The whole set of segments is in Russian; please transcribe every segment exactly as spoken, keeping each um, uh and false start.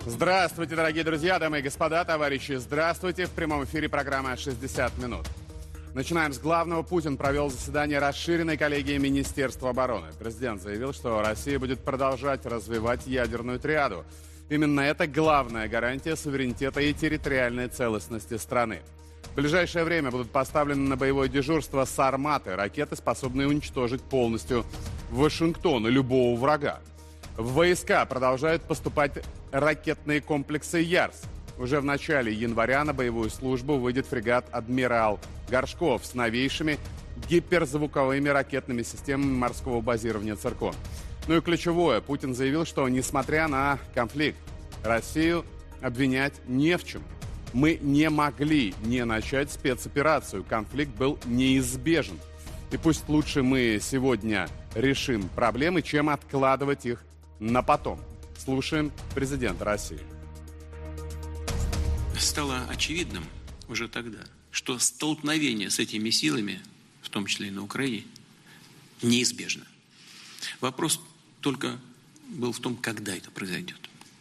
Здравствуйте, дорогие друзья, дамы и господа, товарищи. Здравствуйте. В прямом эфире программа «шестьдесят минут». Начинаем с главного. Путин провел заседание расширенной коллегии Министерства обороны. Президент заявил, что Россия будет продолжать развивать ядерную триаду. Именно это главная гарантия суверенитета и территориальной целостности страны. В ближайшее время будут поставлены на боевое дежурство «Сарматы», ракеты, способные уничтожить полностью Вашингтон и любого врага. В войска продолжают поступать ракетные комплексы «Ярс». Уже в начале января на боевую службу выйдет фрегат «Адмирал Горшков» с новейшими гиперзвуковыми ракетными системами морского базирования «Циркон». Ну и ключевое, Путин заявил, что несмотря на конфликт, Россию обвинять не в чем. Мы не могли не начать спецоперацию, конфликт был неизбежен. И пусть лучше мы сегодня решим проблемы, чем откладывать их на потом. Слушаем президента России. Стало очевидным уже тогда, что столкновение с этими силами, в том числе и на Украине, неизбежно. Вопрос только был в том, когда это произойдет.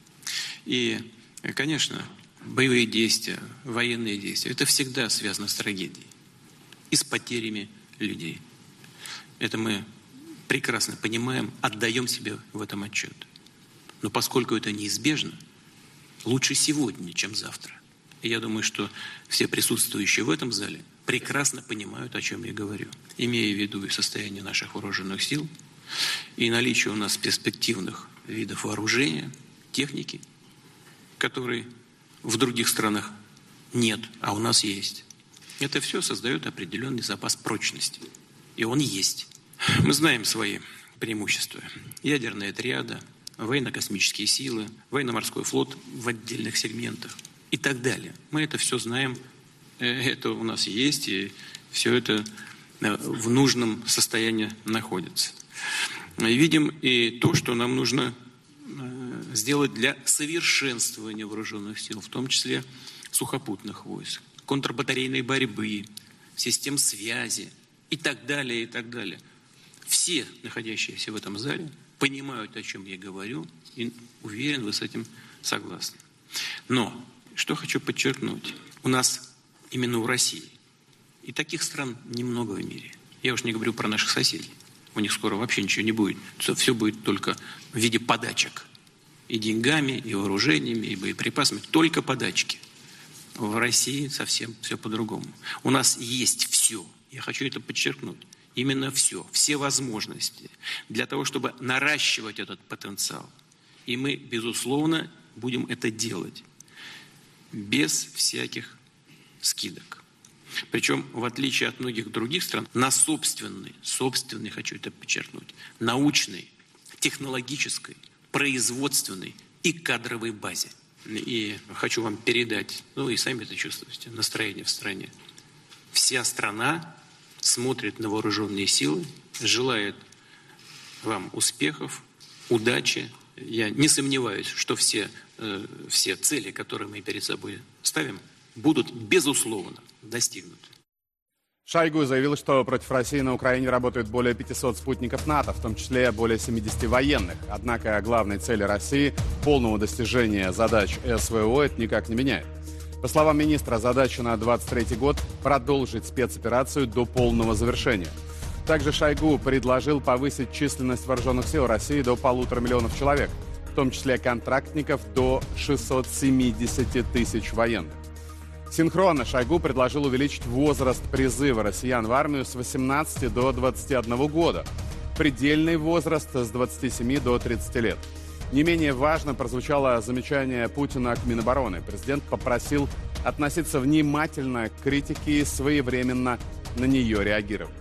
И, конечно, боевые действия, военные действия, это всегда связано с трагедией и с потерями людей. Это мы прекрасно понимаем, отдаем себе в этом отчет. Но поскольку это неизбежно, лучше сегодня, чем завтра. И я думаю, что все присутствующие в этом зале прекрасно понимают, о чем я говорю. Имея в виду и состояние наших вооруженных сил, и наличие у нас перспективных видов вооружения, техники, которые в других странах нет, а у нас есть. Это все создает определенный запас прочности. И он есть. Мы знаем свои преимущества. Ядерная триада, военно-космические силы, военно-морской флот в отдельных сегментах и так далее. Мы это все знаем, это у нас есть, и все это в нужном состоянии находится. Видим и то, что нам нужно сделать для совершенствования вооруженных сил, в том числе сухопутных войск, контрбатарейной борьбы, систем связи и так далее, и так далее. Все находящиеся в этом зале понимают, о чем я говорю, и уверен, вы с этим согласны. Но, что хочу подчеркнуть, у нас именно в России, и таких стран немного в мире, я уж не говорю про наших соседей, у них скоро вообще ничего не будет, все будет только в виде подачек, и деньгами, и вооружениями, и боеприпасами, только подачки. В России совсем все по-другому. У нас есть все, я хочу это подчеркнуть. Именно все, все возможности для того, чтобы наращивать этот потенциал. И мы, безусловно, будем это делать без всяких скидок. Причем, в отличие от многих других стран, на собственной, собственной, хочу это подчеркнуть, научной, технологической, производственной и кадровой базе. И хочу вам передать, ну и сами это чувствуете, настроение в стране. Вся страна смотрит на вооруженные силы, желает вам успехов, удачи. Я не сомневаюсь, что все, э, все цели, которые мы перед собой ставим, будут, безусловно, достигнуты. Шойгу заявил, что против России на Украине работают более пятисот спутников НАТО, в том числе более семидесяти военных. Однако главной цели России – полного достижения задач СВО – это никак не меняет. По словам министра, задача на двадцать третий год – продолжить спецоперацию до полного завершения. Также Шойгу предложил повысить численность вооруженных сил России до полутора миллионов человек, в том числе контрактников до шестисот семидесяти тысяч военных. Синхронно Шойгу предложил увеличить возраст призыва россиян в армию с восемнадцати до двадцати одного года, предельный возраст с двадцати семи до тридцати лет. Не менее важно прозвучало замечание Путина к Минобороны. Президент попросил относиться внимательно к критике и своевременно на нее реагировать.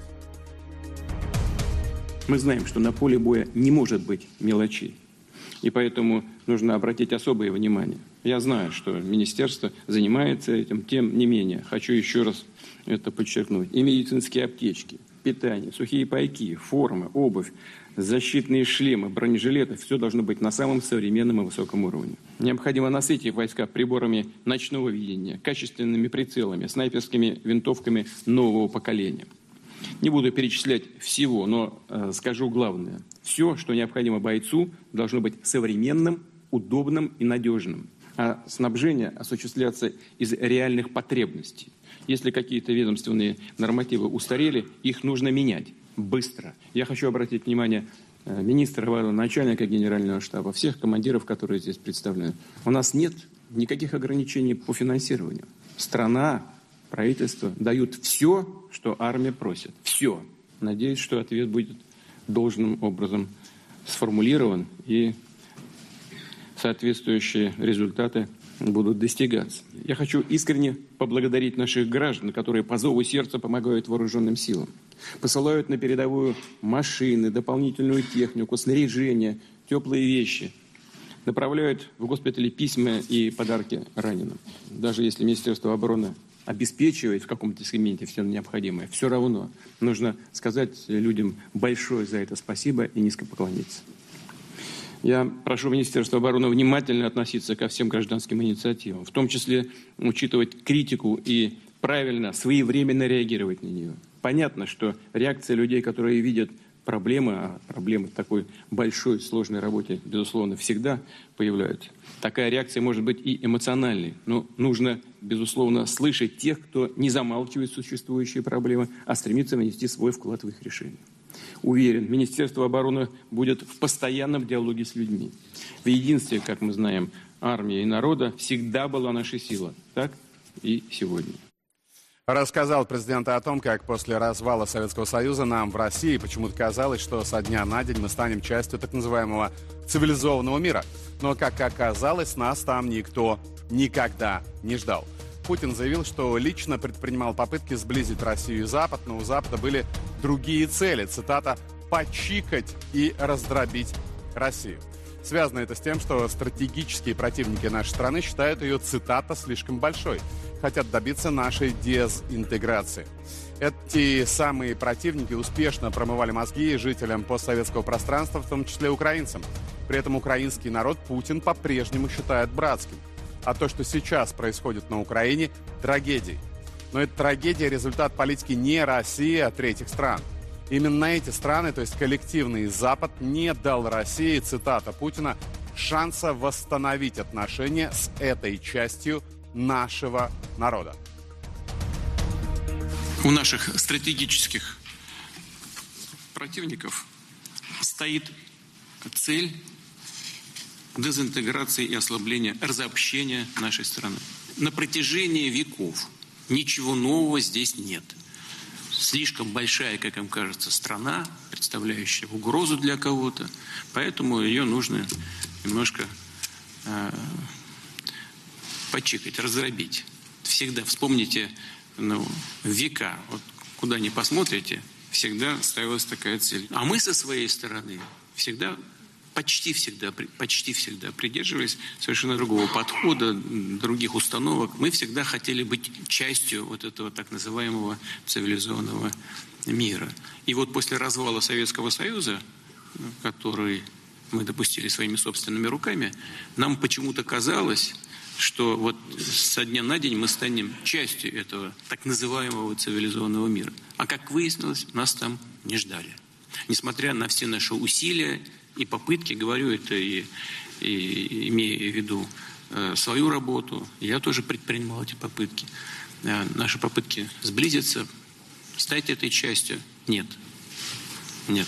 Мы знаем, что на поле боя не может быть мелочей. И поэтому нужно обратить особое внимание. Я знаю, что министерство занимается этим, тем не менее, хочу еще раз это подчеркнуть. И медицинские аптечки, питание, сухие пайки, формы, обувь, защитные шлемы, бронежилеты, все должно быть на самом современном и высоком уровне. Необходимо насытить войска приборами ночного видения, качественными прицелами, снайперскими винтовками нового поколения. Не буду перечислять всего, но э, скажу главное. Все, что необходимо бойцу, должно быть современным удобным и надежным, а снабжение осуществляться из реальных потребностей. Если какие-то ведомственные нормативы устарели, их нужно менять быстро. Я хочу обратить внимание министра, начальника генерального штаба, всех командиров, которые здесь представлены. У нас нет никаких ограничений по финансированию. Страна, правительство дают все, что армия просит. Все. Надеюсь, что ответ будет должным образом сформулирован и соответствующие результаты будут достигаться. Я хочу искренне поблагодарить наших граждан, которые по зову сердца помогают вооруженным силам. Посылают на передовую машины, дополнительную технику, снаряжение, теплые вещи. Направляют в госпитали письма и подарки раненым. Даже если Министерство обороны обеспечивает в каком-то сегменте все необходимое, все равно нужно сказать людям большое за это спасибо и низко поклониться. Я прошу Министерство обороны внимательно относиться ко всем гражданским инициативам, в том числе учитывать критику и правильно, своевременно реагировать на нее. Понятно, что реакция людей, которые видят проблемы, а проблемы в такой большой, сложной работе, безусловно, всегда появляются. Такая реакция может быть и эмоциональной, но нужно, безусловно, слышать тех, кто не замалчивает существующие проблемы, а стремится внести свой вклад в их решение. Уверен, Министерство обороны будет в постоянном диалоге с людьми. В единстве, как мы знаем, армии и народа всегда была наша сила. Так и сегодня. Рассказал президент о том, как после развала Советского Союза нам в России почему-то казалось, что со дня на день мы станем частью так называемого цивилизованного мира. Но, как оказалось, нас там никто никогда не ждал. Путин заявил, что лично предпринимал попытки сблизить Россию и Запад, но у Запада были другие цели, цитата, «почикать и раздробить Россию». Связано это с тем, что стратегические противники нашей страны считают ее, цитата, слишком большой, хотят добиться нашей дезинтеграции. Эти самые противники успешно промывали мозги жителям постсоветского пространства, в том числе украинцам. При этом украинский народ Путин по-прежнему считает братским. А то, что сейчас происходит на Украине, трагедией. Но эта трагедия – результат политики не России, а третьих стран. Именно эти страны, то есть коллективный Запад, не дал России, цитата Путина, шанса восстановить отношения с этой частью нашего народа. У наших стратегических противников стоит цель дезинтеграции и ослабления, разобщения нашей страны. На протяжении веков ничего нового здесь нет. Слишком большая, как им кажется, страна, представляющая угрозу для кого-то, поэтому ее нужно немножко э, почикать, раздробить. Всегда вспомните, ну, века, вот куда ни посмотрите, всегда ставилась такая цель. А мы со своей стороны всегда, почти всегда, почти всегда придерживались совершенно другого подхода, других установок. Мы всегда хотели быть частью вот этого так называемого цивилизованного мира. И вот после развала Советского Союза, который мы допустили своими собственными руками, нам почему-то казалось, что вот со дня на день мы станем частью этого так называемого цивилизованного мира. А как выяснилось, нас там не ждали. Несмотря на все наши усилия и попытки, говорю это и, и имея в виду э, свою работу, я тоже предпринимал эти попытки. Э, наши попытки сблизиться, стать этой частью, нет. Нет.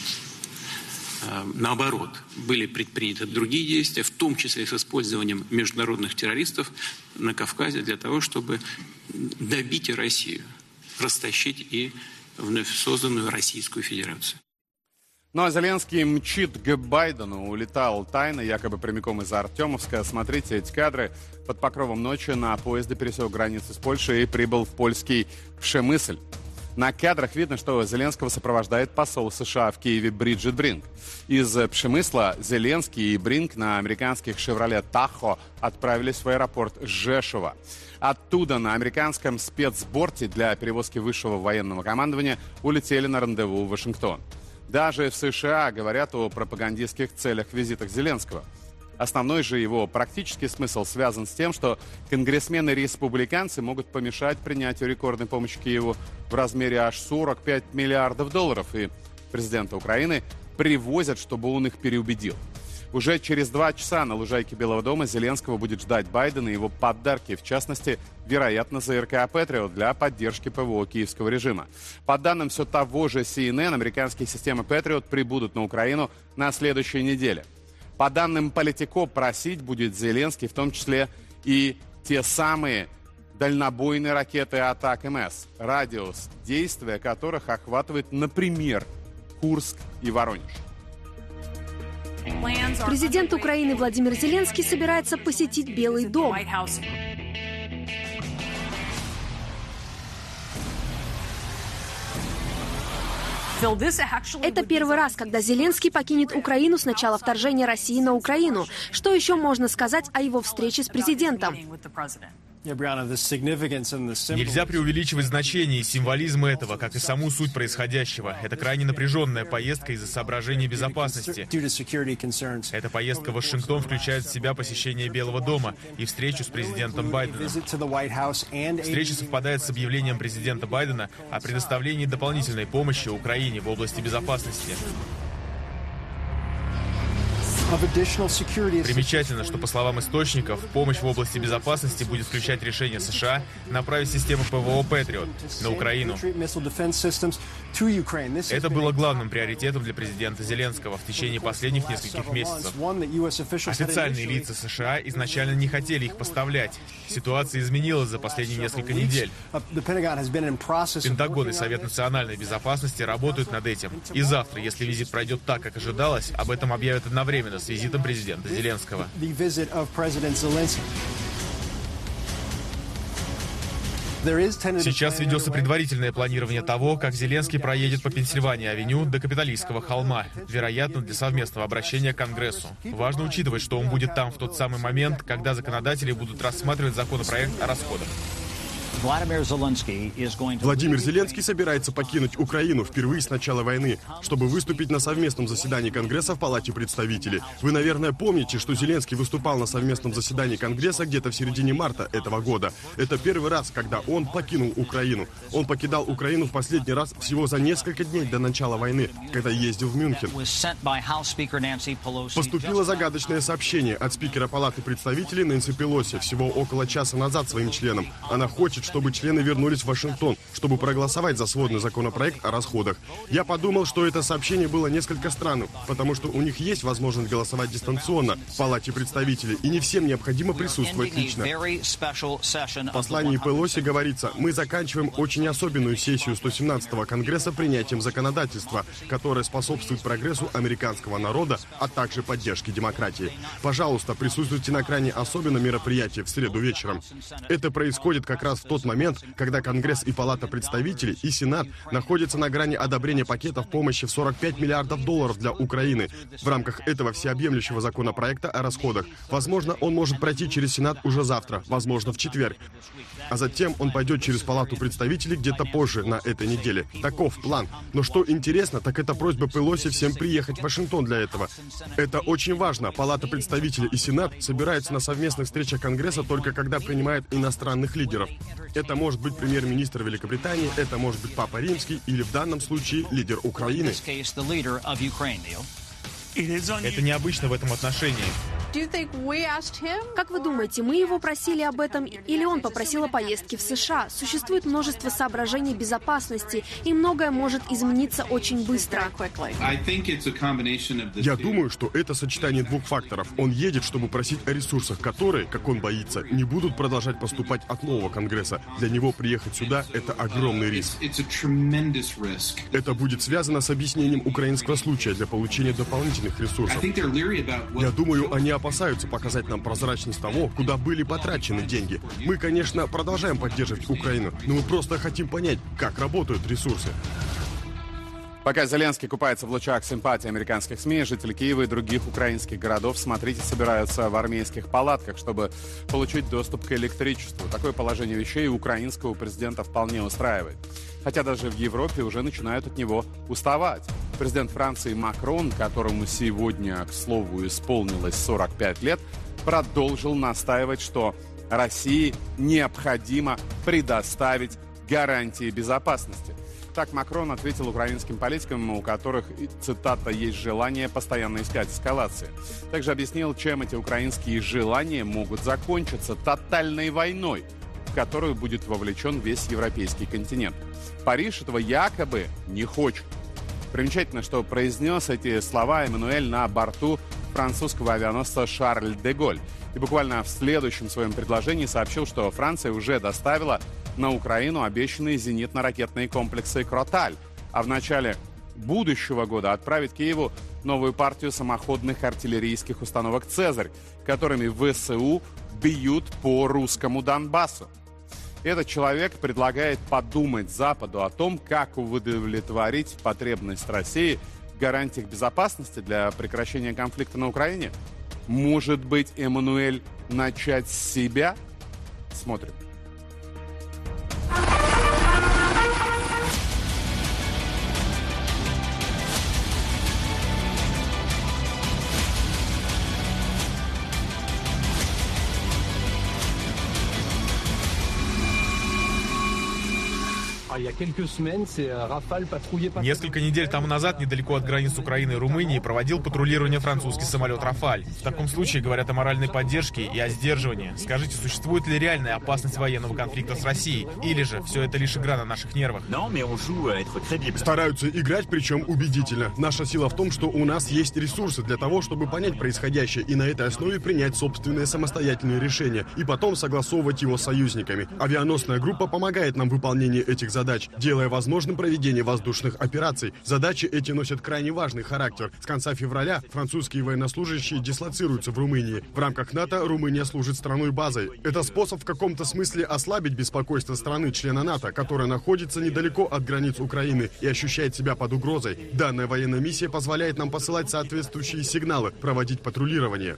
Э, наоборот, были предприняты другие действия, в том числе с использованием международных террористов на Кавказе для того, чтобы добить и Россию, растащить и вновь созданную Российскую Федерацию. Ну а Зеленский мчит к Байдену, улетал тайно, якобы прямиком из Артемовска. Смотрите эти кадры. Под покровом ночи на поезде пересек границу с Польшей и прибыл в польский Пшемысль. На кадрах видно, что Зеленского сопровождает посол США в Киеве Бриджит Бринк. Из Пшемысла Зеленский и Бринк на американских «Шевроле Тахо» отправились в аэропорт Жешува. Оттуда на американском спецборте для перевозки высшего военного командования улетели на рандеву в Вашингтон. Даже в США говорят о пропагандистских целях визита Зеленского. Основной же его практический смысл связан с тем, что конгрессмены-республиканцы могут помешать принятию рекордной помощи Киеву в размере аж сорок пять миллиардов долларов. И президента Украины привозят, чтобы он их переубедил. Уже через два часа на лужайке Белого дома Зеленского будет ждать Байден и его подарки, в частности, вероятно, ЗРК «Патриот» для поддержки ПВО киевского режима. По данным все того же си эн эн, американские системы «Патриот» прибудут на Украину на следующей неделе. По данным Политико, просить будет Зеленский, в том числе и те самые дальнобойные ракеты «Атак эм эс», радиус действия которых охватывает, например, Курск и Воронеж. Президент Украины Владимир Зеленский собирается посетить Белый дом. Это первый раз, когда Зеленский покинет Украину с начала вторжения России на Украину. Что еще можно сказать о его встрече с президентом? Нельзя преувеличивать значение и символизм этого, как и саму суть происходящего. Это крайне напряженная поездка из-за соображений безопасности. Эта поездка в Вашингтон включает в себя посещение Белого дома и встречу с президентом Байденом. Встреча совпадает с объявлением президента Байдена о предоставлении дополнительной помощи Украине в области безопасности. Примечательно, что, по словам источников, помощь в области безопасности будет включать решение США направить систему ПВО «Патриот» на Украину. Это было главным приоритетом для президента Зеленского в течение последних нескольких месяцев. Официальные лица США изначально не хотели их поставлять. Ситуация изменилась за последние несколько недель. Пентагон и Совет национальной безопасности работают над этим. И завтра, если визит пройдет так, как ожидалось, об этом объявят одновременно с визитом президента Зеленского. Сейчас ведется предварительное планирование того, как Зеленский проедет по Пенсильвании-авеню до Капитолийского холма, вероятно, для совместного обращения к Конгрессу. Важно учитывать, что он будет там в тот самый момент, когда законодатели будут рассматривать законопроект о расходах. Владимир Зеленский собирается покинуть Украину впервые с начала войны, чтобы выступить на совместном заседании Конгресса в Палате представителей. Вы, наверное, помните, что Зеленский выступал на совместном заседании Конгресса где-то в середине марта этого года. Это первый раз, когда он покинул Украину. Он покидал Украину в последний раз всего за несколько дней до начала войны, когда ездил в Мюнхен. Поступило загадочное сообщение от спикера Палаты представителей Нэнси Пелоси всего около часа назад своим членам. Она хочет, чтобы члены вернулись в Вашингтон, чтобы проголосовать за сводный законопроект о расходах. Я подумал, что это сообщение было несколько странным, потому что у них есть возможность голосовать дистанционно в Палате представителей, и не всем необходимо присутствовать лично. В послании Пелоси говорится: мы заканчиваем очень особенную сессию сто семнадцатого Конгресса принятием законодательства, которое способствует прогрессу американского народа, а также поддержке демократии. Пожалуйста, присутствуйте на крайне особенном мероприятии в среду вечером. Это происходит как раз в тот момент, когда Конгресс и Палата представителей и Сенат находятся на грани одобрения пакетов помощи в сорок пять миллиардов долларов для Украины в рамках этого всеобъемлющего законопроекта о расходах. Возможно, он может пройти через Сенат уже завтра, возможно, в четверг. А затем он пойдет через Палату представителей где-то позже на этой неделе. Таков план. Но что интересно, так это просьба Пелоси всем приехать в Вашингтон для этого. Это очень важно. Палата представителей и Сенат собираются на совместных встречах Конгресса только когда принимают иностранных лидеров. Это может быть премьер-министр Великобритании, это может быть Папа Римский или в данном случае лидер Украины. Это необычно в этом отношении. Как вы думаете, мы его просили об этом или он попросил о поездке в США? Существует множество соображений безопасности, и многое может измениться очень быстро. Я думаю, что это сочетание двух факторов. Он едет, чтобы просить о ресурсах, которые, как он боится, не будут продолжать поступать от нового Конгресса. Для него приехать сюда – это огромный риск. Это будет связано с объяснением украинского случая для получения дополнительных ресурсов. Я думаю, они опасаются показать нам прозрачность того, куда были потрачены деньги. Мы, конечно, продолжаем поддерживать Украину, но мы просто хотим понять, как работают ресурсы. Пока Зеленский купается в лучах симпатии американских СМИ, жители Киева и других украинских городов, смотрите, собираются в армейских палатках, чтобы получить доступ к электричеству. Такое положение вещей украинского президента вполне устраивает. Хотя даже в Европе уже начинают от него уставать. Президент Франции Макрон, которому сегодня, к слову, исполнилось сорок пять лет, продолжил настаивать, что России необходимо предоставить гарантии безопасности. Так Макрон ответил украинским политикам, у которых, цитата, есть желание постоянно искать эскалации. Также объяснил, чем эти украинские желания могут закончиться: тотальной войной, в которую будет вовлечен весь европейский континент. Париж этого якобы не хочет. Примечательно, что произнес эти слова Эммануэль на борту французского авианосца «Шарль де Голь». И буквально в следующем своем предложении сообщил, что Франция уже доставила на Украину обещанные зенитно-ракетные комплексы «Кроталь», а в начале будущего года отправит Киеву новую партию самоходных артиллерийских установок «Цезарь», которыми ВСУ бьют по русскому Донбассу. Этот человек предлагает подумать Западу о том, как удовлетворить потребность России в гарантиях безопасности для прекращения конфликта на Украине. Может быть, Эммануэль начать с себя? Смотрим. Несколько недель тому назад недалеко от границ Украины и Румынии проводил патрулирование французский самолет «Рафаль». В таком случае говорят о моральной поддержке и о сдерживании. Скажите, существует ли реальная опасность военного конфликта с Россией? Или же все это лишь игра на наших нервах? Стараются играть, причем убедительно. Наша сила в том, что у нас есть ресурсы для того, чтобы понять происходящее и на этой основе принять собственные самостоятельные решения и потом согласовывать его с союзниками. Авианосная группа помогает нам в выполнении этих задач. задач, делая возможным проведение воздушных операций. Задачи эти носят крайне важный характер. С конца февраля французские военнослужащие дислоцируются в Румынии. В рамках НАТО Румыния служит страной-базой. Это способ в каком-то смысле ослабить беспокойство страны-члена НАТО, которая находится недалеко от границ Украины и ощущает себя под угрозой. Данная военная миссия позволяет нам посылать соответствующие сигналы, проводить патрулирование.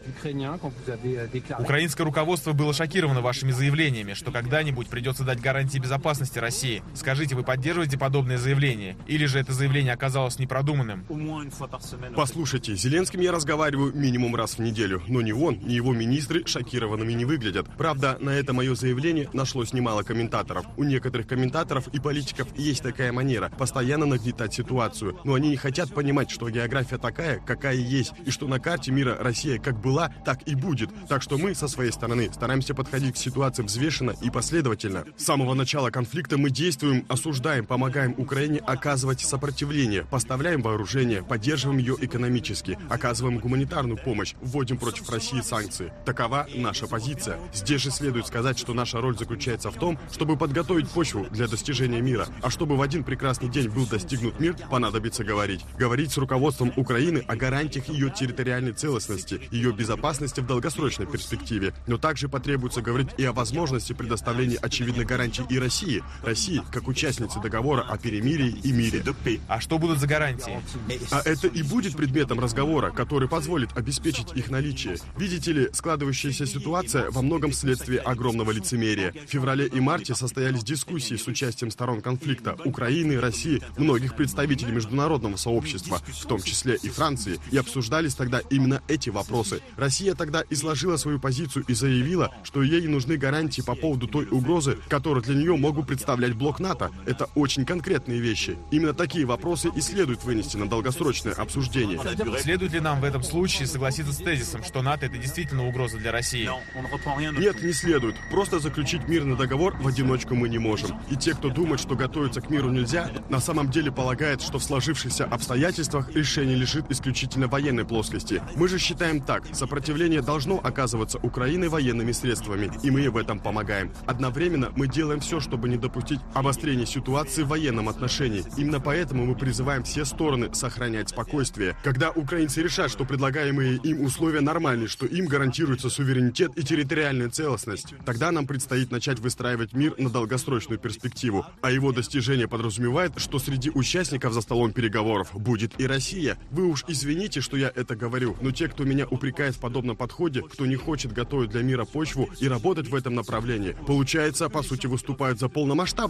Украинское руководство было шокировано вашими заявлениями, что когда-нибудь придется дать гарантии безопасности России. Скажите, вы поддерживаете подобные заявления? Или же это заявление оказалось непродуманным? Послушайте, с Зеленским я разговариваю минимум раз в неделю, но ни он, ни его министры шокированными не выглядят. Правда, на это мое заявление нашлось немало комментаторов. У некоторых комментаторов и политиков есть такая манера – постоянно нагнетать ситуацию. Но они не хотят понимать, что география такая, какая есть, и что на карте мира Россия как была, так и будет. Так что мы, со своей стороны, стараемся подходить к ситуации взвешенно и последовательно. С самого начала конфликта мы действуем, осуждаем, помогаем Украине оказывать сопротивление, поставляем вооружение, поддерживаем ее экономически, оказываем гуманитарную помощь, вводим против России санкции. Такова наша позиция. Здесь же следует сказать, что наша роль заключается в том, чтобы подготовить почву для достижения мира. А чтобы в один прекрасный день был достигнут мир, понадобится говорить. Говорить с руководством Украины о гарантиях ее территориальной целостности, ее безопасности в долгосрочной перспективе. Но также потребуется говорить и о возможности предоставления очевидных гарантий и России. России, как участницы договора о перемирии и мире. А что будут за гарантии? А это и будет предметом разговора, который позволит обеспечить их наличие. Видите ли, складывающаяся ситуация во многом следствие огромного лицемерия. В феврале и марте состоялись дискуссии с участием сторон конфликта Украины, России, многих представителей международного сообщества, в том числе и Франции, и обсуждались тогда именно эти вопросы. Россия тогда изложила свою позицию и заявила, что ей нужны гарантии по поводу той угрозы, которую для нее могут представлять блок НАТО. Это очень конкретные вещи. Именно такие вопросы и следует вынести на долгосрочное обсуждение. Следует ли нам в этом случае согласиться с тезисом, что НАТО — это действительно угроза для России? Нет, не следует. Просто заключить мирный договор в одиночку мы не можем. И те, кто думает, что готовиться к миру нельзя, на самом деле полагает, что в сложившихся обстоятельствах решение лежит исключительно военной плоскости. Мы же считаем так. Сопротивление должно оказываться Украиной военными средствами, и мы ей в этом помогаем. Одновременно мы делаем все, чтобы не допустить обострения ситуации в военном отношении. Именно поэтому мы призываем все стороны сохранять спокойствие. Когда украинцы решат, что предлагаемые им условия нормальны, что им гарантируется суверенитет и территориальная целостность, тогда нам предстоит начать выстраивать мир на долгосрочную перспективу. А его достижение подразумевает, что среди участников за столом переговоров будет и Россия. Вы уж извините, что я это говорю, но те, кто меня упрекает в подобном подходе, кто не хочет готовить для мира почву и работать в этом направлении, получается, по сути, выступают за полномасштабную войну.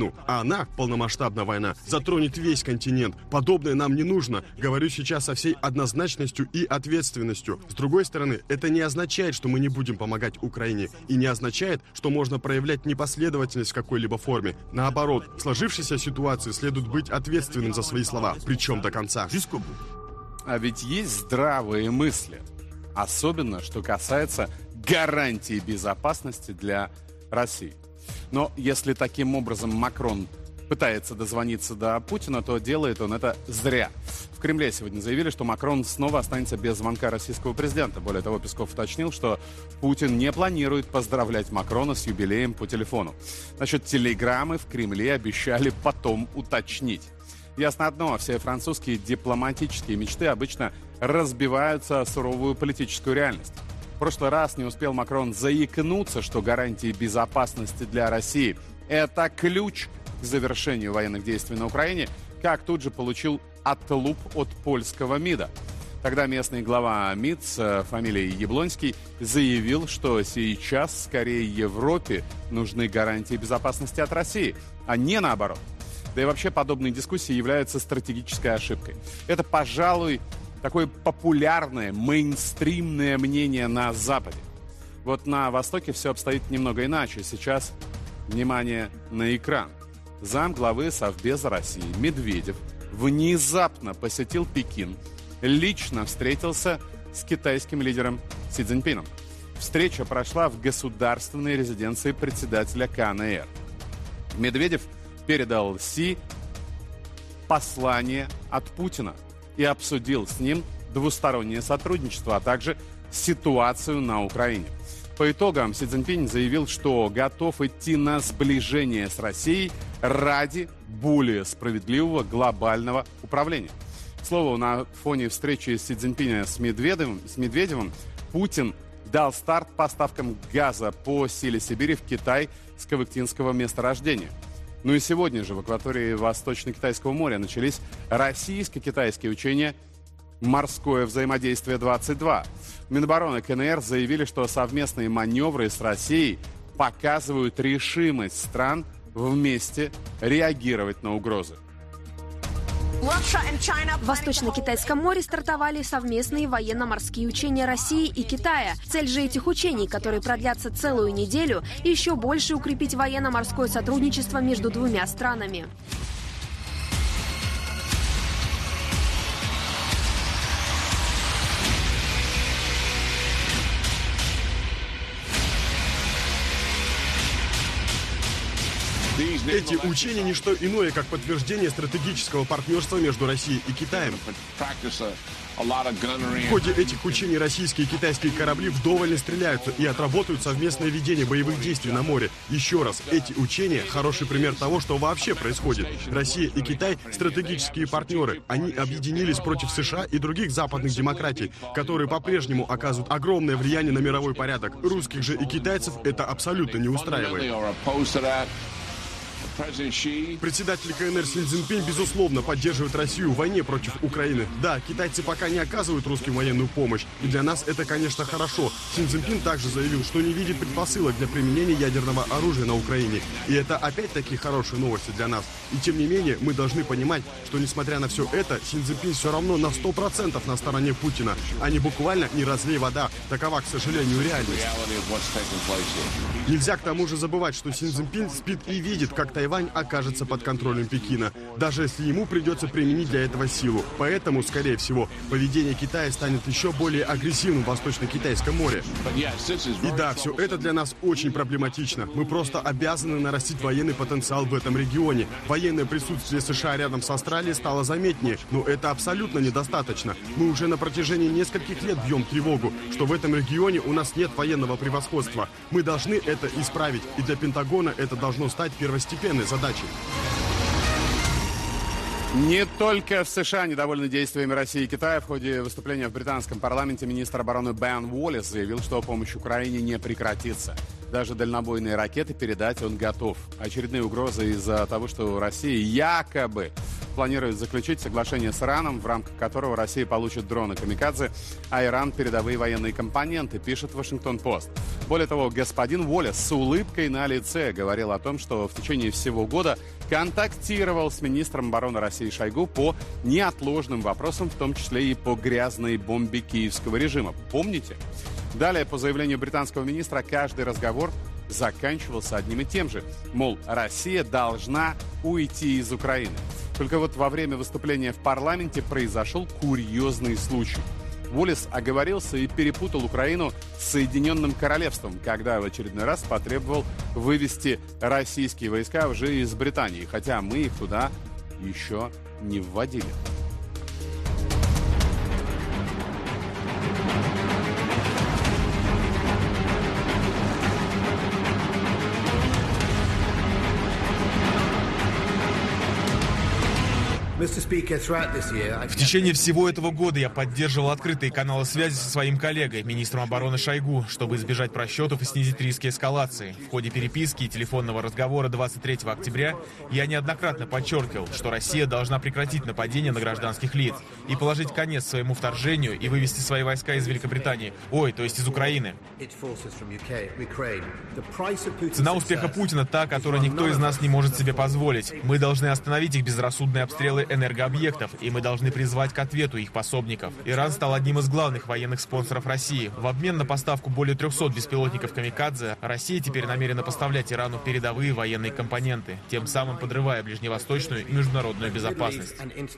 Украину. А она, полномасштабная война, затронет весь континент. Подобное нам не нужно. Говорю сейчас со всей однозначностью и ответственностью. С другой стороны, это не означает, что мы не будем помогать Украине. И не означает, что можно проявлять непоследовательность в какой-либо форме. Наоборот, в сложившейся ситуации следует быть ответственным за свои слова, причем до конца. А ведь есть здравые мысли. Особенно, что касается гарантии безопасности для России. Но если таким образом Макрон пытается дозвониться до Путина, то делает он это зря. В Кремле сегодня заявили, что Макрон снова останется без звонка российского президента. Более того, Песков уточнил, что Путин не планирует поздравлять Макрона с юбилеем по телефону. Насчет телеграммы в Кремле обещали потом уточнить. Ясно одно, все французские дипломатические мечты обычно разбиваются о суровую политическую реальность. В прошлый раз не успел Макрон заикнуться, что гарантии безопасности для России – это ключ к завершению военных действий на Украине, как тут же получил отлуп от польского МИДа. Тогда местный глава МИД с фамилией Яблонский заявил, что сейчас скорее Европе нужны гарантии безопасности от России, а не наоборот. Да и вообще подобные дискуссии являются стратегической ошибкой. Это, пожалуй, такое популярное, мейнстримное мнение на Западе. Вот на Востоке все обстоит немного иначе. Сейчас внимание на экран. Зам главы Совбеза России Медведев внезапно посетил Пекин, лично встретился с китайским лидером Си Цзиньпином. Встреча прошла в государственной резиденции председателя Ка Эн Эр. Медведев передал Си послание от Путина и обсудил с ним двустороннее сотрудничество, а также ситуацию на Украине. По итогам Си Цзиньпин заявил, что готов идти на сближение с Россией ради более справедливого глобального управления. К слову, на фоне встречи Си Цзиньпина с Медведевым, с Медведевым Путин дал старт поставкам газа по Силе Сибири в Китай с кавыктинского месторождения. Ну и сегодня же в акватории Восточно-Китайского моря начались российско-китайские учения «Морское взаимодействие-двадцать два». Минобороны Ка Эн Эр заявили, что совместные маневры с Россией показывают решимость стран вместе реагировать на угрозы. В Восточно-Китайском море стартовали совместные военно-морские учения России и Китая. Цель же этих учений, которые продлятся целую неделю, еще больше укрепить военно-морское сотрудничество между двумя странами. Эти учения не что иное, как подтверждение стратегического партнерства между Россией и Китаем. В ходе этих учений российские и китайские корабли вдоволь стреляются и отработают совместное ведение боевых действий на море. Еще раз, эти учения – хороший пример того, что вообще происходит. Россия и Китай – стратегические партнеры. Они объединились против США и других западных демократий, которые по-прежнему оказывают огромное влияние на мировой порядок. Русских же и китайцев это абсолютно не устраивает. Председатель Ка Эн Эр Си Цзиньпин, безусловно, поддерживает Россию в войне против Украины. Да, китайцы пока не оказывают русским военную помощь, и для нас это, конечно, хорошо. Си Цзиньпин также заявил, что не видит предпосылок для применения ядерного оружия на Украине. И это опять-таки хорошие новости для нас. И тем не менее, мы должны понимать, что несмотря на все это, Си Цзиньпин все равно на сто процентов на стороне Путина, а не буквально не разлей вода. Такова, к сожалению, реальность. Нельзя к тому же забывать, что Си Цзиньпин спит и видит, как Тайвань окажется под контролем Пекина, даже если ему придется применить для этого силу. Поэтому, скорее всего, поведение Китая станет еще более агрессивным в Восточно-Китайском море. И да, все это для нас очень проблематично. Мы просто обязаны нарастить военный потенциал в этом регионе. Военное присутствие США рядом с Австралией стало заметнее, но это абсолютно недостаточно. Мы уже на протяжении нескольких лет бьем тревогу, что в этом регионе у нас нет военного превосходства. Мы должны это исправить, и для Пентагона это должно стать первостепенной задачей. Не только в США недовольны действиями России и Китая. В ходе выступления в британском парламенте министр обороны Бен Уоллес заявил, что помощь Украине не прекратится. Даже дальнобойные ракеты передать он готов. Очередные угрозы из-за того, что Россия якобы планирует заключить соглашение с Ираном, в рамках которого Россия получит дроны «Камикадзе», а Иран – передовые военные компоненты, пишет «Вашингтон-Пост». Более того, господин Уоллес с улыбкой на лице говорил о том, что в течение всего года контактировал с министром обороны России Шойгу по неотложным вопросам, в том числе и по грязной бомбе киевского режима. Помните? Далее, по заявлению британского министра, каждый разговор заканчивался одним и тем же. Мол, Россия должна уйти из Украины. Только вот во время выступления в парламенте произошел курьезный случай. Уоллес оговорился и перепутал Украину с Соединенным Королевством, когда в очередной раз потребовал вывести российские войска уже из Британии, хотя мы их туда еще не вводили. В течение всего этого года я поддерживал открытые каналы связи со своим коллегой, министром обороны Шойгу, чтобы избежать просчетов и снизить риски эскалации. В ходе переписки и телефонного разговора двадцать третьего октября я неоднократно подчеркивал, что Россия должна прекратить нападение на гражданских лиц и положить конец своему вторжению и вывести свои войска из Великобритании, ой, то есть из Украины. Цена успеха Путина та, которую никто из нас не может себе позволить. Мы должны остановить их безрассудные обстрелы энергообъектов, и мы должны призвать к ответу их пособников. Иран стал одним из главных военных спонсоров России. В обмен на поставку более трехсот беспилотников «Камикадзе» Россия теперь намерена поставлять Ирану передовые военные компоненты, тем самым подрывая ближневосточную и международную безопасность.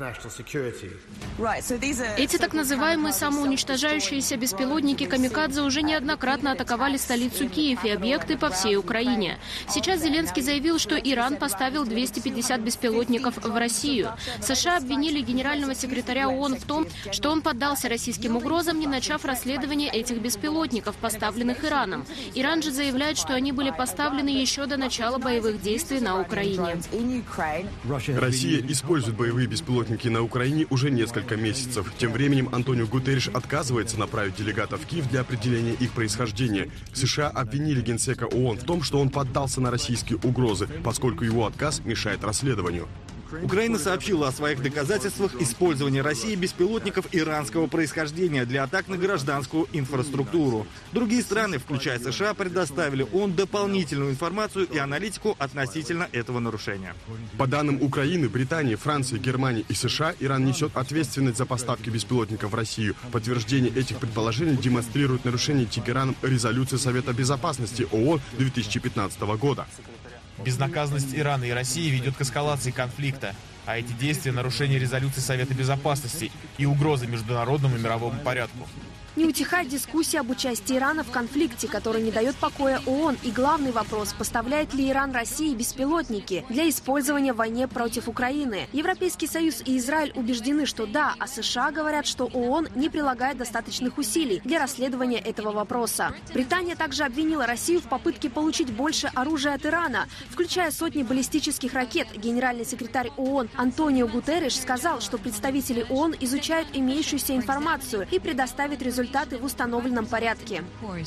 Эти так называемые самоуничтожающиеся беспилотники «Камикадзе» уже неоднократно атаковали столицу Киев и объекты по всей Украине. Сейчас Зеленский заявил, что Иран поставил двести пятьдесят беспилотников в Россию. США обвинили генерального секретаря ООН в том, что он поддался российским угрозам, не начав расследование этих беспилотников, поставленных Ираном. Иран же заявляет, что они были поставлены еще до начала боевых действий на Украине. Россия использует боевые беспилотники на Украине уже несколько месяцев. Тем временем Антонио Гутерриш отказывается направить делегатов в Киев для определения их происхождения. США обвинили генсека ООН в том, что он поддался на российские угрозы, поскольку его отказ мешает расследованию. Украина сообщила о своих доказательствах использования России беспилотников иранского происхождения для атак на гражданскую инфраструктуру. Другие страны, включая США, предоставили ООН дополнительную информацию и аналитику относительно этого нарушения. По данным Украины, Британии, Франции, Германии и США, Иран несет ответственность за поставки беспилотников в Россию. Подтверждение этих предположений демонстрирует нарушение Тегераном резолюции Совета Безопасности ООН две тысячи пятнадцатого года. Безнаказанность Ирана и России ведет к эскалации конфликта, а эти действия – нарушение резолюции Совета Безопасности и угрозы международному и мировому порядку. Не утихает дискуссия об участии Ирана в конфликте, который не дает покоя ООН. И главный вопрос – поставляет ли Иран России беспилотники для использования в войне против Украины? Европейский Союз и Израиль убеждены, что да, а США говорят, что ООН не прилагает достаточных усилий для расследования этого вопроса. Британия также обвинила Россию в попытке получить больше оружия от Ирана, включая сотни баллистических ракет. Генеральный секретарь ООН Антонио Гутерриш сказал, что представители ООН изучают имеющуюся информацию и предоставят результаты результаты в установленном порядке.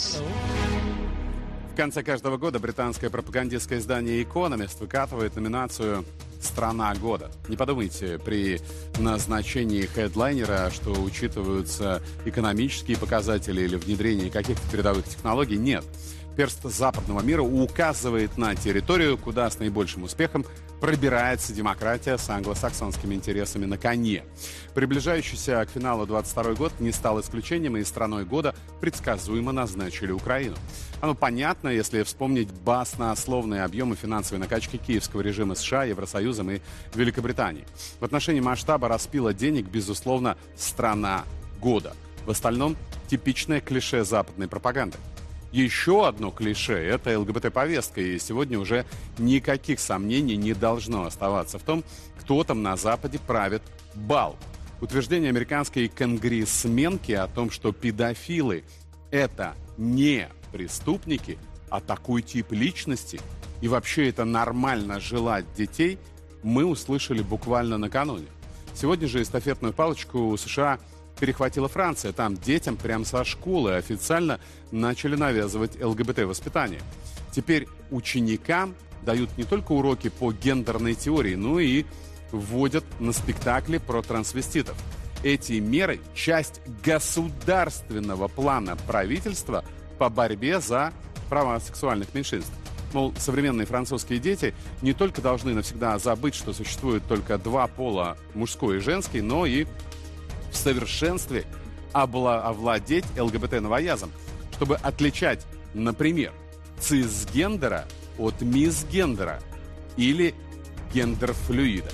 В конце каждого года британское пропагандистское издание «Экономист» выкатывает номинацию «Страна года». Не подумайте при назначении хедлайнера, что учитываются экономические показатели или внедрение каких-то передовых технологий. Нет. Перст западного мира указывает на территорию, куда с наибольшим успехом пробирается демократия с англосаксонскими интересами на коне. Приближающийся к финалу двадцать второй год не стал исключением, и страной года предсказуемо назначили Украину. Оно понятно, если вспомнить баснословные объемы финансовой накачки киевского режима США, Евросоюзом и Великобритании. В отношении масштаба распила денег, безусловно, страна года. В остальном типичное клише западной пропаганды. Еще одно клише – это ЛГБТ-повестка, и сегодня уже никаких сомнений не должно оставаться в том, кто там на Западе правит бал. Утверждение американской конгрессменки о том, что педофилы – это не преступники, а такой тип личности, и вообще это нормально желать детей, мы услышали буквально накануне. Сегодня же эстафетную палочку у США перехватила Франция. Там детям прямо со школы официально начали навязывать ЛГБТ-воспитание. Теперь ученикам дают не только уроки по гендерной теории, но и вводят на спектакли про трансвеститов. Эти меры – часть государственного плана правительства по борьбе за права сексуальных меньшинств. Мол, современные французские дети не только должны навсегда забыть, что существует только два пола, мужской и женский, но и в совершенстве обла- овладеть ЛГБТ-новоязом, чтобы отличать, например, цисгендера от мисгендера или гендерфлюида.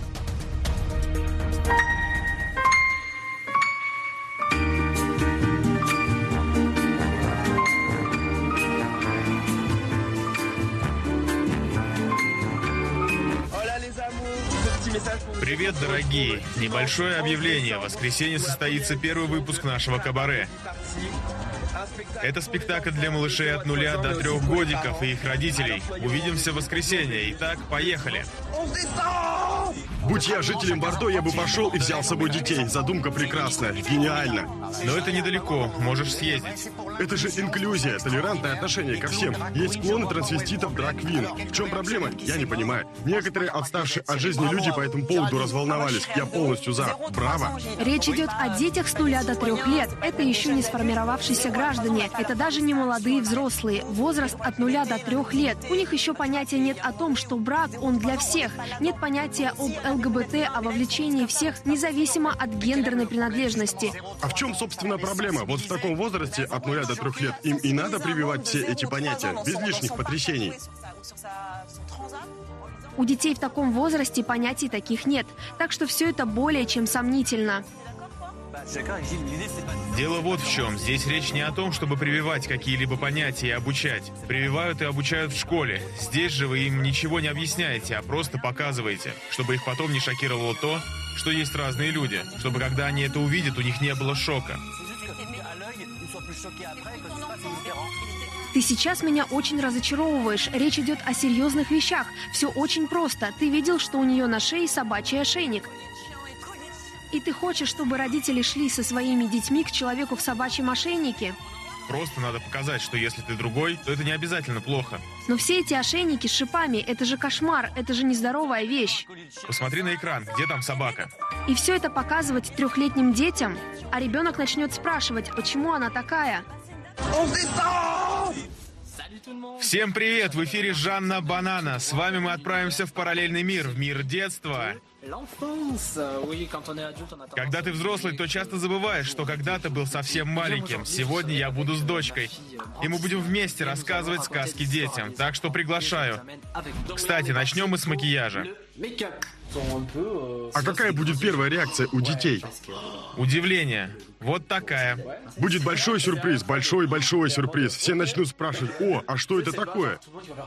Привет, дорогие! Небольшое объявление. В воскресенье состоится первый выпуск нашего кабаре. Это спектакль для малышей от нуля до трех годиков и их родителей. Увидимся в воскресенье. Итак, поехали! Будь я жителем Бордо, я бы пошел и взял с собой детей. Задумка прекрасная, гениально. Но это недалеко, можешь съездить. Это же инклюзия, толерантное отношение ко всем. Есть клоны трансвеститов, драг-квин. В чем проблема? Я не понимаю. Некоторые отставшие от жизни люди по этому поводу разволновались. Я полностью за. Браво! Речь идет о детях с нуля до трех лет. Это еще не сформировавшиеся граждане. Это даже не молодые взрослые. Возраст от нуля до трех лет. У них еще понятия нет о том, что брак, он для всех. Нет понятия об ЛГБТ, о вовлечении всех, независимо от гендерной принадлежности. А в чем, собственно, проблема? Вот в таком возрасте, от нуля до трех лет, им и надо прививать все эти понятия, без лишних потрясений. У детей в таком возрасте понятий таких нет. Так что все это более чем сомнительно. Дело вот в чем. Здесь речь не о том, чтобы прививать какие-либо понятия и обучать. Прививают и обучают в школе. Здесь же вы им ничего не объясняете, а просто показываете, чтобы их потом не шокировало то, что есть разные люди, чтобы когда они это увидят, у них не было шока. Ты сейчас меня очень разочаровываешь. Речь идет о серьезных вещах. Все очень просто. Ты видел, что у нее на шее собачий ошейник. И ты хочешь, чтобы родители шли со своими детьми к человеку в собачьем ошейнике? Просто надо показать, что если ты другой, то это не обязательно плохо. Но все эти ошейники с шипами, это же кошмар, это же нездоровая вещь. Посмотри на экран, где там собака? И все это показывать трехлетним детям? А ребенок начнет спрашивать, почему она такая? Всем привет! В эфире Жанна Банана. С вами мы отправимся в параллельный мир, в мир детства. Когда ты взрослый, то часто забываешь, что когда-то был совсем маленьким. Сегодня я буду с дочкой. И мы будем вместе рассказывать сказки детям. Так что приглашаю. Кстати, начнем мы с макияжа. А какая будет первая реакция у детей? Удивление. Вот такая. Будет большой сюрприз, большой-большой сюрприз. Все начнут спрашивать: о, а что это такое?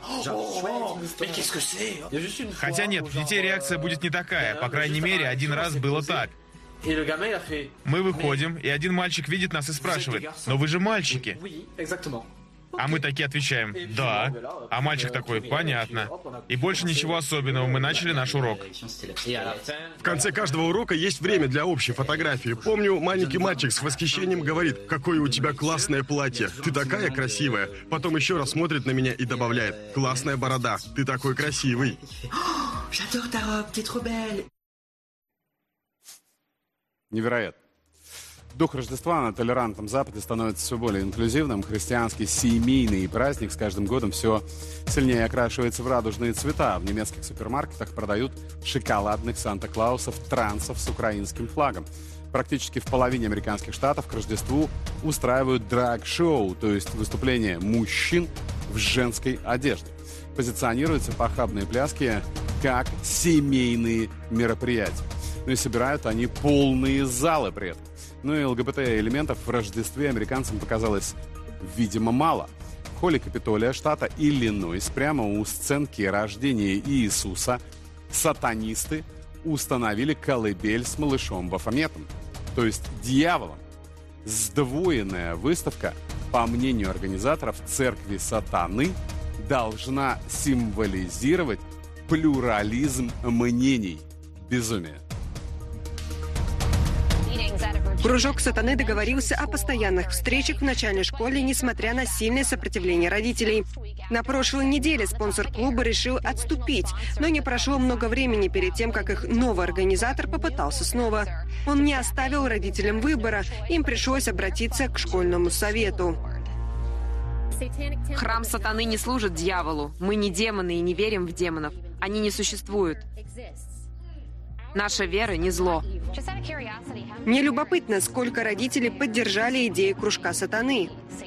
Хотя нет, у детей реакция будет не такая. По крайней мере, один раз было так. Мы выходим, и один мальчик видит нас и спрашивает: но вы же мальчики. А мы такие отвечаем: да. А мальчик такой: понятно. И больше ничего особенного, мы начали наш урок. В конце каждого урока есть время для общей фотографии. Помню, маленький мальчик с восхищением говорит: какое у тебя классное платье, ты такая красивая. Потом еще раз смотрит на меня и добавляет: классная борода, ты такой красивый. Невероятно. Дух Рождества на толерантном Западе становится все более инклюзивным. Христианский семейный праздник с каждым годом все сильнее окрашивается в радужные цвета. В немецких супермаркетах продают шоколадных Санта-Клаусов, трансов с украинским флагом. Практически в половине американских штатов к Рождеству устраивают драг-шоу, то есть выступления мужчин в женской одежде. Позиционируются похабные пляски как семейные мероприятия. Ну и собирают они полные залы при этом. Ну и ЛГБТ-элементов в Рождестве американцам показалось, видимо, мало. В холле Капитолия штата Иллинойс, прямо у сценки рождения Иисуса, сатанисты установили колыбель с малышом Бафометом, то есть дьяволом. Сдвоенная выставка, по мнению организаторов церкви сатаны, должна символизировать плюрализм мнений. Безумие. Кружок «Сатаны» договорился о постоянных встречах в начальной школе, несмотря на сильное сопротивление родителей. На прошлой неделе спонсор клуба решил отступить, но не прошло много времени перед тем, как их новый организатор попытался снова. Он не оставил родителям выбора, им пришлось обратиться к школьному совету. Храм сатаны не служит дьяволу. Мы не демоны и не верим в демонов. Они не существуют. Наша вера не зло. Мне любопытно, сколько родителей поддержали идею кружка сатаны.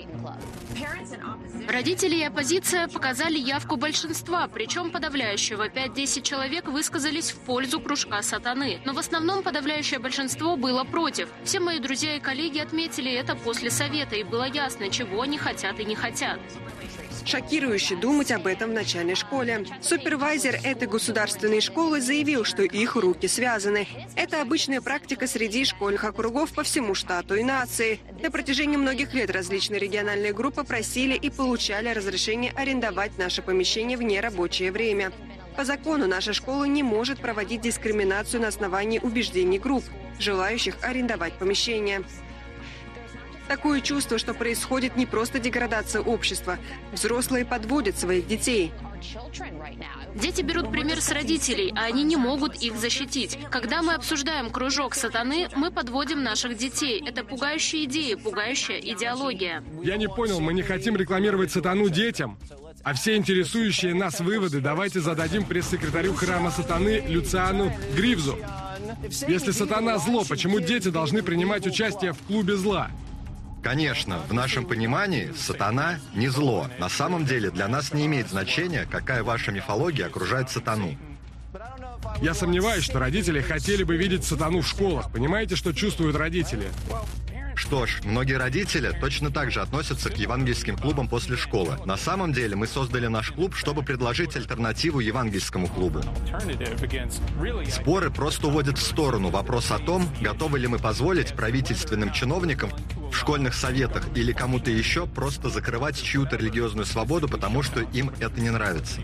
Родители и оппозиция показали явку большинства, причем подавляющего. пять-десять человек высказались в пользу кружка сатаны. Но в основном подавляющее большинство было против. Все мои друзья и коллеги отметили это после совета, и было ясно, чего они хотят и не хотят. Шокирующе думать об этом в начальной школе. Супервайзер этой государственной школы заявил, что их руки связаны. Это обычная практика среди школьных округов по всему штату и нации. На протяжении многих лет различные региональные группы просили и получали разрешение арендовать наше помещение в нерабочее время. По закону наша школа не может проводить дискриминацию на основании убеждений групп, желающих арендовать помещение. Такое чувство, что происходит не просто деградация общества. Взрослые подводят своих детей. Дети берут пример с родителей, а они не могут их защитить. Когда мы обсуждаем кружок сатаны, мы подводим наших детей. Это пугающая идея, пугающая идеология. Я не понял, мы не хотим рекламировать сатану детям. А все интересующие нас выводы давайте зададим пресс-секретарю храма сатаны Люциану Гривзу. Если сатана зло, почему дети должны принимать участие в клубе зла? Конечно, в нашем понимании сатана не зло. На самом деле для нас не имеет значения, какая ваша мифология окружает сатану. Я сомневаюсь, что родители хотели бы видеть сатану в школах. Понимаете, что чувствуют родители? Что ж, многие родители точно так же относятся к евангельским клубам после школы. На самом деле мы создали наш клуб, чтобы предложить альтернативу евангельскому клубу. Споры просто уводят в сторону вопрос о том, готовы ли мы позволить правительственным чиновникам в школьных советах или кому-то еще просто закрывать чью-то религиозную свободу, потому что им это не нравится.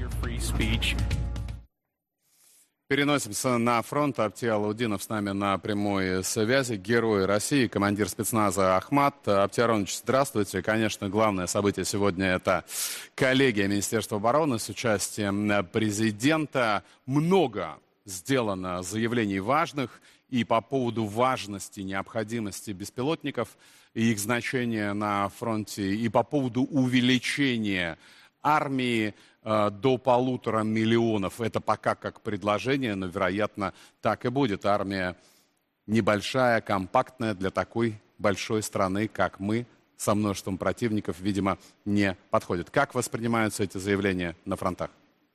Переносимся на фронт. Апти Алаудинов с нами на прямой связи. Герой России, командир спецназа Ахмат. Апти Аронович, здравствуйте. Конечно, главное событие сегодня – это коллегия Министерства обороны с участием президента. Много сделано заявлений важных и по поводу важности, необходимости беспилотников и их значения на фронте, и по поводу увеличения армии до полутора миллионов. Это пока как предложение, но, вероятно, так и будет. Армия небольшая, компактная для такой большой страны, как мы, со множеством противников, видимо, не подходит. Как воспринимаются эти заявления на фронтах?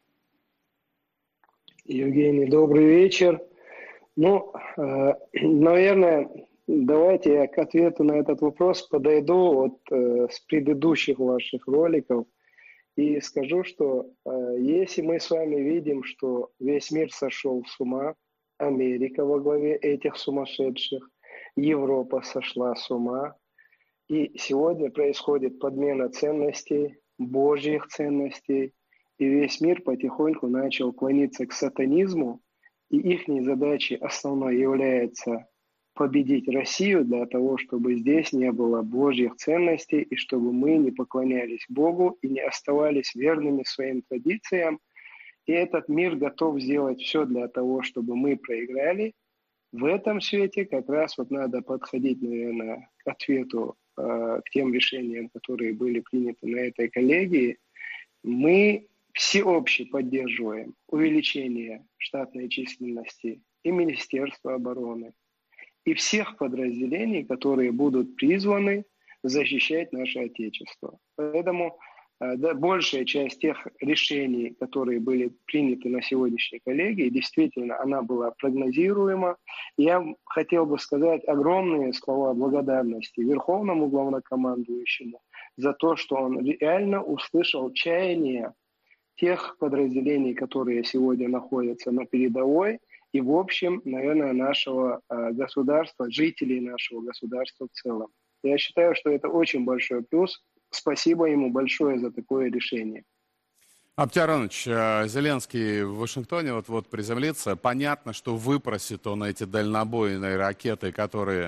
Евгений, добрый вечер. Ну, э, наверное, давайте я к ответу на этот вопрос подойду вот, э, с предыдущих ваших роликов. И скажу, что э, если мы с вами видим, что весь мир сошел с ума, Америка во главе этих сумасшедших, Европа сошла с ума, и сегодня происходит подмена ценностей, божьих ценностей, и весь мир потихоньку начал клониться к сатанизму, и их задачей основной является победить Россию для того, чтобы здесь не было божьих ценностей и чтобы мы не поклонялись Богу и не оставались верными своим традициям. И этот мир готов сделать все для того, чтобы мы проиграли. В этом свете как раз вот надо подходить, наверное, к ответу, э, к тем решениям, которые были приняты на этой коллегии. Мы всеобще поддерживаем увеличение штатной численности и Министерства обороны, и всех подразделений, которые будут призваны защищать наше Отечество. Поэтому э, да, большая часть тех решений, которые были приняты на сегодняшней коллегии, действительно, она была прогнозируема. Я хотел бы сказать огромные слова благодарности Верховному главнокомандующему за то, что он реально услышал чаяние тех подразделений, которые сегодня находятся на передовой, и в общем, наверное, нашего э, государства, жителей нашего государства в целом. Я считаю, что это очень большой плюс. Спасибо ему большое за такое решение. Апти Аронович, Зеленский в Вашингтоне вот-вот приземлится. Понятно, что выпросит он эти дальнобойные ракеты, которые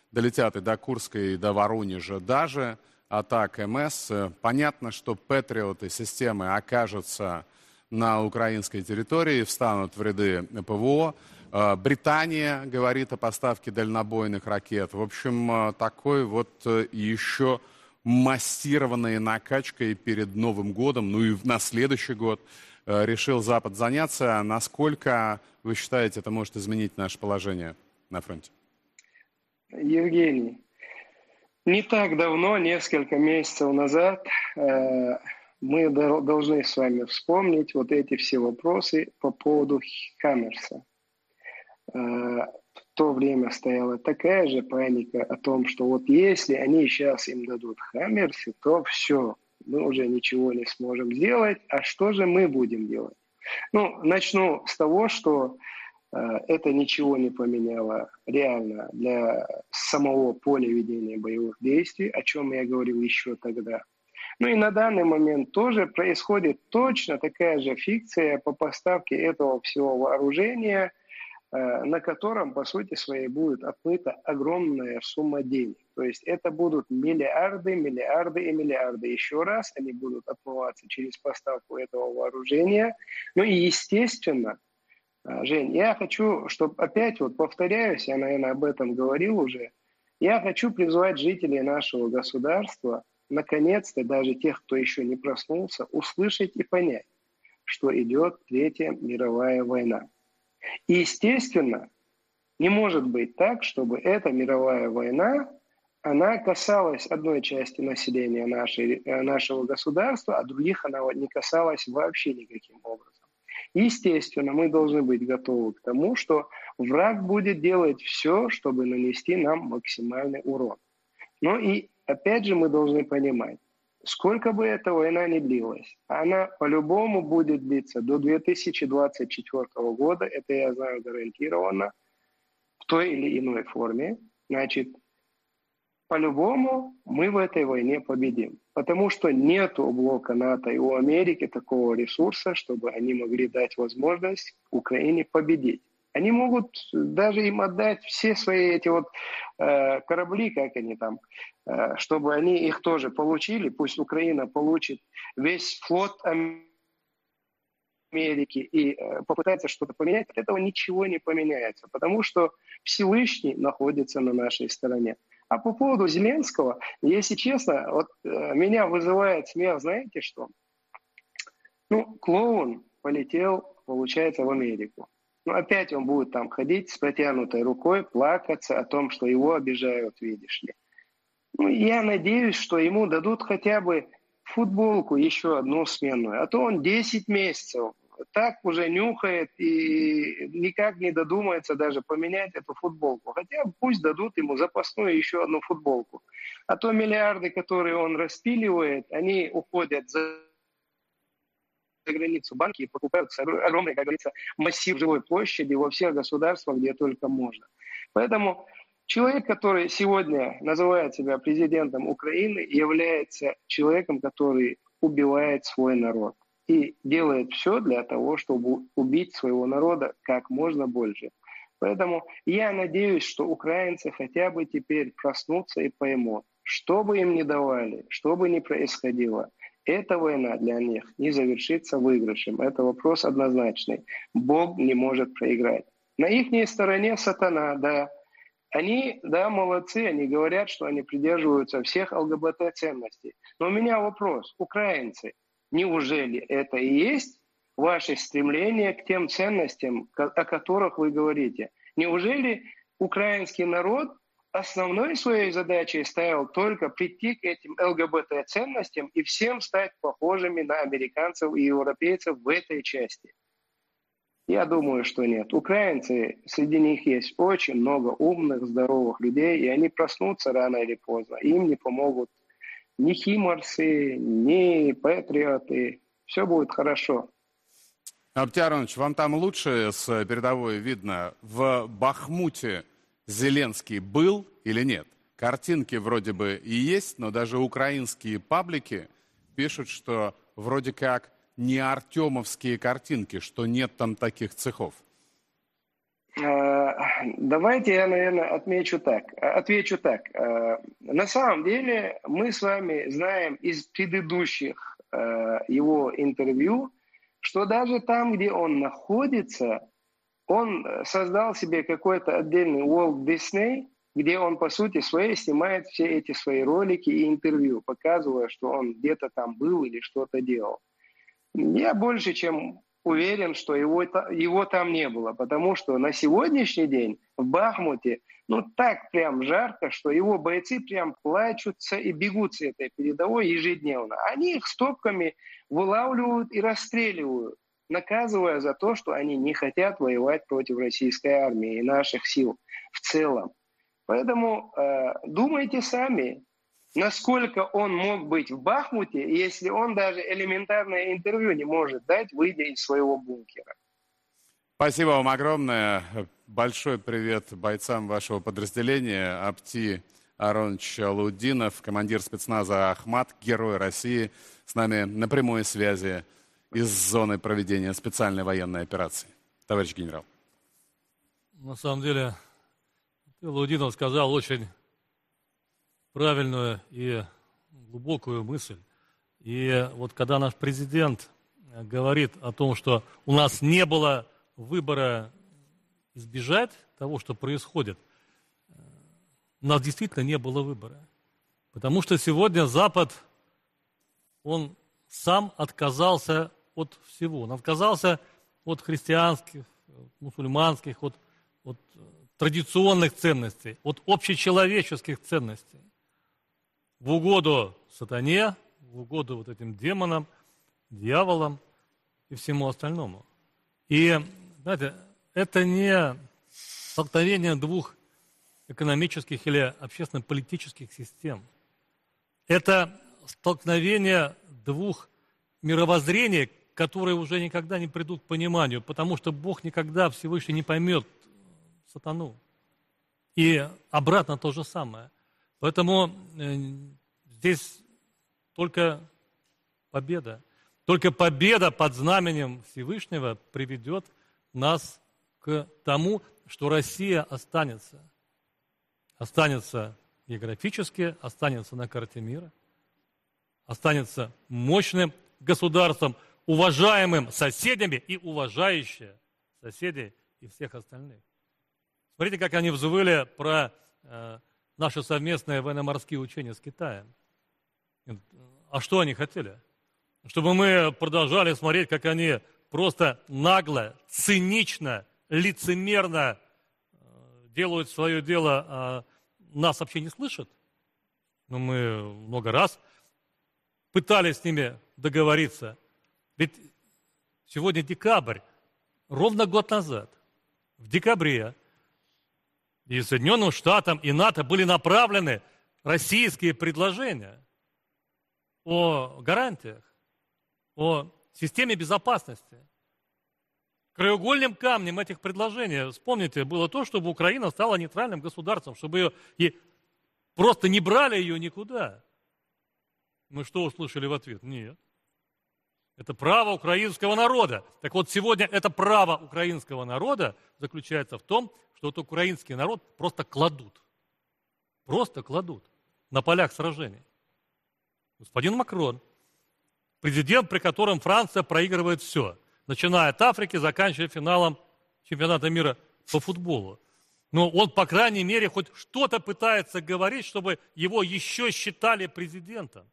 долетят и до Курска, и до Воронежа даже, атак МС. Понятно, что патриоты системы окажутся на украинской территории, встанут в ряды ПВО. Британия говорит о поставке дальнобойных ракет. В общем, такой вот еще массированной накачкой перед Новым годом, ну и на следующий год решил Запад заняться. Насколько, вы считаете, это может изменить наше положение на фронте? Евгений, не так давно, несколько месяцев назад, э, мы должны с вами вспомнить вот эти все вопросы по поводу Хаммерса. Э, в то время стояла такая же паника о том, что вот если они сейчас им дадут Хаммерсы, то все, мы уже ничего не сможем сделать. А что же мы будем делать? Ну, начну с того, что это ничего не поменяло реально для самого поля ведения боевых действий, о чем я говорил еще тогда. Ну и на данный момент тоже происходит точно такая же фикция по поставке этого всего вооружения, на котором, по сути своей, будет отмыта огромная сумма денег. То есть это будут миллиарды, миллиарды и миллиарды. Еще раз они будут отмываться через поставку этого вооружения. Ну и естественно, Жень, я хочу, чтобы опять вот повторяюсь, я, наверное, об этом говорил уже, я хочу призвать жителей нашего государства, наконец-то, даже тех, кто еще не проснулся, услышать и понять, что идет Третья мировая война. И, естественно, не может быть так, чтобы эта мировая война, она касалась одной части населения нашей, нашего государства, а других она не касалась вообще никаким образом. Естественно, мы должны быть готовы к тому, что враг будет делать все, чтобы нанести нам максимальный урон. Но и опять же мы должны понимать, сколько бы эта война ни длилась, она по-любому будет длиться до две тысячи двадцать четвёртого года, это я знаю гарантированно, в той или иной форме. Значит, по-любому мы в этой войне победим. Потому что нет у блока НАТО и у Америки такого ресурса, чтобы они могли дать возможность Украине победить. Они могут даже им отдать все свои эти вот э, корабли, как они там, э, чтобы они их тоже получили. Пусть Украина получит весь флот Америки и э, попытается что-то поменять. От этого ничего не поменяется, потому что Всевышний находится на нашей стороне. А по поводу Зеленского, если честно, вот э, меня вызывает смех, знаете что? Ну, клоун полетел, получается, в Америку. Ну, опять он будет там ходить с протянутой рукой, плакаться о том, что его обижают, видишь ли. Ну, я надеюсь, что ему дадут хотя бы футболку еще одну сменную, а то он десять месяцев так уже нюхает и никак не додумается даже поменять эту футболку. Хотя пусть дадут ему запасную еще одну футболку. А то миллиарды, которые он распиливает, они уходят за границу банки и покупают огромный, как говорится, массив жилой площади во всех государствах, где только можно. Поэтому человек, который сегодня называет себя президентом Украины, является человеком, который убивает свой народ. И делает все для того, чтобы убить своего народа как можно больше. Поэтому я надеюсь, что украинцы хотя бы теперь проснутся и поймут, что бы им ни давали, что бы ни происходило, эта война для них не завершится выигрышем. Это вопрос однозначный. Бог не может проиграть. На их стороне сатана, да. Они, да, молодцы, они говорят, что они придерживаются всех ЛГБТ-ценностей. Но у меня вопрос, украинцы, неужели это и есть ваше стремление к тем ценностям, о которых вы говорите? Неужели украинский народ основной своей задачей ставил только прийти к этим ЛГБТ-ценностям и всем стать похожими на американцев и европейцев в этой части? Я думаю, что нет. Украинцы, среди них есть очень много умных, здоровых людей, и они проснутся рано или поздно. Им не помогут ни химарсы, ни патриоты. Все будет хорошо. Абтиар Иванович, вам там лучше с передовой видно? В Бахмуте Зеленский был или нет? Картинки вроде бы и есть, но даже украинские паблики пишут, что вроде как не артемовские картинки, что нет там таких цехов. Давайте я, наверное, отмечу так, отвечу так. На самом деле мы с вами знаем из предыдущих его интервью, что даже там, где он находится, он создал себе какой-то отдельный Walt Disney, где он, по сути своей, снимает все эти свои ролики и интервью, показывая, что он где-то там был или что-то делал. Я больше чем уверен, что его, его там не было, потому что на сегодняшний день в Бахмуте ну так прям жарко, что его бойцы прям плачутся и бегут с этой передовой ежедневно. Они их стопками вылавливают и расстреливают, наказывая за то, что они не хотят воевать против российской армии и наших сил в целом. Поэтому э, думайте сами, насколько он мог быть в Бахмуте, если он даже элементарное интервью не может дать, выйдя из своего бункера. Спасибо вам огромное. Большой привет бойцам вашего подразделения. Апти Аронович Лудинов, командир спецназа «Ахмат», герой России, с нами на прямой связи из зоны проведения специальной военной операции. Товарищ генерал. На самом деле, Лудинов сказал очень правильную и глубокую мысль. И вот когда наш президент говорит о том, что у нас не было выбора избежать того, что происходит, у нас действительно не было выбора. Потому что сегодня Запад, он сам отказался от всего. Он отказался от христианских, мусульманских, от, от традиционных ценностей, от общечеловеческих ценностей. В угоду сатане, в угоду вот этим демонам, дьяволам и всему остальному. И, знаете, это не столкновение двух экономических или общественно-политических систем. Это столкновение двух мировоззрений, которые уже никогда не придут к пониманию, потому что Бог никогда Всевышний не поймет сатану. И обратно то же самое. Поэтому э, здесь только победа. Только победа под знаменем Всевышнего приведет нас к тому, что Россия останется. Останется географически, останется на карте мира, останется мощным государством, уважаемым соседями и уважающим соседей и всех остальных. Смотрите, как они взвыли про э, наши совместные военно-морские учения с Китаем. А что они хотели? Чтобы мы продолжали смотреть, как они просто нагло, цинично, лицемерно делают свое дело, а нас вообще не слышат? Но мы много раз пытались с ними договориться. Ведь сегодня декабрь, ровно год назад, в декабре, и Соединенным Штатам, и НАТО были направлены российские предложения о гарантиях, о системе безопасности. Краеугольным камнем этих предложений, вспомните, было то, чтобы Украина стала нейтральным государством, чтобы ее и просто не брали ее никуда. Мы что услышали в ответ? Нет. Это право украинского народа. Так вот, сегодня это право украинского народа заключается в том, что вот украинский народ просто кладут. Просто кладут на полях сражений. Господин Макрон, президент, при котором Франция проигрывает все, начиная от Африки, заканчивая финалом чемпионата мира по футболу. Но он, по крайней мере, хоть что-то пытается говорить, чтобы его еще считали президентом.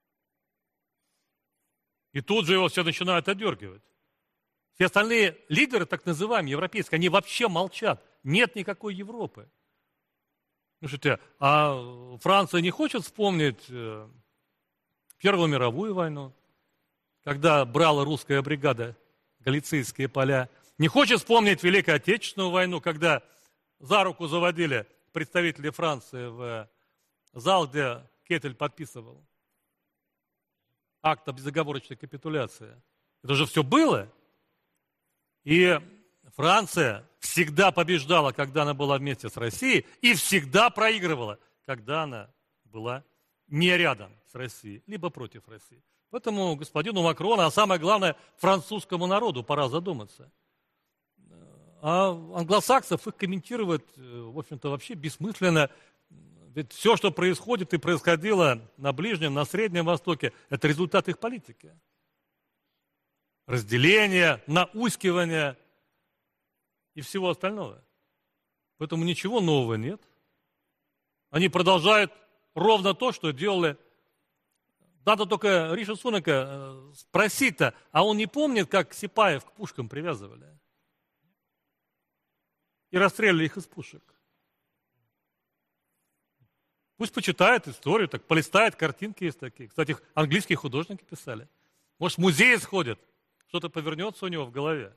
И тут же его все начинают одергивать. Все остальные лидеры, так называемые, европейские, они вообще молчат. Нет никакой Европы. Слушайте, а Франция не хочет вспомнить Первую мировую войну, когда брала русская бригада Галицийские поля? Не хочет вспомнить Великую Отечественную войну, когда за руку заводили представители Франции в зал, где Кетель подписывал акт о безоговорочной капитуляции? Это же все было. И Франция всегда побеждала, когда она была вместе с Россией, и всегда проигрывала, когда она была не рядом с Россией, либо против России. Поэтому господину Макрону, а самое главное, французскому народу пора задуматься. А англосаксов их комментировать, в общем-то, вообще бессмысленно. Ведь все, что происходит и происходило на Ближнем, на Среднем Востоке, это результат их политики. Разделение, наускивание и всего остального. Поэтому ничего нового нет. Они продолжают ровно то, что делали. Надо только Риши Сунака спросить-то, а он не помнит, как сипаев к пушкам привязывали? И расстреляли их из пушек. Пусть почитает историю, так полистает, картинки есть такие. Кстати, их английские художники писали. Может, в музей сходит, что-то повернется у него в голове.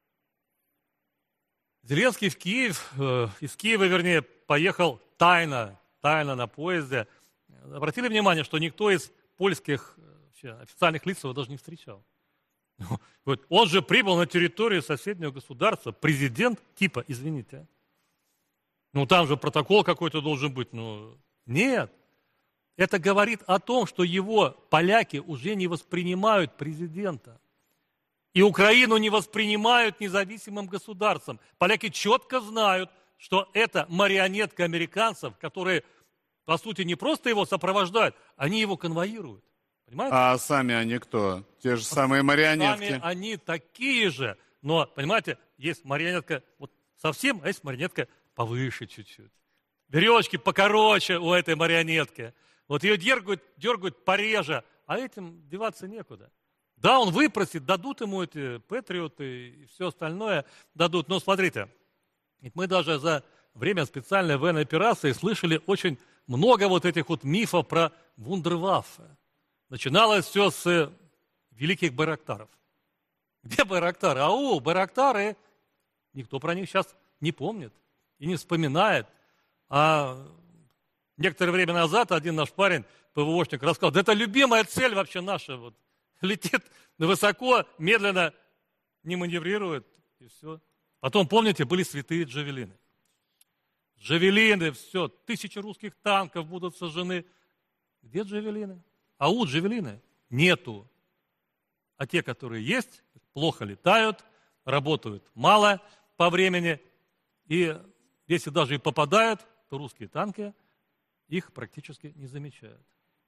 Зеленский в Киев, э, из Киева, вернее, поехал тайно, тайно на поезде. Обратили внимание, что никто из польских вообще, официальных лиц его даже не встречал. Вот, он же прибыл на территорию соседнего государства, президент типа, извините. Ну, там же протокол какой-то должен быть, ну... Нет, это говорит о том, что его поляки уже не воспринимают президента. И Украину не воспринимают независимым государством. Поляки четко знают, что это марионетка американцев, которые, по сути, не просто его сопровождают, они его конвоируют. Понимаете? А сами они кто? Те же самые марионетки. Сами они такие же. Но, понимаете, есть марионетка вот совсем, а есть марионетка повыше чуть-чуть. Веревочки покороче у этой марионетки. Вот ее дергают, дергают пореже, а этим деваться некуда. Да, он выпросит, дадут ему эти патриоты и все остальное дадут. Но смотрите, мы даже за время специальной военной операции слышали очень много вот этих вот мифов про вундерваффе. Начиналось все с великих байрактаров. Где байрактары? Ау, байрактары! Никто про них сейчас не помнит и не вспоминает. А некоторое время назад один наш парень, ПВОшник, рассказал, да это любимая цель вообще наша. Вот. Летит высоко, медленно, не маневрирует, и все. Потом, помните, были святые джавелины. Джавелины, все, тысячи русских танков будут сожжены. Где джавелины? Ау, джавелины? Нету. А те, которые есть, плохо летают, работают мало по времени, и если даже и попадают, то русские танки их практически не замечают.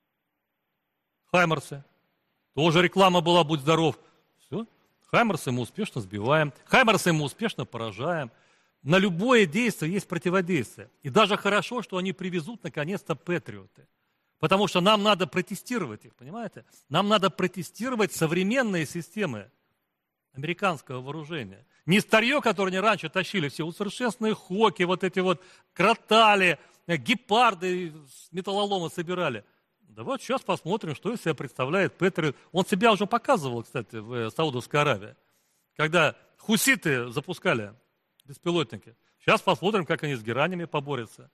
Хаймерсы. Тоже реклама была, будь здоров. Все. Хаймерсы мы успешно сбиваем. Хаймерсы мы успешно поражаем. На любое действие есть противодействие. И даже хорошо, что они привезут наконец-то патриоты. Потому что нам надо протестировать их, понимаете? Нам надо протестировать современные системы американского вооружения. Не старье, которое они раньше тащили, все усовершенствованные хоки, вот эти вот кротали, гепарды с металлолома собирали. Да вот сейчас посмотрим, что из себя представляет Патриот. Он себя уже показывал, кстати, в Саудовской Аравии, когда хуситы запускали беспилотники. Сейчас посмотрим, как они с геранями поборются.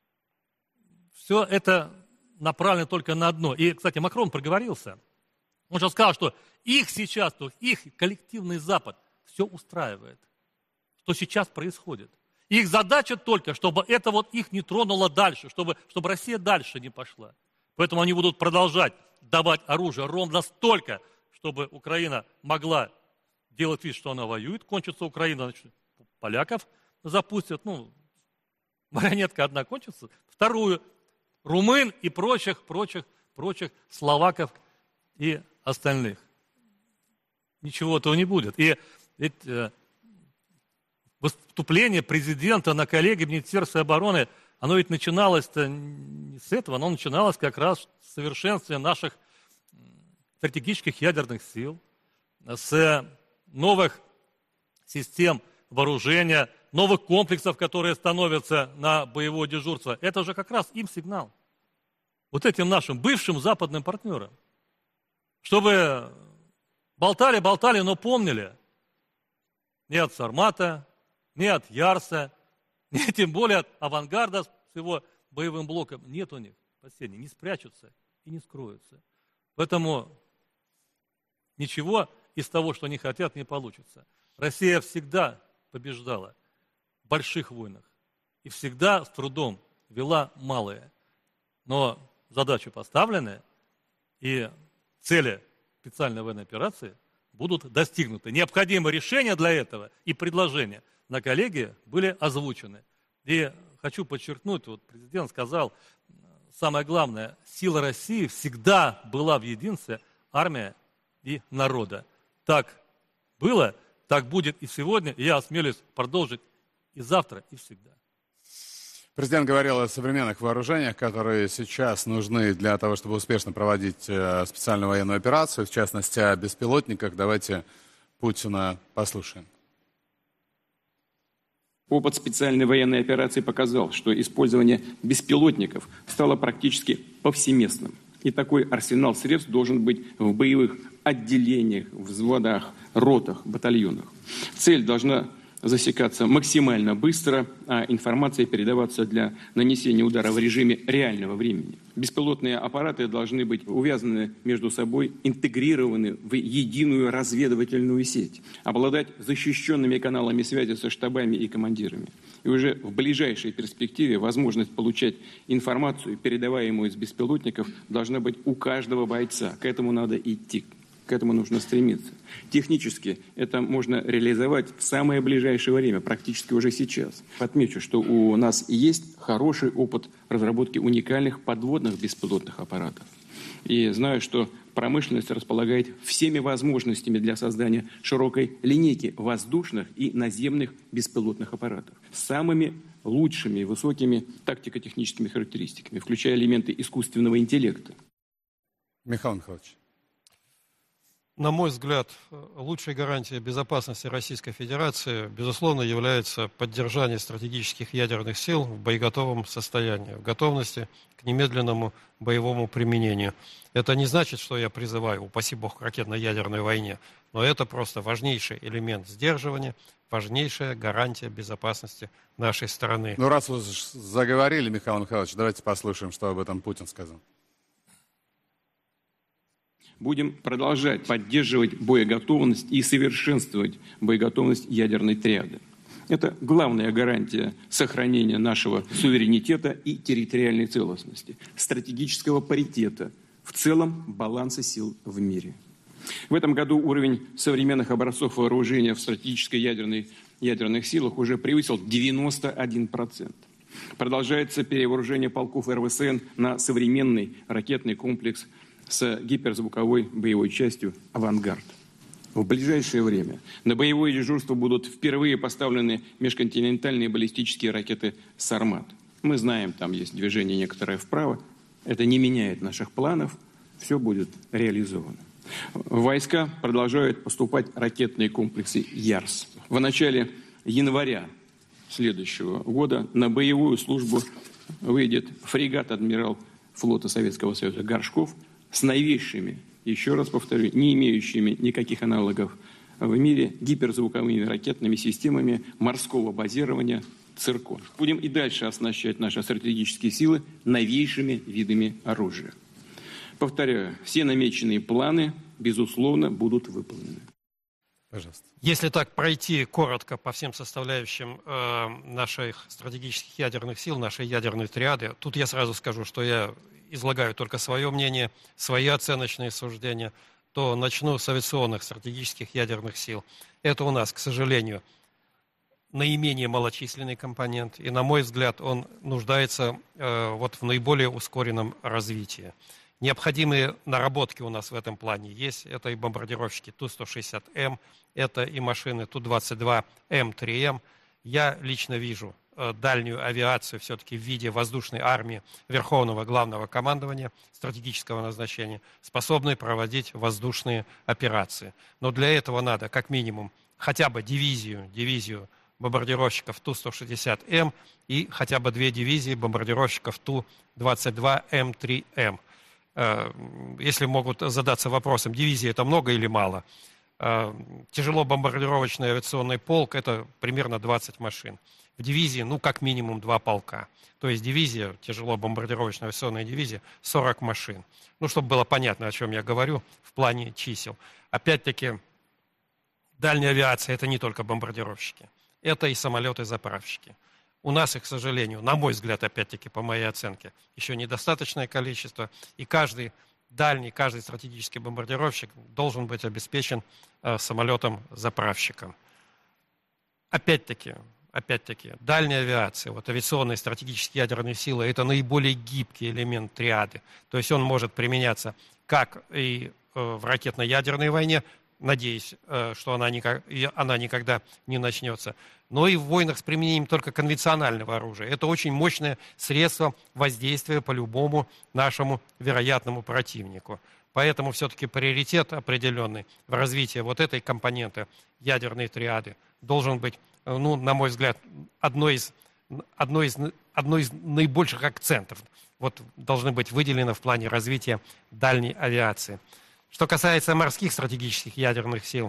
Все это направлено только на одно. И, кстати, Макрон проговорился. Он же сказал, что их сейчас, то их коллективный Запад все устраивает, что сейчас происходит. Их задача только, чтобы это вот их не тронуло дальше, чтобы, чтобы Россия дальше не пошла. Поэтому они будут продолжать давать оружие ровно столько, чтобы Украина могла делать вид, что она воюет. Кончится Украина, значит, поляков запустят. Ну, марионетка одна кончится. Вторую румын и прочих, прочих, прочих словаков и остальных. Ничего этого не будет. И ведь э, выступление президента на коллегии Министерства обороны, оно ведь начиналось-то не с этого, оно начиналось как раз с совершенствования наших стратегических ядерных сил, с новых систем вооружения, новых комплексов, которые становятся на боевое дежурство. Это же как раз им сигнал. Вот этим нашим бывшим западным партнерам. Чтобы болтали, болтали, но помнили. Ни от Сармата, ни от Ярса, ни тем более от авангарда с его боевым блоком. Нет у них последних, не спрячутся и не скроются. Поэтому ничего из того, что они хотят, не получится. Россия всегда побеждала в больших войнах и всегда с трудом вела малые. Но задачи поставлены, и цели специальной военной операции будут достигнуты. Необходимо решение для этого и предложение. на коллегии были озвучены. И хочу подчеркнуть, вот президент сказал, самое главное, сила России всегда была в единстве армия и народа. Так было, так будет и сегодня, и я осмелюсь продолжить и завтра, и всегда. Президент говорил о современных вооружениях, которые сейчас нужны для того, чтобы успешно проводить специальную военную операцию, в частности, о беспилотниках. Давайте Путина послушаем. Опыт специальной военной операции показал, что использование беспилотников стало практически повсеместным. И такой арсенал средств должен быть в боевых отделениях, взводах, ротах, батальонах. Цель должна засекаться максимально быстро, а информация передаваться для нанесения удара в режиме реального времени. Беспилотные аппараты должны быть увязаны между собой, интегрированы в единую разведывательную сеть, обладать защищенными каналами связи со штабами и командирами. И уже в ближайшей перспективе возможность получать информацию, передаваемую из беспилотников, должна быть у каждого бойца. К этому надо идти. К этому нужно стремиться. Технически это можно реализовать в самое ближайшее время, практически уже сейчас. Отмечу, что у нас есть хороший опыт разработки уникальных подводных беспилотных аппаратов. И знаю, что промышленность располагает всеми возможностями для создания широкой линейки воздушных и наземных беспилотных аппаратов с самыми лучшими и высокими тактико-техническими характеристиками, включая элементы искусственного интеллекта. Михаил Михайлович. На мой взгляд, лучшей гарантией безопасности Российской Федерации, безусловно, является поддержание стратегических ядерных сил в боеготовом состоянии, в готовности к немедленному боевому применению. Это не значит, что я призываю, упаси бог, к ракетно-ядерной войне, но это просто важнейший элемент сдерживания, важнейшая гарантия безопасности нашей страны. Ну, раз вы заговорили, Михаил Михайлович, давайте послушаем, что об этом Путин сказал. Будем продолжать поддерживать боеготовность и совершенствовать боеготовность ядерной триады. Это главная гарантия сохранения нашего суверенитета и территориальной целостности, стратегического паритета, в целом баланса сил в мире. В этом году уровень современных образцов вооружения в стратегической ядерной, ядерных силах уже превысил девяносто один процент. Продолжается перевооружение полков эр вэ эс эн на современный ракетный комплекс с гиперзвуковой боевой частью «Авангард». В ближайшее время на боевое дежурство будут впервые поставлены межконтинентальные баллистические ракеты «Сармат». Мы знаем, там есть движение некоторое вправо. Это не меняет наших планов. Все будет реализовано. В войска продолжают поступать ракетные комплексы «Ярс». В начале января следующего года на боевую службу выйдет фрегат «Адмирал» флота Советского Союза «Горшков» с новейшими, еще раз повторю, не имеющими никаких аналогов в мире гиперзвуковыми ракетными системами морского базирования «Циркон». Будем и дальше оснащать наши стратегические силы новейшими видами оружия. Повторяю, все намеченные планы, безусловно, будут выполнены. Пожалуйста. Если так пройти коротко по всем составляющим э, наших стратегических ядерных сил, нашей ядерной триады, тут я сразу скажу, что я излагаю только свое мнение, свои оценочные суждения, то начну с авиационных стратегических ядерных сил. Это у нас, к сожалению, наименее малочисленный компонент, и, на мой взгляд, он нуждается э, вот в наиболее ускоренном развитии. Необходимые наработки у нас в этом плане есть. Это и бомбардировщики Ту сто шестьдесят эм, это и машины Ту двадцать два эм три эм. Я лично вижу э, дальнюю авиацию все-таки в виде воздушной армии Верховного Главного Командования стратегического назначения, способной проводить воздушные операции. Но для этого надо как минимум хотя бы дивизию, дивизию бомбардировщиков Ту сто шестьдесят эм и хотя бы две дивизии бомбардировщиков Ту двадцать два эм три эм. Если могут задаться вопросом, дивизии это много или мало? Тяжело-бомбардировочный авиационный полк это примерно двадцать машин. В дивизии, ну, как минимум два полка. То есть дивизия, тяжело-бомбардировочная авиационная дивизия, сорок машин. Ну, чтобы было понятно, о чем я говорю в плане чисел. Опять-таки, дальняя авиация это не только бомбардировщики. Это и самолеты-заправщики. У нас их, к сожалению, на мой взгляд, опять-таки, по моей оценке, еще недостаточное количество. И каждый дальний, каждый стратегический бомбардировщик должен быть обеспечен э, самолетом-заправщиком. опять-таки, опять-таки, дальняя авиация, вот авиационные стратегические ядерные силы, это наиболее гибкий элемент триады. То есть он может применяться как и э, в ракетно-ядерной войне, надеюсь, э, что она, никак, она никогда не начнется, но и в войнах с применением только конвенционального оружия. Это очень мощное средство воздействия по любому нашему вероятному противнику. Поэтому все-таки приоритет определенный в развитии вот этой компоненты ядерной триады должен быть, ну, на мой взгляд, одной из, одной из, одной из наибольших акцентов. Вот должны быть выделены в плане развития дальней авиации. Что касается морских стратегических ядерных сил,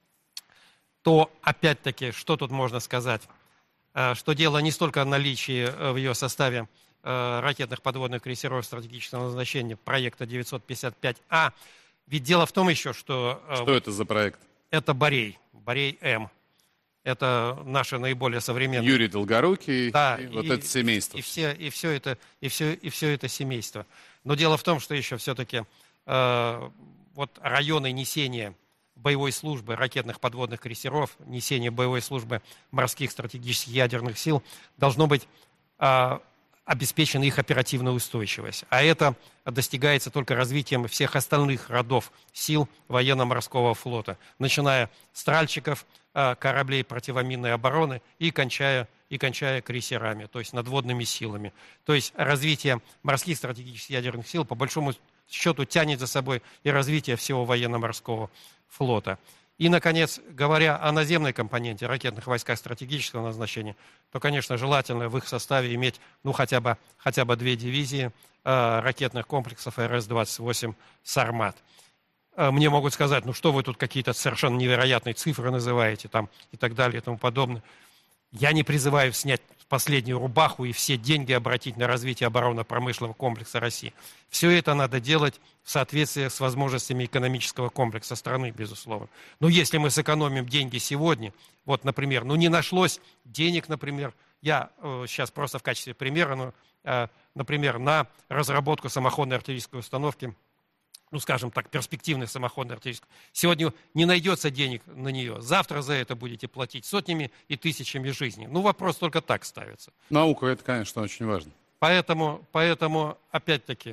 то, опять-таки, что тут можно сказать? Что дело не столько в наличии в ее составе ракетных подводных крейсеров стратегического назначения проекта девятьсот пятьдесят пять А. Ведь дело в том еще, что... Что это за проект? Это Борей, Борей-М. Это наши наиболее современные... Юрий Долгорукий, да, и, и вот это семейство. И, и, все, и, все это, и, все, и все это семейство. Но дело в том, что еще все-таки э, вот районы несения боевой службы ракетных подводных крейсеров, несения боевой службы морских стратегических ядерных сил должно быть... Э, обеспечена их оперативная устойчивость. А это достигается только развитием всех остальных родов сил военно-морского флота, начиная с тральщиков, кораблей противоминной обороны и кончая, и кончая крейсерами, то есть надводными силами. То есть развитие морских стратегических ядерных сил по большому счету тянет за собой и развитие всего военно-морского флота. И, наконец, говоря о наземной компоненте ракетных войсках стратегического назначения, то, конечно, желательно в их составе иметь ну, хотя бы, хотя бы две дивизии э, ракетных комплексов эр эс двадцать восемь «Сармат». Э, мне могут сказать, ну что вы тут какие-то совершенно невероятные цифры называете там, и так далее и тому подобное. Я не призываю снять последнюю рубаху и все деньги обратить на развитие оборонно-промышленного комплекса России. Все это надо делать в соответствии с возможностями экономического комплекса страны, безусловно. Но если мы сэкономим деньги сегодня, вот, например, ну не нашлось денег, например, я э, сейчас просто в качестве примера, ну, э, например, на разработку самоходной артиллерийской установки, ну, скажем так, перспективной самоходной артиллерийской. Сегодня не найдется денег на нее. Завтра за это будете платить сотнями и тысячами жизней. Ну, вопрос только так ставится. Наука, это, конечно, очень важно. Поэтому, поэтому опять-таки,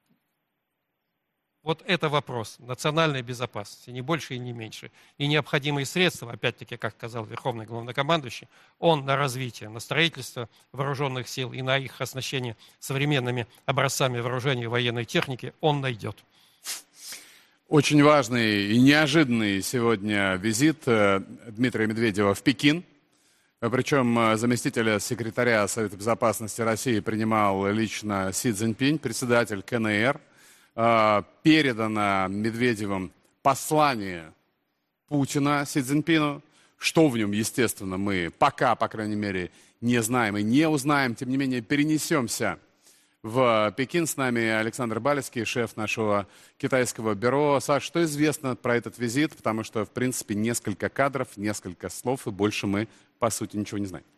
вот это вопрос национальной безопасности, не больше и не меньше. И необходимые средства, опять-таки, как сказал Верховный Главнокомандующий, он на развитие, на строительство вооруженных сил и на их оснащение современными образцами вооружения и военной техники он найдет. Очень важный и неожиданный сегодня визит Дмитрия Медведева в Пекин. Причем заместителя секретаря Совета Безопасности России принимал лично Си Цзиньпинь, председатель ка эн эр. Передано Медведевым послание Путина Си Цзиньпину. Что в нем, естественно, мы пока, по крайней мере, не знаем и не узнаем. Тем не менее, перенесемся в Пекин. С нами Александр Балецкий, шеф нашего китайского бюро. Саш, что известно про этот визит? Потому что, в принципе, несколько кадров, несколько слов, и больше мы, по сути, ничего не знаем.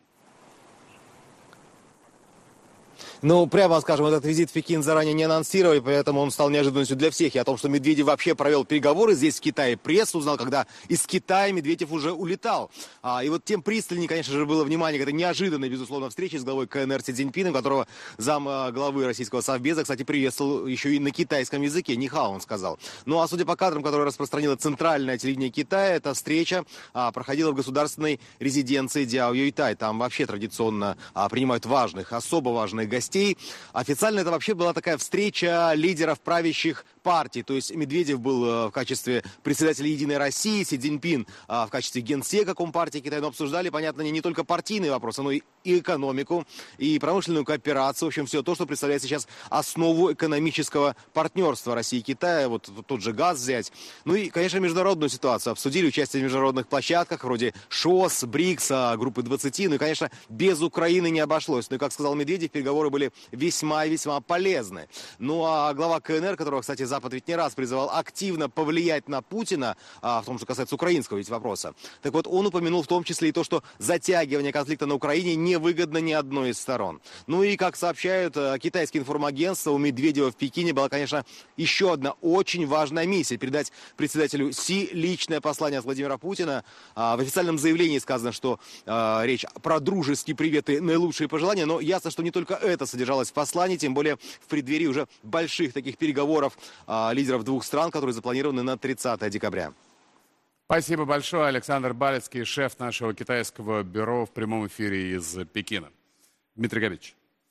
Ну, прямо скажем, этот визит в Пекин заранее не анонсировали, поэтому он стал неожиданностью для всех. И о том, что Медведев вообще провел переговоры здесь, в Китае, пресса узнал, когда из Китая Медведев уже улетал. А, и вот тем пристальнее, конечно же, было внимание к этой неожиданной, безусловно, встрече с главой ка эн эр Си Цзиньпином, которого зам главы российского совбеза, кстати, приветствовал еще и на китайском языке. Нихао, он сказал. Ну, а судя по кадрам, которые распространило центральное телевидение Китая, эта встреча а, проходила в государственной резиденции Дяо Юйтай. Там вообще традиционно а, принимают важных, особо важных гостей. Официально это вообще была такая встреча лидеров правящих партий. То есть Медведев был в качестве председателя «Единой России», Си Цзиньпин в качестве генсека Компартии Китая. Но обсуждали, понятно, не только партийные вопросы, но и экономику, и промышленную кооперацию. В общем, все то, что представляет сейчас основу экономического партнерства России и Китая. Вот тот же газ взять. Ну и, конечно, международную ситуацию. Обсудили участие в международных площадках вроде ШОС, БРИКС, группы двадцати. Ну и, конечно, без Украины не обошлось. Но, как сказал Медведев, переговоры были были весьма и весьма полезны. Ну а глава КНР, которого, кстати, Запад ведь не раз призывал активно повлиять на Путина, а, в том, что касается украинского ведь вопроса, так вот он упомянул в том числе и то, что затягивание конфликта на Украине невыгодно ни одной из сторон. Ну и, как сообщают китайские информагентства, у Медведева в Пекине была, конечно, еще одна очень важная миссия — передать председателю Си личное послание от Владимира Путина. В официальном заявлении сказано, что э, речь про дружеский привет и наилучшие пожелания, но ясно, что не только это содержалось в послании, тем более в преддверии уже больших таких переговоров э, лидеров двух стран, которые запланированы на тридцатое декабря. Спасибо большое. Александр Балецкий, шеф нашего китайского бюро, в прямом эфире из Пекина. Дмитрий Габич.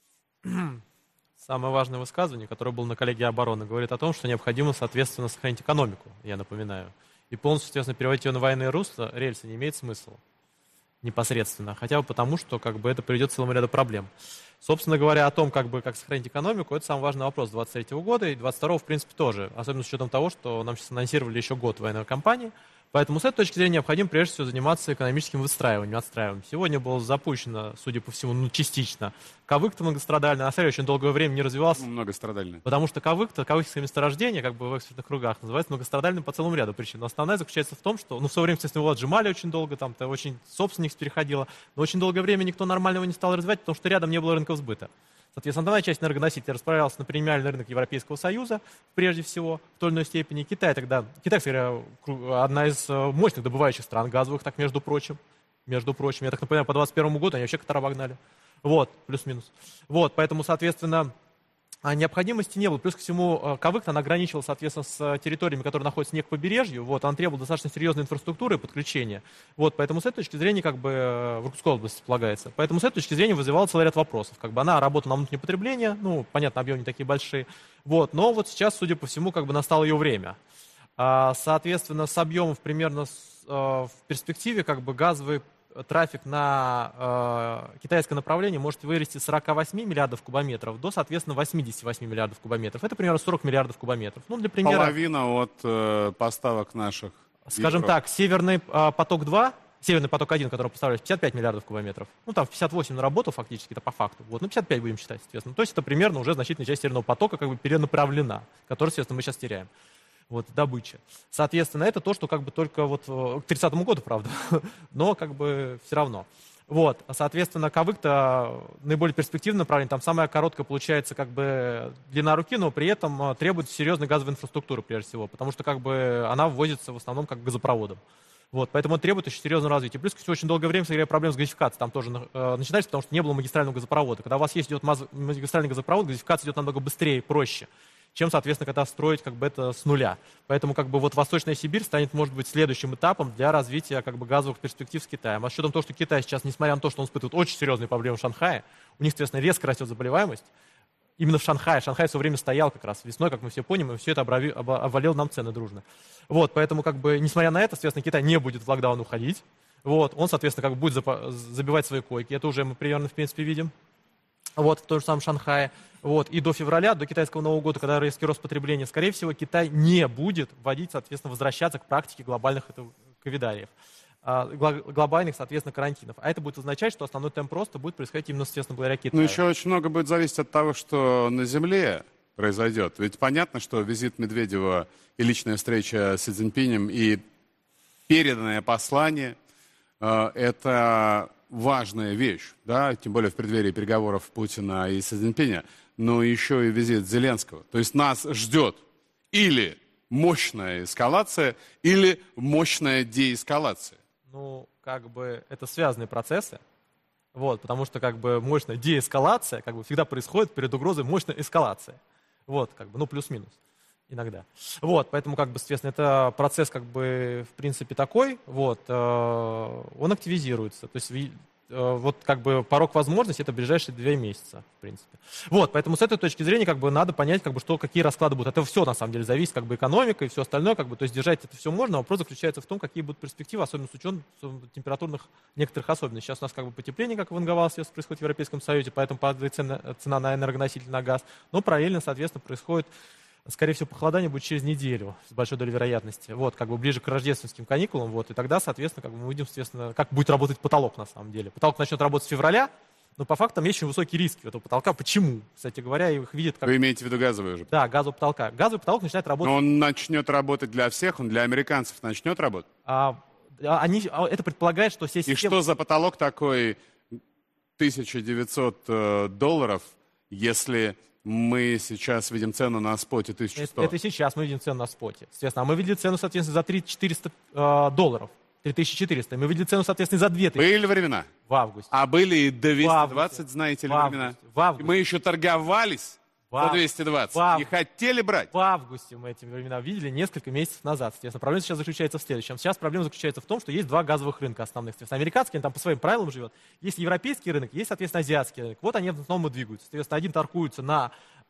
Самое важное высказывание, которое было на коллегии обороны, говорит о том, что необходимо, соответственно, сохранить экономику, я напоминаю. И полностью, соответственно, переводить ее на военные русла, рельсы, не имеет смысла непосредственно. Хотя бы потому, что как бы, это приведет к целому ряду проблем. Собственно говоря, о том, как, бы, как сохранить экономику, это самый важный вопрос двадцать третьего года и двадцать второго, в принципе, тоже. Особенно с учетом того, что нам сейчас анонсировали еще год военной кампании. Поэтому с этой точки зрения необходимо прежде всего заниматься экономическим выстраиванием, отстраиванием. Сегодня было запущено, судя по всему, ну, частично, Кавык-то многострадальный, на самом деле очень долгое время не развивался. Многострадальный. Потому что Кавык-то, Кавыкское месторождение, как бы в экспертных кругах, называется многострадальным по целому ряду причин. Но основная заключается в том, что, ну, в свое время, естественно, его отжимали очень долго, там-то очень собственников переходило, но очень долгое время никто нормально его не стал развивать, потому что рядом не было рынков сбыта. Соответственно, основная часть энергоносителей расправлялась на премиальный рынок Европейского Союза, прежде всего, в той или иной степени. Китай тогда, Китай, кстати, одна из мощных добывающих стран газовых, так между прочим. Между прочим, я так напоминаю, по двадцать первому году они вообще Катар обогнали. Вот, плюс-минус. Вот, поэтому, соответственно, необходимости не было. Плюс ко всему, Кавык, она ограничивала, соответственно, с территориями, которые находятся не к побережью. Вот, она требовала достаточно серьезной инфраструктуры и подключения. Вот, поэтому с этой точки зрения, как бы, в Иркутской области полагается. Поэтому с этой точки зрения вызывала целый ряд вопросов. Как бы она работала на внутреннее потребление, ну, понятно, объемы не такие большие. Вот, но вот сейчас, судя по всему, как бы настало ее время. Соответственно, с объемов примерно в перспективе, как бы, газовый трафик на э, китайское направление может вырасти с сорока восьми миллиардов кубометров до, соответственно, восьмидесяти восьми миллиардов кубометров. Это примерно сорок миллиардов кубометров. Ну, для примера, половина от э, поставок наших. Скажем ветров. Так, Северный э, поток-два, Северный поток-один, который поставляет пятьдесят пять миллиардов кубометров. Ну, там в пятьдесят восемь наработал фактически, это по факту. Вот, ну, пятьдесят пять будем считать, соответственно. То есть это примерно уже значительная часть Северного потока как бы перенаправлена, которую, соответственно, мы сейчас теряем. Вот, добыча. Соответственно, это то, что как бы только вот к тридцатому году, правда, но как бы все равно. Вот, соответственно, Кавык-то наиболее перспективное направление, там самая короткая получается как бы длина руки, но при этом требует серьезной газовой инфраструктуры прежде всего, потому что как бы она ввозится в основном как газопроводом. Вот, поэтому это требует очень серьезного развития. Плюс, кстати, очень долгое время, кстати, проблем с газификацией там тоже э, начинались, потому что не было магистрального газопровода. Когда у вас есть идет магистральный газопровод, газификация идет намного быстрее и проще, чем, соответственно, когда строить как бы это с нуля. Поэтому как бы вот Восточная Сибирь станет, может быть, следующим этапом для развития как бы газовых перспектив с Китаем. А с учетом того, что Китай сейчас, несмотря на то, что он испытывает очень серьезные проблемы в Шанхае, у них, соответственно, резко растет заболеваемость. Именно в Шанхае. Шанхай все время стоял как раз весной, как мы все понимаем, и все это обрави, об, обвалило нам цены дружно. Вот, поэтому как бы, несмотря на это, соответственно, Китай не будет в локдаун уходить. Вот, он, соответственно, как бы будет запа- забивать свои койки. Это уже мы примерно, в принципе, видим. Вот, в том же самом Шанхае. Вот, и до февраля, до китайского Нового года, когда резкий рост потребления, скорее всего, Китай не будет вводить, соответственно, возвращаться к практике глобальных ковидариев, глобальных, соответственно, карантинов. А это будет означать, что основной темп роста будет происходить именно, соответственно, благодаря Китаю. Ну, еще очень много будет зависеть от того, что на Земле произойдет. Ведь понятно, что визит Медведева и личная встреча с Си Цзиньпинем и переданное послание э, — это важная вещь, да, тем более в преддверии переговоров Путина и Си Цзиньпиня, но еще и визит Зеленского. То есть нас ждет или мощная эскалация, или мощная деэскалация. Ну, как бы это связанные процессы, вот, потому что как бы мощная деэскалация как бы всегда происходит перед угрозой мощной эскалации. Вот, как бы, ну, плюс-минус иногда. Вот, поэтому, как бы, соответственно, это процесс, как бы, в принципе, такой, вот, э, он активизируется. То есть, э, вот, как бы, порог возможностей — это ближайшие два месяца, в принципе. Вот, поэтому с этой точки зрения, как бы, надо понять, как бы, что, какие расклады будут. Это все, на самом деле, зависит, как бы, экономика и все остальное, как бы, то есть, держать это все можно. Вопрос заключается в том, какие будут перспективы, особенно с учетом температурных некоторых особенностей. Сейчас у нас, как бы, потепление, как ванговалось, происходит в Европейском Союзе, поэтому падает цена, цена на энергоноситель, на газ. Но параллельно, соответственно, происходит, скорее всего, похолодание будет через неделю, с большой долей вероятности. Вот, как бы ближе к рождественским каникулам. Вот, и тогда, соответственно, как бы мы увидим, соответственно, как будет работать потолок на самом деле. Потолок начнет работать с февраля, Но по факту там есть очень высокие риски этого потолка. Почему? Кстати говоря, их видят как... Вы имеете в виду газовый уже? Да, газовый потолка. Газовый потолок начинает работать... Но он начнет работать для всех, он для американцев начнет работать? А, они, это предполагает, что все системы... И что за потолок такой тысяча девятьсот э, долларов, если мы сейчас видим цену на споте тысяча сто? Это, это сейчас мы видим цену на споте. Соответственно, а мы видели цену, соответственно, за три тысячи четыреста э, долларов. три тысячи четыреста. Мы видели цену, соответственно, за две тысячи. Были времена? В августе. А были и до двести двадцать, знаете ли, в времена? В августе. Мы еще торговались за двести двадцать. В... Не хотели брать? В августе мы эти времена видели несколько месяцев назад. Соответственно, проблема сейчас заключается в следующем. Сейчас проблема заключается в том, что есть два газовых рынка основных. Соответственно, американский, он там по своим правилам живет. Есть европейский рынок, есть, соответственно, азиатский рынок. Вот они в основном и двигаются. Соответственно, один торгуется на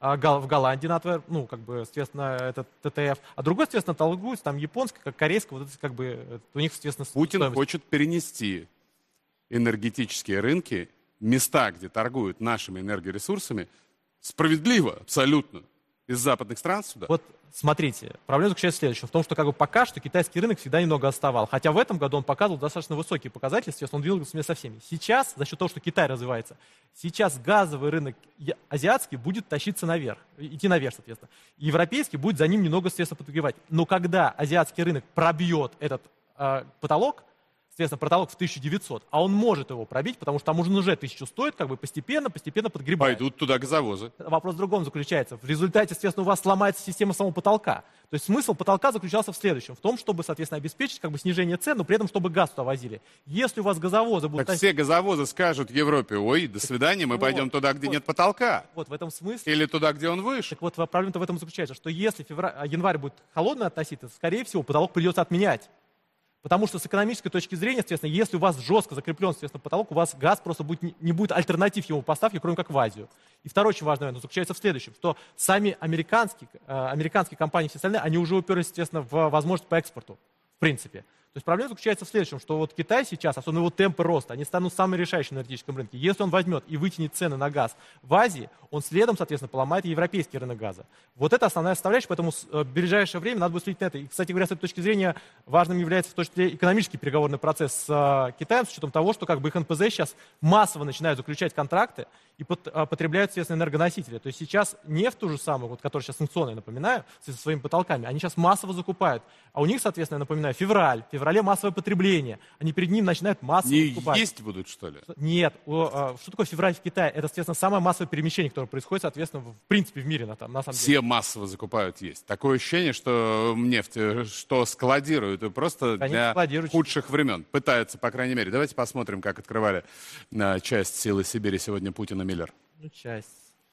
в Голландии, на, ну, как бы, соответственно, это ТТФ, а другой, соответственно, торгуется там японский, как корейский, вот это, как бы, у них, соответственно, Путин стоимость. Хочет перенести энергетические рынки, места, где торгуют нашими энергоресурсами, справедливо, абсолютно, из западных стран сюда. Вот смотрите, проблема заключается в следующем, в том, что как бы пока что китайский рынок всегда немного отставал. Хотя в этом году он показывал достаточно высокие показатели, естественно, он двигался вместе со всеми. Сейчас, за счет того, что Китай развивается, сейчас газовый рынок азиатский будет тащиться наверх, идти наверх, соответственно. Европейский будет за ним немного, естественно, подогревать. Но когда азиатский рынок пробьет этот э, потолок, соответственно, потолок в тысячу девятьсот, а он может его пробить, потому что там уже уже тысячу стоит, как бы постепенно, постепенно подгребает. Пойдут туда газовозы. Вопрос в другом заключается. В результате, соответственно, у вас сломается система самого потолка. То есть смысл потолка заключался в следующем, в том, чтобы, соответственно, обеспечить как бы снижение цен, но при этом, чтобы газ туда возили. Если у вас газовозы будут... Так все газовозы скажут Европе: ой, до свидания, мы вот, пойдем туда, где вот, нет потолка. Вот в этом смысле. Или туда, где он выше. Так вот, проблема-то в этом заключается, что если февраль, январь будет холодно относиться, скорее всего, потолок придется отменять. Потому что с экономической точки зрения, соответственно, если у вас жестко закреплен, соответственно, потолок, у вас газ просто будет, не, не будет альтернатив его поставки, кроме как в Азию. И второй очень важный момент заключается в следующем, что сами американские, э, американские компании, все остальные, они уже уперлись, естественно, в возможность по экспорту, в принципе. То есть проблема заключается в следующем, что вот Китай сейчас, особенно его темпы роста, они станут самыми решающими на энергетическом рынке. Если он возьмет и вытянет цены на газ в Азии, он следом, соответственно, поломает и европейский рынок газа. Вот это основная составляющая, поэтому в ближайшее время надо будет следить на это. И, кстати говоря, с этой точки зрения важным является в том числе экономический переговорный процесс с Китаем, с учетом того, что как бы их эн пэ зэ сейчас массово начинают заключать контракты и потребляют, соответственно, энергоносители. То есть сейчас нефть ту же самую, вот, которая сейчас санкционная, напоминаю, со своими потолками, они сейчас массово закупают. А у них, соответственно, я напоминаю, февраль, в феврале массовое потребление. Они перед ним начинают массово Не закупать. Есть будут, что ли? Нет. Что такое февраль в Китае? Это, соответственно, самое массовое перемещение, которое происходит, соответственно, в принципе, в мире. На, на самом Все деле. массово закупают есть. Такое ощущение, что нефть, что складируют, и просто Конечно, для худших времен. Пытаются, по крайней мере. Давайте посмотрим, как открывали на часть «Силы Сибири» сегодня Путин и Миллер. Ну, часть.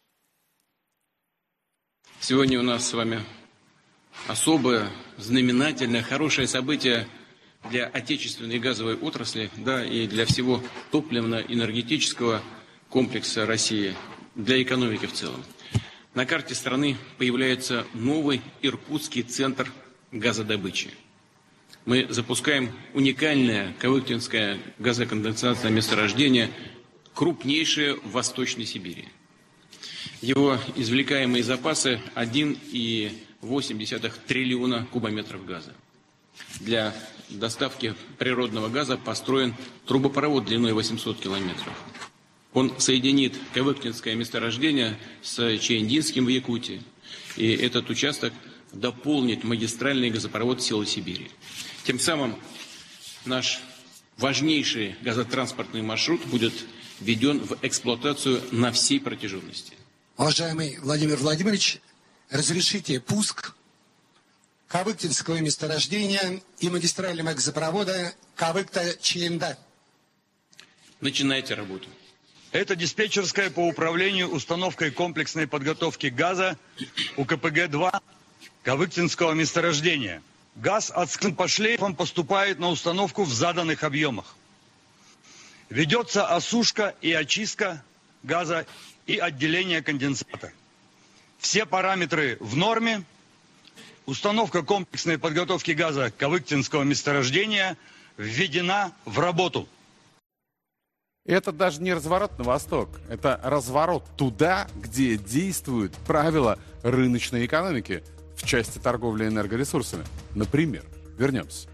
Сегодня у нас с вами особое, знаменательное, хорошее событие для отечественной газовой отрасли, да, и для всего топливно-энергетического комплекса России, для экономики в целом. На карте страны появляется новый Иркутский центр газодобычи. Мы запускаем уникальное Кавыктинское газоконденсатное месторождение, крупнейшее в Восточной Сибири. Его извлекаемые запасы один и восемь десятых триллиона кубометров газа. Для доставки природного газа построен трубопровод длиной восемьсот километров. Он соединит Кавыктинское месторождение с Чаиндинским в Якутии. И этот участок дополнит магистральный газопровод «Силы Сибири». Тем самым наш важнейший газотранспортный маршрут будет введен в эксплуатацию на всей протяженности. Уважаемый Владимир Владимирович, разрешите пуск Кавыктинского месторождения и магистрального газопровода Кавыкта-Чаинда. Начинайте работу. Это диспетчерская по управлению установкой комплексной подготовки газа у ка пэ гэ два Кавыктинского месторождения. Газ от склада по шлейфам поступает на установку в заданных объемах. Ведется осушка и очистка газа и отделение конденсата. Все параметры в норме. Установка комплексной подготовки газа Кавыктинского месторождения введена в работу. Это даже не разворот на восток, это разворот туда, где действуют правила рыночной экономики в части торговли энергоресурсами. Например, вернемся.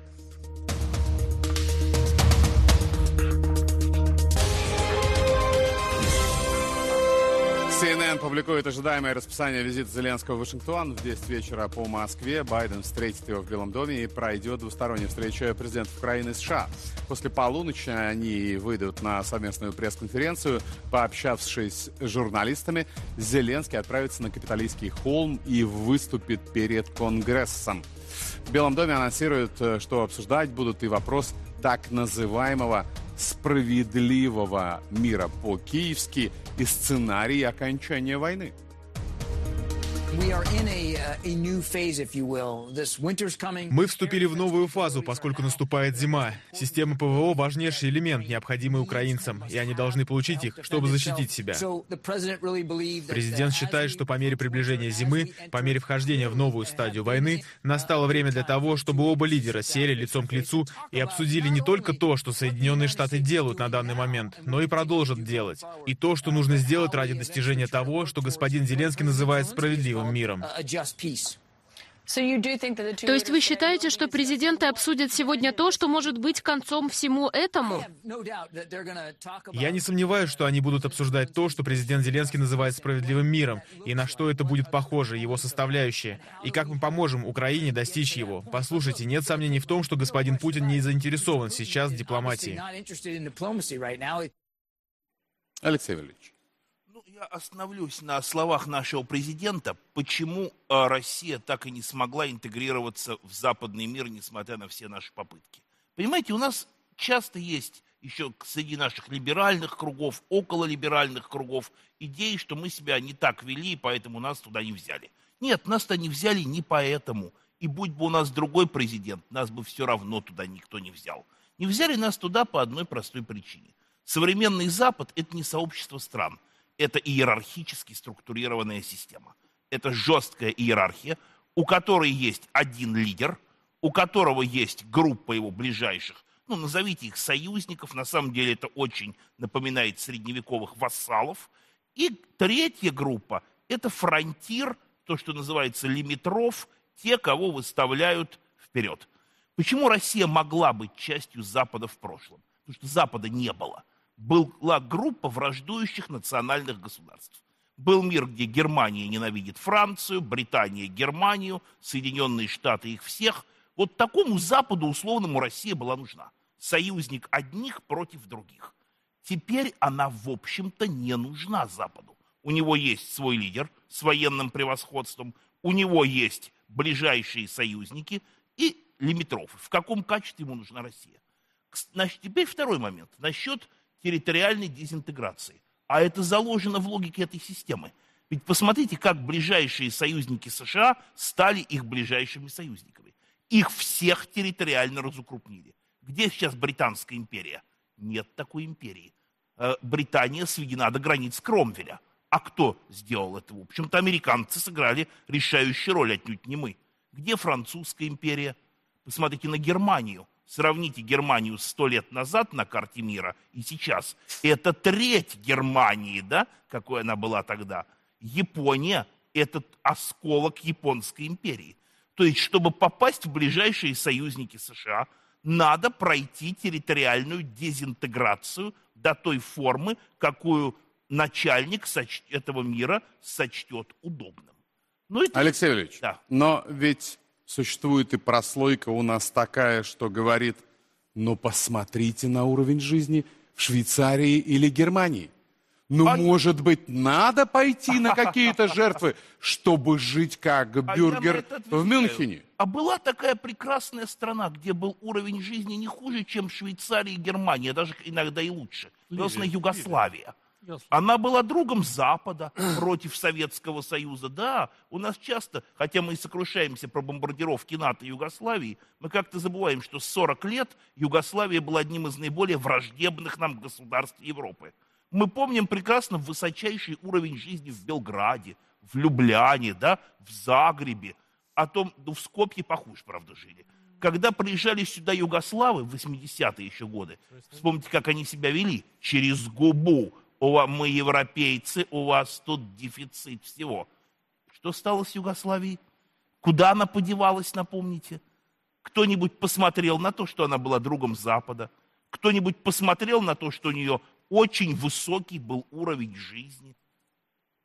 си эн эн публикует ожидаемое расписание визита Зеленского в Вашингтон. В десять вечера по Москве Байден встретит его в Белом доме и пройдет двустороннюю встречу президентов Украины и США. После полуночи они выйдут на совместную пресс-конференцию. Пообщавшись с журналистами, Зеленский отправится на Капитолийский холм и выступит перед Конгрессом. В Белом доме анонсируют, что обсуждать будут и вопрос так называемого справедливого мира по-киевски и сценарий окончания войны. Мы вступили в новую фазу, поскольку наступает зима. Системы ПВО — важнейший элемент, необходимый украинцам, и они должны получить их, чтобы защитить себя. Президент считает, что по мере приближения зимы, по мере вхождения в новую стадию войны, настало время для того, чтобы оба лидера сели лицом к лицу и обсудили не только то, что Соединенные Штаты делают на данный момент, но и продолжат делать. И то, что нужно сделать ради достижения того, что господин Зеленский называет справедливым миром. То есть вы считаете, что президенты обсудят сегодня то, что может быть концом всему этому? Я не сомневаюсь, что они будут обсуждать то, что президент Зеленский называет справедливым миром, и на что это будет похоже, его составляющие, и как мы поможем Украине достичь его. Послушайте, нет сомнений в том, что господин Путин не заинтересован сейчас в дипломатии. Алексей Валерьевич. Я остановлюсь на словах нашего президента, почему Россия так и не смогла интегрироваться в западный мир, несмотря на все наши попытки. Понимаете, у нас часто есть еще среди наших либеральных кругов, окололиберальных кругов идеи, что мы себя не так вели, и поэтому нас туда не взяли. Нет, нас-то не взяли не поэтому. И будь бы у нас другой президент, нас бы все равно туда никто не взял. Не взяли нас туда по одной простой причине. Современный Запад – это не сообщество стран. Это иерархически структурированная система. Это жесткая иерархия, у которой есть один лидер, у которого есть группа его ближайших, ну, назовите их союзников, на самом деле это очень напоминает средневековых вассалов. И третья группа – это фронтир, то, что называется лимитров, те, кого выставляют вперед. Почему Россия могла быть частью Запада в прошлом? Потому что Запада не было. Была группа враждующих национальных государств. Был мир, где Германия ненавидит Францию, Британия Германию, Соединенные Штаты их всех. Вот такому Западу условному Россия была нужна. Союзник одних против других. Теперь она, в общем-то, не нужна Западу. У него есть свой лидер с военным превосходством, у него есть ближайшие союзники и лимитров. В каком качестве ему нужна Россия? Значит, теперь второй момент. Насчет территориальной дезинтеграции. А это заложено в логике этой системы. Ведь посмотрите, как ближайшие союзники США стали их ближайшими союзниками. Их всех территориально разукрупнили. Где сейчас Британская империя? Нет такой империи. Британия сведена до границ Кромвеля. А кто сделал это? В общем-то, американцы сыграли решающую роль, отнюдь не мы. Где Французская империя? Посмотрите на Германию. Сравните Германию сто лет назад на карте мира и сейчас. Это треть Германии, да, какой она была тогда. Япония – это осколок Японской империи. То есть, чтобы попасть в ближайшие союзники США, надо пройти территориальную дезинтеграцию до той формы, какую начальник этого мира сочтет удобным. Ну, это... Алексей Валерьевич, да. Но ведь... Существует и прослойка у нас такая, что говорит, ну посмотрите на уровень жизни в Швейцарии или Германии. Ну, а... может быть, надо пойти на какие-то жертвы, чтобы жить как бюргер а в Мюнхене? А была такая прекрасная страна, где был уровень жизни не хуже, чем в Швейцарии и Германии, а даже иногда и лучше. Собственно, Югославия. Она была другом Запада против Советского Союза. Да, у нас часто, хотя мы и сокрушаемся про бомбардировки НАТО и Югославии, мы как-то забываем, что сорок лет Югославия была одним из наиболее враждебных нам государств Европы. Мы помним прекрасно высочайший уровень жизни в Белграде, в Любляне, да, в Загребе. О том, ну, в Скопье похуже, правда, жили. Когда приезжали сюда югославы в восьмидесятые еще годы, вспомните, как они себя вели. Через губу. Мы европейцы, у вас тут дефицит всего. Что стало с Югославией? Куда она подевалась, напомните? Кто-нибудь посмотрел на то, что она была другом Запада? Кто-нибудь посмотрел на то, что у нее очень высокий был уровень жизни?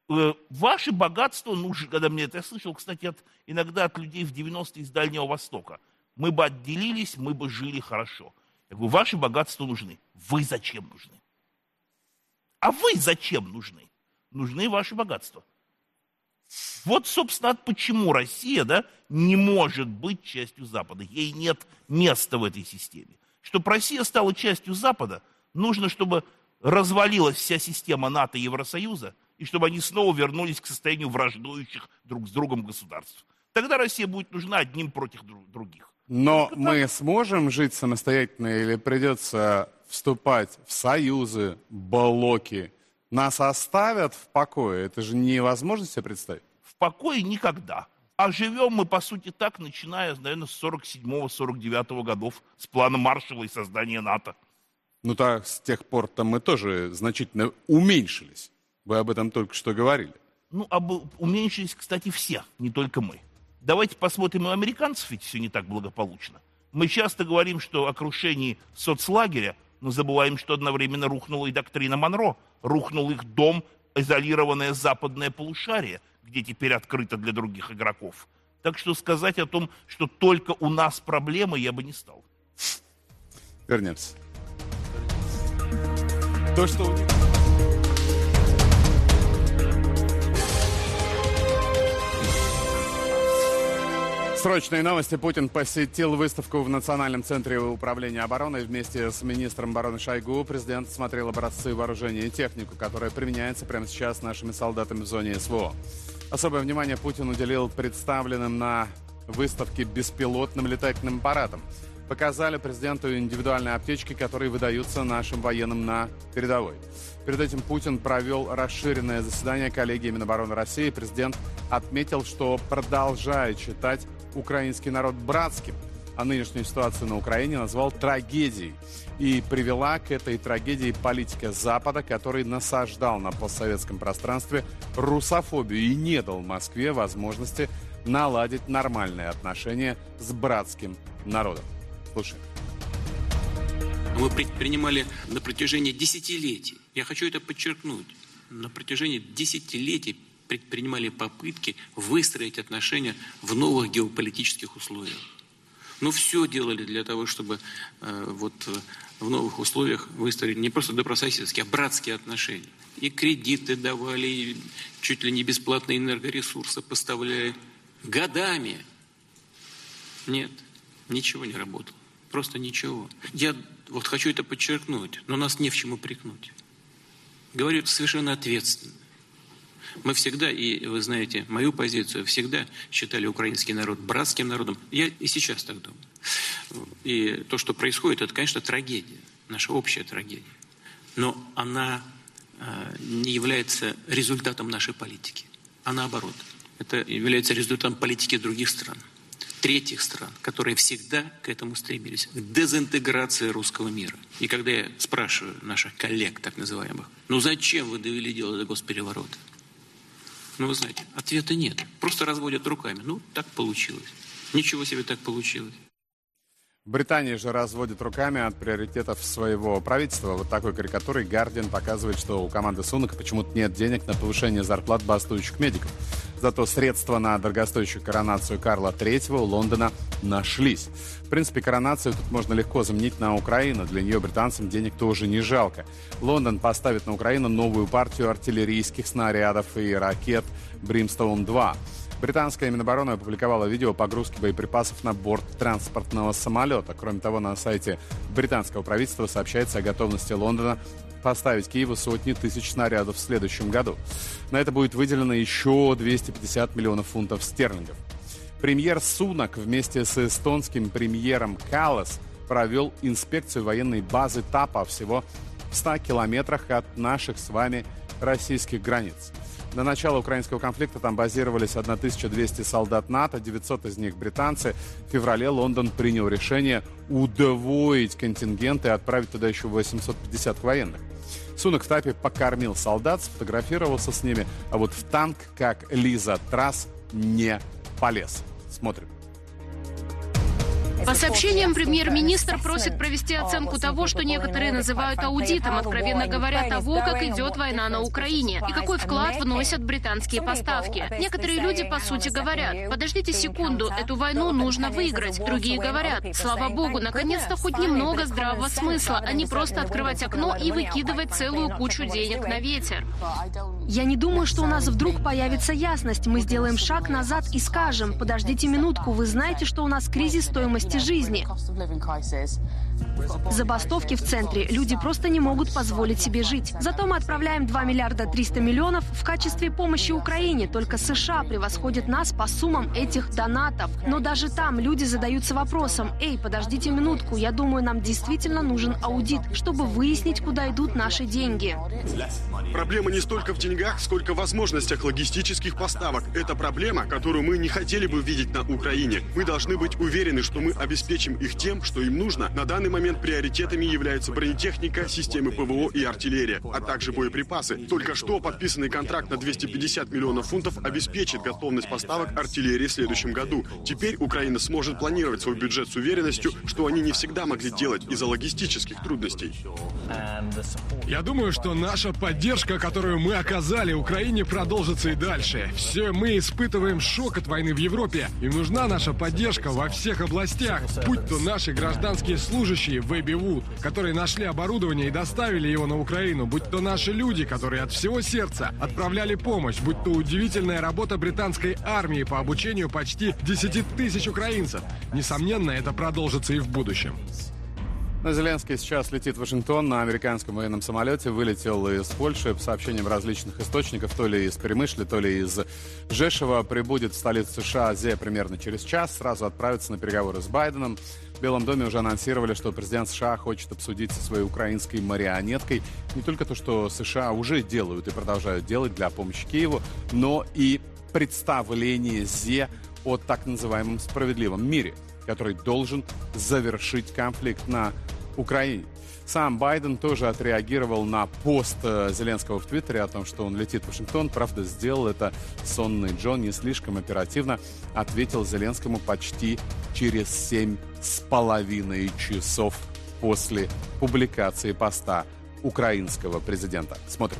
э, ваше богатство нужно, когда мне это я слышал, кстати, от, иногда от людей в девяностые из Дальнего Востока. Мы бы отделились, мы бы жили хорошо. Я говорю, ваши богатства нужны. Вы зачем нужны? А вы зачем нужны? Нужны ваши богатства. Вот, собственно, почему Россия, да, не может быть частью Запада. Ей нет места в этой системе. Чтобы Россия стала частью Запада, нужно, чтобы развалилась вся система НАТО и Евросоюза, и чтобы они снова вернулись к состоянию враждующих друг с другом государств. Тогда Россия будет нужна одним против других. Но мы сможем жить самостоятельно или придется вступать в союзы, блоки? Нас оставят в покое? Это же невозможно себе представить. В покое никогда. А живем мы, по сути, так, начиная, наверное, с сорок седьмого — сорок девятого годов, с плана Маршалла и создания НАТО. Ну так, с тех пор-то мы тоже значительно уменьшились. Вы об этом только что говорили. Ну, об, уменьшились, кстати, все, не только мы. Давайте посмотрим, у американцев ведь все не так благополучно. Мы часто говорим, что о крушении соцлагеря, но забываем, что одновременно рухнула и доктрина Монро. Рухнул их дом, изолированное западное полушарие, где теперь открыто для других игроков. Так что сказать о том, что только у нас проблемы, я бы не стал. Вернемся. То, что у них... Срочные новости. Путин посетил выставку в Национальном центре управления обороны. Вместе с министром обороны Шойгу президент смотрел образцы вооружения и технику, которая применяется прямо сейчас нашими солдатами в зоне СВО. Особое внимание Путин уделил представленным на выставке беспилотным летательным аппаратам. Показали президенту индивидуальные аптечки, которые выдаются нашим военным на передовой. Перед этим Путин провел расширенное заседание коллегии Минобороны России. Президент отметил, что продолжает считать украинский народ братским, а нынешнюю ситуацию на Украине назвал трагедией. И привела к этой трагедии политика Запада, который насаждал на постсоветском пространстве русофобию и не дал Москве возможности наладить нормальные отношения с братским народом. Слушай. Мы предпринимали на протяжении десятилетий, я хочу это подчеркнуть, на протяжении десятилетий предпринимали попытки выстроить отношения в новых геополитических условиях. Но все делали для того, чтобы э, вот в новых условиях выстроить не просто добрососедские, а братские отношения. И кредиты давали, и чуть ли не бесплатные энергоресурсы поставляли годами. Нет, ничего не работало. Просто ничего. Я вот хочу это подчеркнуть, но нас не в чем упрекнуть. Говорю это совершенно ответственно. Мы всегда, и вы знаете мою позицию, всегда считали украинский народ братским народом. Я и сейчас так думаю. И то, что происходит, это, конечно, трагедия, наша общая трагедия. Но она э, не является результатом нашей политики, а наоборот. Это является результатом политики других стран, третьих стран, которые всегда к этому стремились, к дезинтеграции русского мира. И когда я спрашиваю наших коллег, так называемых, ну зачем вы довели дело до госпереворота? Ну, вы знаете, ответа нет. Просто разводят руками. Ну, так получилось. Ничего себе так получилось. Британия же разводит руками от приоритетов своего правительства. Вот такой карикатурой Guardian показывает, что у команды Сунака почему-то нет денег на повышение зарплат бастующих медиков. Зато средства на дорогостоящую коронацию Карла третьего у Лондона нашлись. В принципе, коронацию тут можно легко заменить на Украину. Для нее британцам денег тоже не жалко. Лондон поставит на Украину новую партию артиллерийских снарядов и ракет «Бримстоун два». Британская Минобороны опубликовала видео погрузки боеприпасов на борт транспортного самолета. Кроме того, на сайте британского правительства сообщается о готовности Лондона поставить Киеву сотни тысяч снарядов в следующем году. На это будет выделено еще двести пятьдесят миллионов фунтов стерлингов. Премьер Сунак вместе с эстонским премьером Каллас провел инспекцию военной базы Тапа всего в ста километрах от наших с вами российских границ. До начала украинского конфликта там базировались тысяча двести солдат НАТО, девятьсот из них британцы. В феврале Лондон принял решение удвоить контингент и отправить туда еще восемьсот пятьдесят военных. Сунак в Тапе покормил солдат, сфотографировался с ними, а вот в танк, как Лиза Трасс, не полез. Смотрим. По сообщениям, премьер-министр просит провести оценку того, что некоторые называют аудитом, откровенно говоря, того, как идет война на Украине и какой вклад вносят британские поставки. Некоторые люди, по сути, говорят: подождите секунду, эту войну нужно выиграть. Другие говорят: слава богу, наконец-то хоть немного здравого смысла, а не просто открывать окно и выкидывать целую кучу денег на ветер. Я не думаю, что у нас вдруг появится ясность. Мы сделаем шаг назад и скажем: подождите минутку, вы знаете, что у нас кризис стоимости жизни. Забастовки в центре. Люди просто не могут позволить себе жить. Зато мы отправляем два миллиарда триста миллионов в качестве помощи Украине. Только США превосходят нас по суммам этих донатов. Но даже там люди задаются вопросом: эй, подождите минутку, я думаю, нам действительно нужен аудит, чтобы выяснить, куда идут наши деньги. Проблема не столько в деньгах, сколько в возможностях логистических поставок. Это проблема, которую мы не хотели бы видеть на Украине. Мы должны быть уверены, что мы обеспечим их тем, что им нужно. На данный момент приоритетами являются бронетехника, системы ПВО и артиллерия, а также боеприпасы. Только что подписанный контракт на двести пятьдесят миллионов фунтов обеспечит готовность поставок артиллерии в следующем году. Теперь Украина сможет планировать свой бюджет с уверенностью, что они не всегда могли делать из-за логистических трудностей. Я думаю, что наша поддержка, которую мы оказали Украине, продолжится и дальше. Все мы испытываем шок от войны в Европе. Им нужна наша поддержка во всех областях. Будь то наши гражданские служащие в Эбби Вуд, которые нашли оборудование и доставили его на Украину, будь то наши люди, которые от всего сердца отправляли помощь, будь то удивительная работа британской армии по обучению почти десяти тысяч украинцев. Несомненно, это продолжится и в будущем. Но Зеленский сейчас летит в Вашингтон на американском военном самолете, вылетел из Польши. По сообщениям различных источников, то ли из Перемышля, то ли из Жешева, прибудет в столицу США Азия примерно через час, сразу отправится на переговоры с Байденом. В Белом доме уже анонсировали, что президент США хочет обсудить со своей украинской марионеткой не только то, что США уже делают и продолжают делать для помощи Киеву, но и представление Зе о так называемом справедливом мире, который должен завершить конфликт на Украине. Сам Байден тоже отреагировал на пост Зеленского в Твиттере о том, что он летит в Вашингтон. Правда, сделал это сонный Джон не слишком оперативно. Ответил Зеленскому почти через семь с половиной часов после публикации поста украинского президента. Смотрим.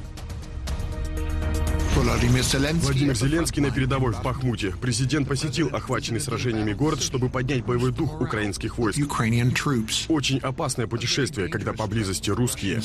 Владимир Зеленский на передовой в Бахмуте. Президент посетил охваченный сражениями город, чтобы поднять боевой дух украинских войск. Очень опасное путешествие, когда поблизости русские.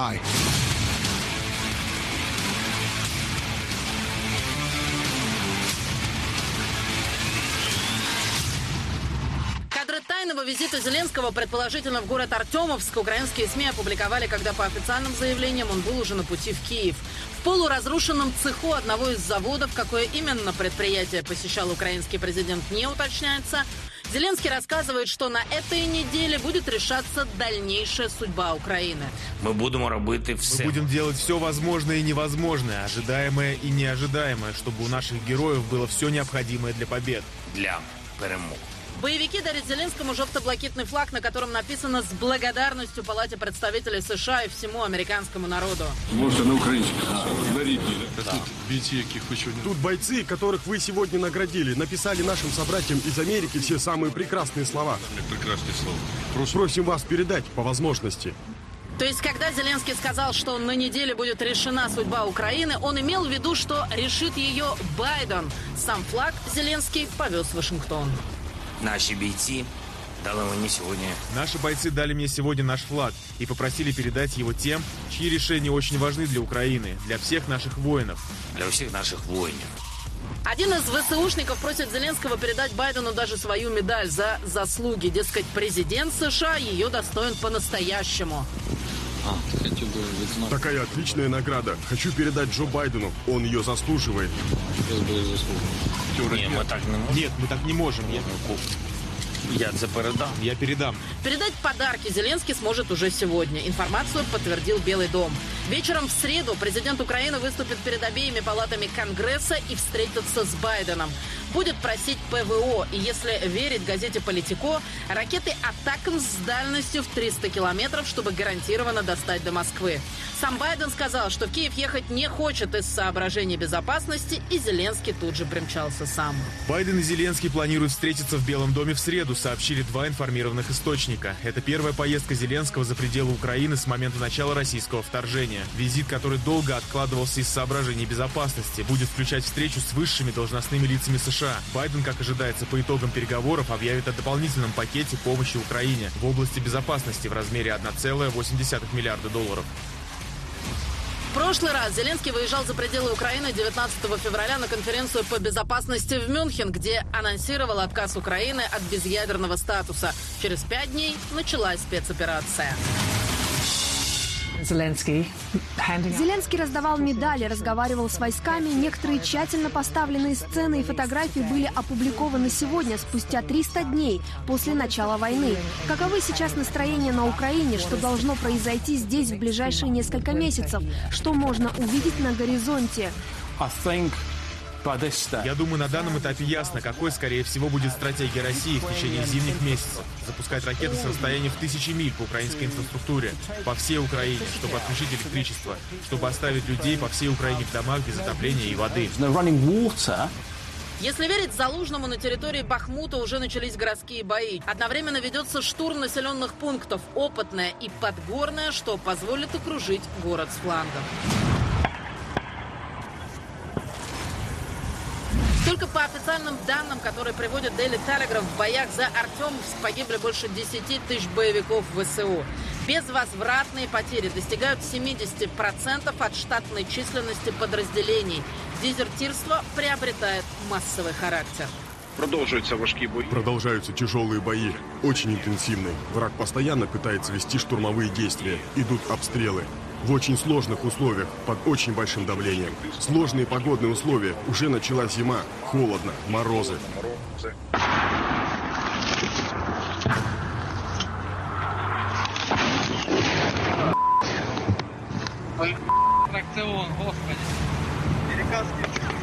Визита Зеленского, предположительно, в город Артемовск, украинские СМИ опубликовали, когда по официальным заявлениям он был уже на пути в Киев. В полуразрушенном цеху одного из заводов, какое именно предприятие посещал украинский президент, не уточняется. Зеленский рассказывает, что на этой неделе будет решаться дальнейшая судьба Украины. Мы будем работать все. Мы будем делать все возможное и невозможное, ожидаемое и неожидаемое, чтобы у наших героев было все необходимое для побед. Для перемог. Боевики дарят Зеленскому желто-блакитный флаг, на котором написано «С благодарностью Палате представителей США и всему американскому народу». Может, на украинском. Тут бойцы, которых вы сегодня наградили, написали нашим собратьям из Америки все самые прекрасные слова. Прекрасные слова. Просим вас передать по возможности. То есть, когда Зеленский сказал, что на неделе будет решена судьба Украины, он имел в виду, что решит ее Байден. Сам флаг Зеленский повез в Вашингтон. Наши бойцы дали мне сегодня. Наши бойцы дали мне сегодня наш флаг и попросили передать его тем, чьи решения очень важны для Украины, для всех наших воинов. Для всех наших воинов. Один из ВСУшников просит Зеленского передать Байдену даже свою медаль за заслуги. Дескать, президент США ее достоин по-настоящему. А, такая отличная награда. Хочу передать Джо Байдену. Он ее заслуживает. Нет, мы так не можем. Нет, мы так не можем. Я, Я это передам. Я передам. Передать подарки Зеленский сможет уже сегодня. Информацию подтвердил Белый дом. Вечером в среду президент Украины выступит перед обеими палатами Конгресса и встретится с Байденом. Будет просить ПВО. И если верить газете «Политико», ракеты «Атакамс» с дальностью в триста километров, чтобы гарантированно достать до Москвы. Сам Байден сказал, что в Киев ехать не хочет из соображений безопасности, и Зеленский тут же примчался сам. Байден и Зеленский планируют встретиться в Белом доме в среду. сообщили два информированных источника. Это первая поездка Зеленского за пределы Украины с момента начала российского вторжения. Визит, который долго откладывался из соображений безопасности, будет включать встречу с высшими должностными лицами США. Байден, как ожидается, по итогам переговоров объявит о дополнительном пакете помощи Украине в области безопасности в размере одна целая восемь десятых миллиарда долларов. В прошлый раз Зеленский выезжал за пределы Украины девятнадцатого февраля на конференцию по безопасности в Мюнхен, где анонсировал отказ Украины от безъядерного статуса. Через пять дней началась спецоперация. Зеленский раздавал медали, разговаривал с войсками. Некоторые тщательно поставленные сцены и фотографии были опубликованы сегодня, спустя триста дней после начала войны. Каковы сейчас настроения на Украине? Что должно произойти здесь в ближайшие несколько месяцев? Что можно увидеть на горизонте? Я думаю, на данном этапе ясно, какой, скорее всего, будет стратегия России в течение зимних месяцев. Запускать ракеты с расстояния в тысячи миль по украинской инфраструктуре, по всей Украине, чтобы отключить электричество, чтобы оставить людей по всей Украине в домах без отопления и воды. Если верить Залужному, на территории Бахмута уже начались городские бои. Одновременно ведется штурм населенных пунктов, опытное и подгорное, что позволит окружить город с флангов. Только по официальным данным, которые приводит Daily Telegraph, в боях за Артемовск погибли больше десяти тысяч боевиков ВСУ. Безвозвратные потери достигают семидесяти процентов от штатной численности подразделений. Дезертирство приобретает массовый характер. Продолжаются важкие бои. Продолжаются тяжелые бои, очень интенсивные. Враг постоянно пытается вести штурмовые действия. Идут обстрелы. В очень сложных условиях, под очень большим давлением. Сложные погодные условия. Уже началась зима. Холодно, морозы. Тракцион, господи. Американский.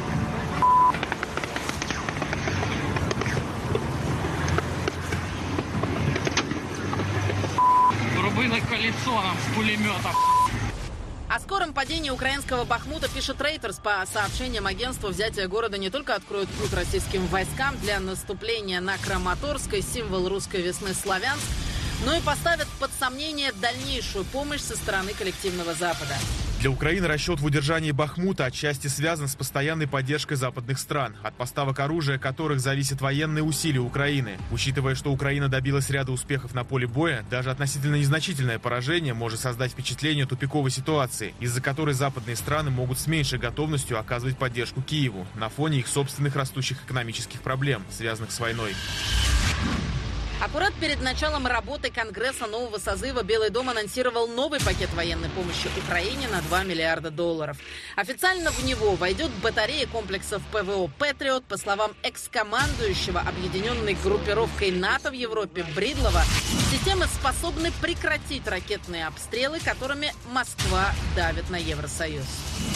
Вруби на колесо нам с пулеметом. О скором падении украинского Бахмута пишет Reuters. По сообщениям агентства, взятие города не только откроет путь российским войскам для наступления на Краматорск, символ русской весны Славянск, но и поставит под сомнение дальнейшую помощь со стороны коллективного Запада. Для Украины расчет в удержании Бахмута отчасти связан с постоянной поддержкой западных стран, от поставок оружия которых зависят военные усилия Украины. Учитывая, что Украина добилась ряда успехов на поле боя, даже относительно незначительное поражение может создать впечатление тупиковой ситуации, из-за которой западные страны могут с меньшей готовностью оказывать поддержку Киеву на фоне их собственных растущих экономических проблем, связанных с войной. Аккурат перед началом работы Конгресса нового созыва Белый дом анонсировал новый пакет военной помощи Украине на два миллиарда долларов. Официально в него войдет батарея комплексов ПВО «Патриот». По словам экс-командующего объединенной группировкой НАТО в Европе Бридлова, системы способны прекратить ракетные обстрелы, которыми Москва давит на Евросоюз.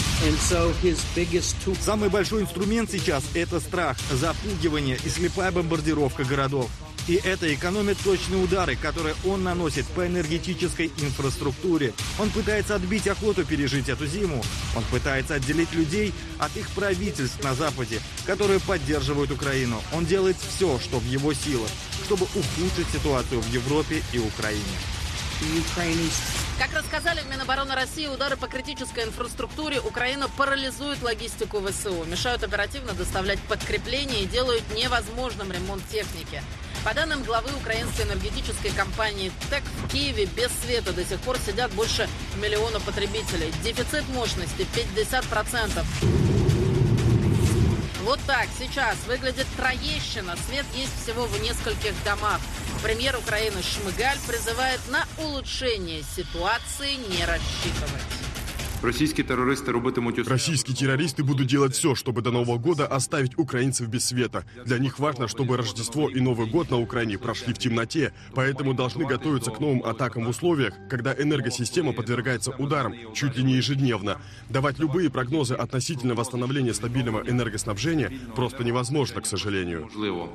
Самый большой инструмент сейчас – это страх, запугивание и слепая бомбардировка городов. И это экономит точные удары, которые он наносит по энергетической инфраструктуре. Он пытается отбить охоту пережить эту зиму. Он пытается отделить людей от их правительств на Западе, которые поддерживают Украину. Он делает все, что в его силах, чтобы ухудшить ситуацию в Европе и Украине. Как рассказали в Минобороны России, удары по критической инфраструктуре Украина парализует логистику ВСУ, мешают оперативно доставлять подкрепления и делают невозможным ремонт техники. По данным главы украинской энергетической компании ТЭК, в Киеве без света до сих пор сидят больше миллиона потребителей. Дефицит мощности пятьдесят процентов. Вот так сейчас выглядит Троещина. Свет есть всего в нескольких домах. Премьер Украины Шмыгаль призывает на улучшение ситуации не рассчитывать. Российские террористы Российские террористы будут делать все, чтобы до Нового года оставить украинцев без света. Для них важно, чтобы Рождество и Новый год на Украине прошли в темноте, поэтому должны готовиться к новым атакам в условиях, когда энергосистема подвергается ударам чуть ли не ежедневно. Давать любые прогнозы относительно восстановления стабильного энергоснабжения просто невозможно, к сожалению.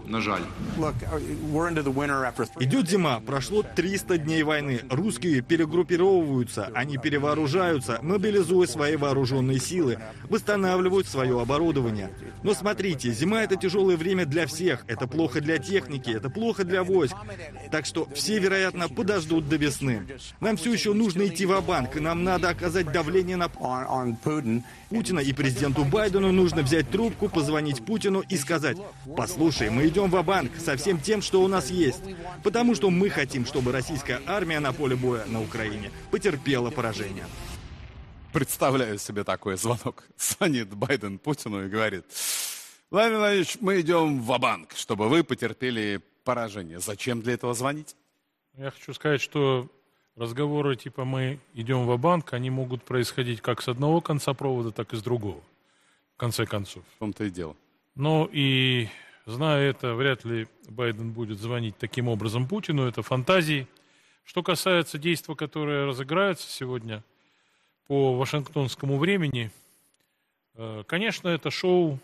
Идет зима, прошло триста дней войны. Русские перегруппировываются, они перевооружаются, мобилизуются. мобилизуя свои вооруженные силы, восстанавливают свое оборудование. Но смотрите, зима — это тяжелое время для всех, это плохо для техники, это плохо для войск. Так что все, вероятно, подождут до весны. Нам все еще нужно идти ва-банк, и нам надо оказать давление на Путина, и президенту Байдену нужно взять трубку, позвонить Путину и сказать: послушай, мы идем ва-банк со всем тем, что у нас есть, потому что мы хотим, чтобы российская армия на поле боя на Украине потерпела поражение. Представляю себе такой звонок. Звонит Байден Путину и говорит: Владимир Владимирович, мы идем ва-банк, чтобы вы потерпели поражение. Зачем для этого звонить? Я хочу сказать, что разговоры типа «мы идем ва-банк», они могут происходить как с одного конца провода, так и с другого, в конце концов. В том-то и дело. Но и, зная это, вряд ли Байден будет звонить таким образом Путину, это фантазии. Что касается действий, которые разыграются сегодня по вашингтонскому времени, конечно, это шоу,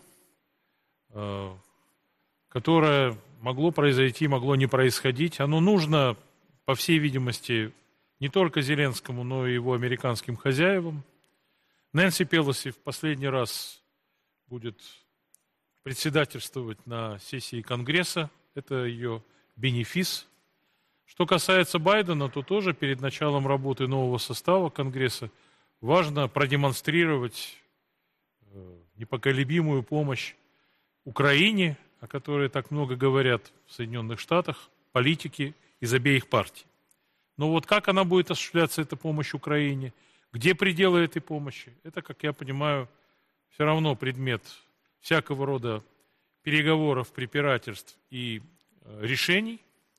которое могло произойти, могло не происходить. Оно нужно, по всей видимости, не только Зеленскому, но и его американским хозяевам. Нэнси Пелоси в последний раз будет председательствовать на сессии Конгресса. Это ее бенефис. Что касается Байдена, то тоже перед началом работы нового состава Конгресса важно продемонстрировать непоколебимую помощь Украине, о которой так много говорят в Соединенных Штатах, политики из обеих партий. Но вот как она будет осуществляться, эта помощь Украине, где пределы этой помощи, это, как я понимаю, все равно предмет всякого рода переговоров, препирательств и решений.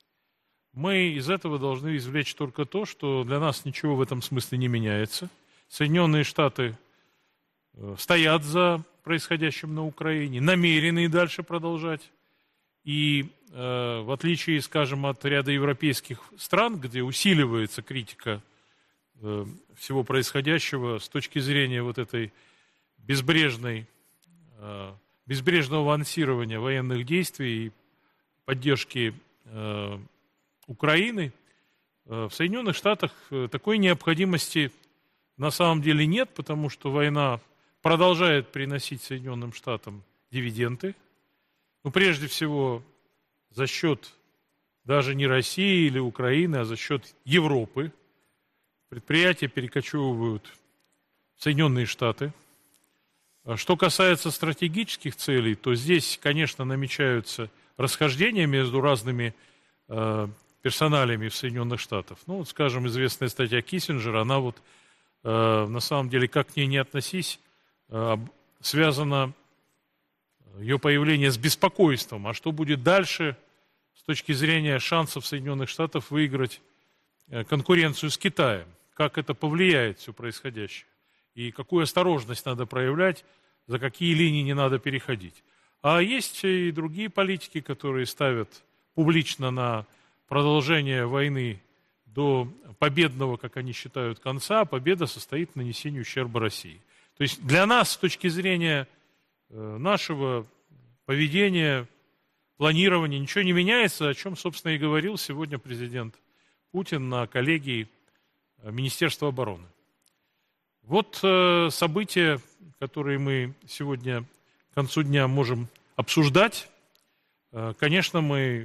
Мы из этого должны извлечь только то, что для нас ничего в этом смысле не меняется. Соединенные Штаты стоят за происходящим на Украине, намерены и дальше продолжать. И э, в отличие, скажем, от ряда европейских стран, где усиливается критика э, всего происходящего с точки зрения вот этой безбрежной, э, безбрежного анонсирования военных действий и поддержки э, Украины, э, в Соединенных Штатах такой необходимости на самом деле нет, потому что война продолжает приносить Соединенным Штатам дивиденды. Ну, прежде всего, за счет даже не России или Украины, а за счет Европы. Предприятия перекочевывают в Соединенные Штаты. Что касается стратегических целей, то здесь, конечно, намечаются расхождения между разными э, персоналями в Соединенных Штатах. Ну, вот, скажем, известная статья Киссинджера, она вот, э, на самом деле, как к ней не относись, э, связана ее появление с беспокойством. А что будет дальше с точки зрения шансов Соединенных Штатов выиграть конкуренцию с Китаем? Как это повлияет все происходящее? И какую осторожность надо проявлять, за какие линии не надо переходить? А есть и другие политики, которые ставят публично на продолжение войны до победного, как они считают, конца, а победа состоит в нанесении ущерба России. То есть для нас с точки зрения нашего поведения, планирования ничего не меняется, о чем, собственно, и говорил сегодня президент Путин на коллегии Министерства обороны. Вот события, которые мы сегодня к концу дня можем обсуждать. Конечно, мы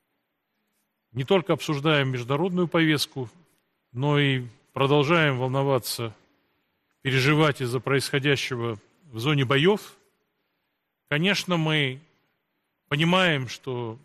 не только обсуждаем международную повестку, но и продолжаем волноваться, переживать из-за происходящего в зоне боев. Конечно, мы понимаем, что,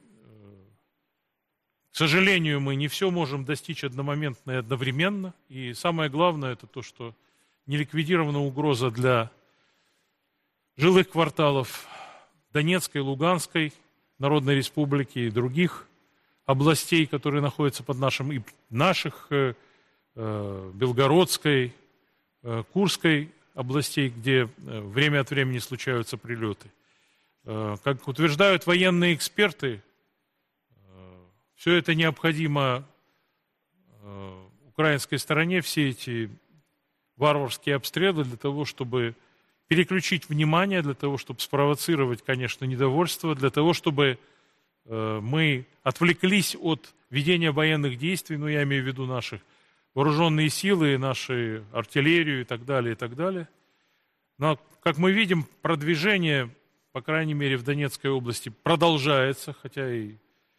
к сожалению, мы не все можем достичь одномоментно и одновременно. И самое главное, это то, что не ликвидирована угроза для жилых кварталов Донецкой, Луганской Народной Республики и других областей, которые находятся под нашим, и наших, э, Белгородской, э, Курской областей, где время от времени случаются прилеты. Как утверждают военные эксперты, все это необходимо украинской стороне, все эти варварские обстрелы для того, чтобы переключить внимание, для того, чтобы спровоцировать, конечно, недовольство, для того, чтобы мы отвлеклись от ведения военных действий, ну, я имею в виду наших вооруженные силы, наши артиллерию и так далее, и так далее. Но, как мы видим, продвижение, по крайней мере, в Донецкой области продолжается, хотя и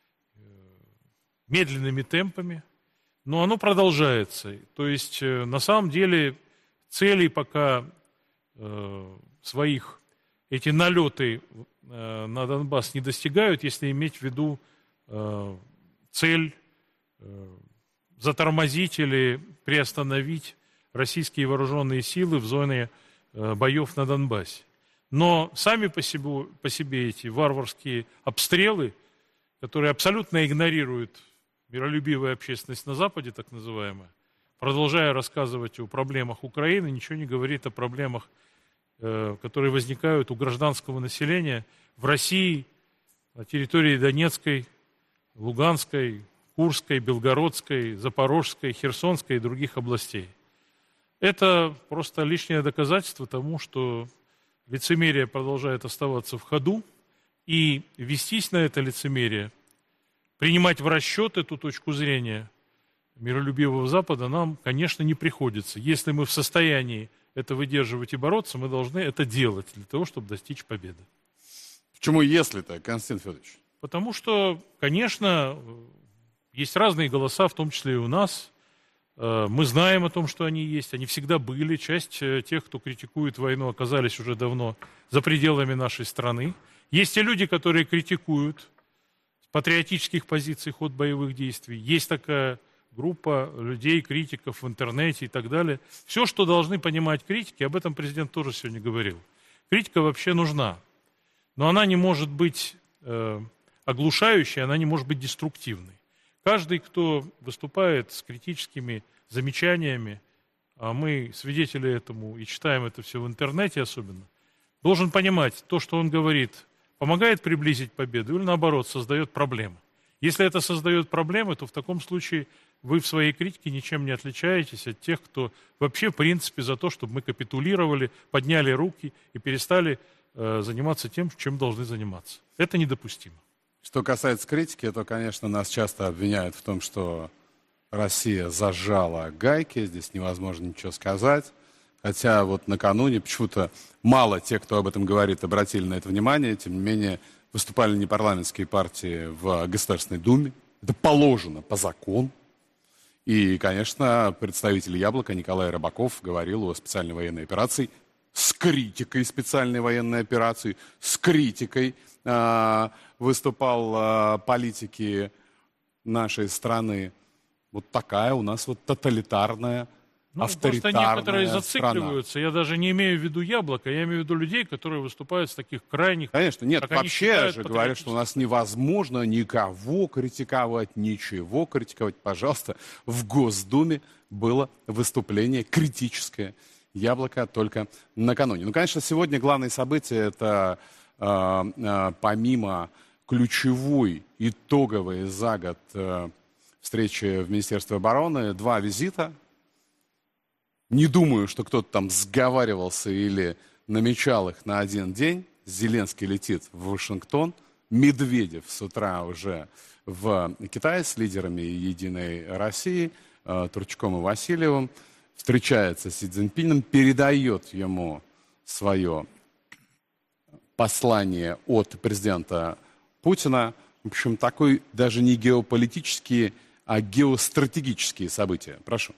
медленными темпами, но оно продолжается. То есть, на самом деле, целей пока э, своих эти налеты э, на Донбасс не достигают, если иметь в виду э, цель э, затормозить или приостановить российские вооруженные силы в зоне э, боев на Донбассе. Но сами по себе, по себе эти варварские обстрелы, которые абсолютно игнорируют миролюбивая общественность на Западе, так называемая, продолжая рассказывать о проблемах Украины, ничего не говорит о проблемах, э, которые возникают у гражданского населения в России, на территории Донецкой, Луганской, Курской, Белгородской, Запорожской, Херсонской и других областей. Это просто лишнее доказательство тому, что лицемерие продолжает оставаться в ходу, и вестись на это лицемерие, принимать в расчет эту точку зрения миролюбивого Запада нам, конечно, не приходится. Если мы в состоянии это выдерживать и бороться, мы должны это делать для того, чтобы достичь победы. Почему если-то, Константин Федорович? Потому что, конечно, есть разные голоса, в том числе и у нас. Мы знаем о том, что они есть, они всегда были. Часть тех, кто критикует войну, оказались уже давно за пределами нашей страны. Есть и люди, которые критикуют с патриотических позиций ход боевых действий. Есть такая группа людей, критиков в интернете и так далее. Все, что должны понимать критики, об этом президент тоже сегодня говорил. Критика вообще нужна, но она не может быть э, оглушающей, она не может быть деструктивной. Каждый, кто выступает с критическими замечаниями, а мы свидетели этому и читаем это все в интернете особенно, должен понимать, то, что он говорит, помогает приблизить победу или, наоборот, создает проблемы. Если это создает проблемы, то в таком случае вы в своей критике ничем не отличаетесь от тех, кто вообще, в принципе, за то, чтобы мы капитулировали, подняли руки и перестали э, заниматься тем, чем должны заниматься. Это недопустимо. Что касается критики, то, конечно, нас часто обвиняют в том, что Россия зажала гайки, здесь невозможно ничего сказать. Хотя вот накануне почему-то мало тех, кто об этом говорит, обратили на это внимание. Тем не менее, выступали непарламентские партии в Государственной Думе. Это положено по закону. И, конечно, представитель «Яблока» Николай Рыбаков говорил о специальной военной операции с критикой специальной военной операции, с критикой э, выступал э, политики нашей страны. Вот такая у нас вот тоталитарная, ну, авторитарная просто некоторые страна. зацикливаются. Я даже не имею в виду «Яблоко», я имею в виду людей, которые выступают с таких крайних... Конечно, нет, вообще считают, же говорят, что у нас невозможно никого критиковать, ничего критиковать. Пожалуйста, в Госдуме было выступление критическое «Яблоко» только накануне. Ну, конечно, сегодня главное событие – это э, э, помимо ключевой, итоговой за год э, встречи в Министерстве обороны, два визита. Не думаю, что кто-то там сговаривался или намечал их на один день. Зеленский летит в Вашингтон. Медведев с утра уже в Китае с лидерами «Единой России», э, Турчаком и Васильевым. Встречается с Си Цзиньпином, передает ему свое послание от президента Путина. В общем, такой даже не геополитические, а геостратегические события. Прошу.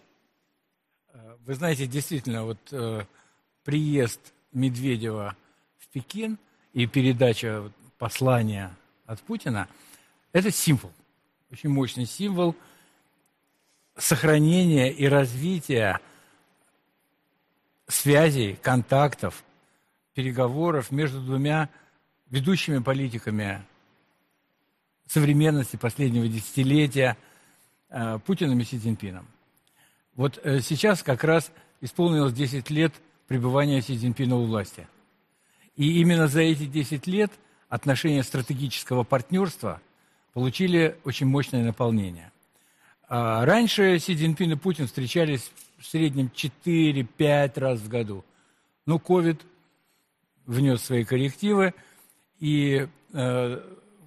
Вы знаете, действительно, вот э, приезд Медведева в Пекин и передача послания от Путина – это символ, очень мощный символ сохранения и развития связей, контактов, переговоров между двумя ведущими политиками современности последнего десятилетия э, Путиным и Си Цзиньпином. Вот э, сейчас как раз исполнилось десять лет пребывания Си Цзиньпина у власти. И именно за эти десять лет отношения стратегического партнерства получили очень мощное наполнение. А раньше Си Цзиньпин и Путин встречались в среднем четыре-пять раз в году. Но ковид внес свои коррективы, и э,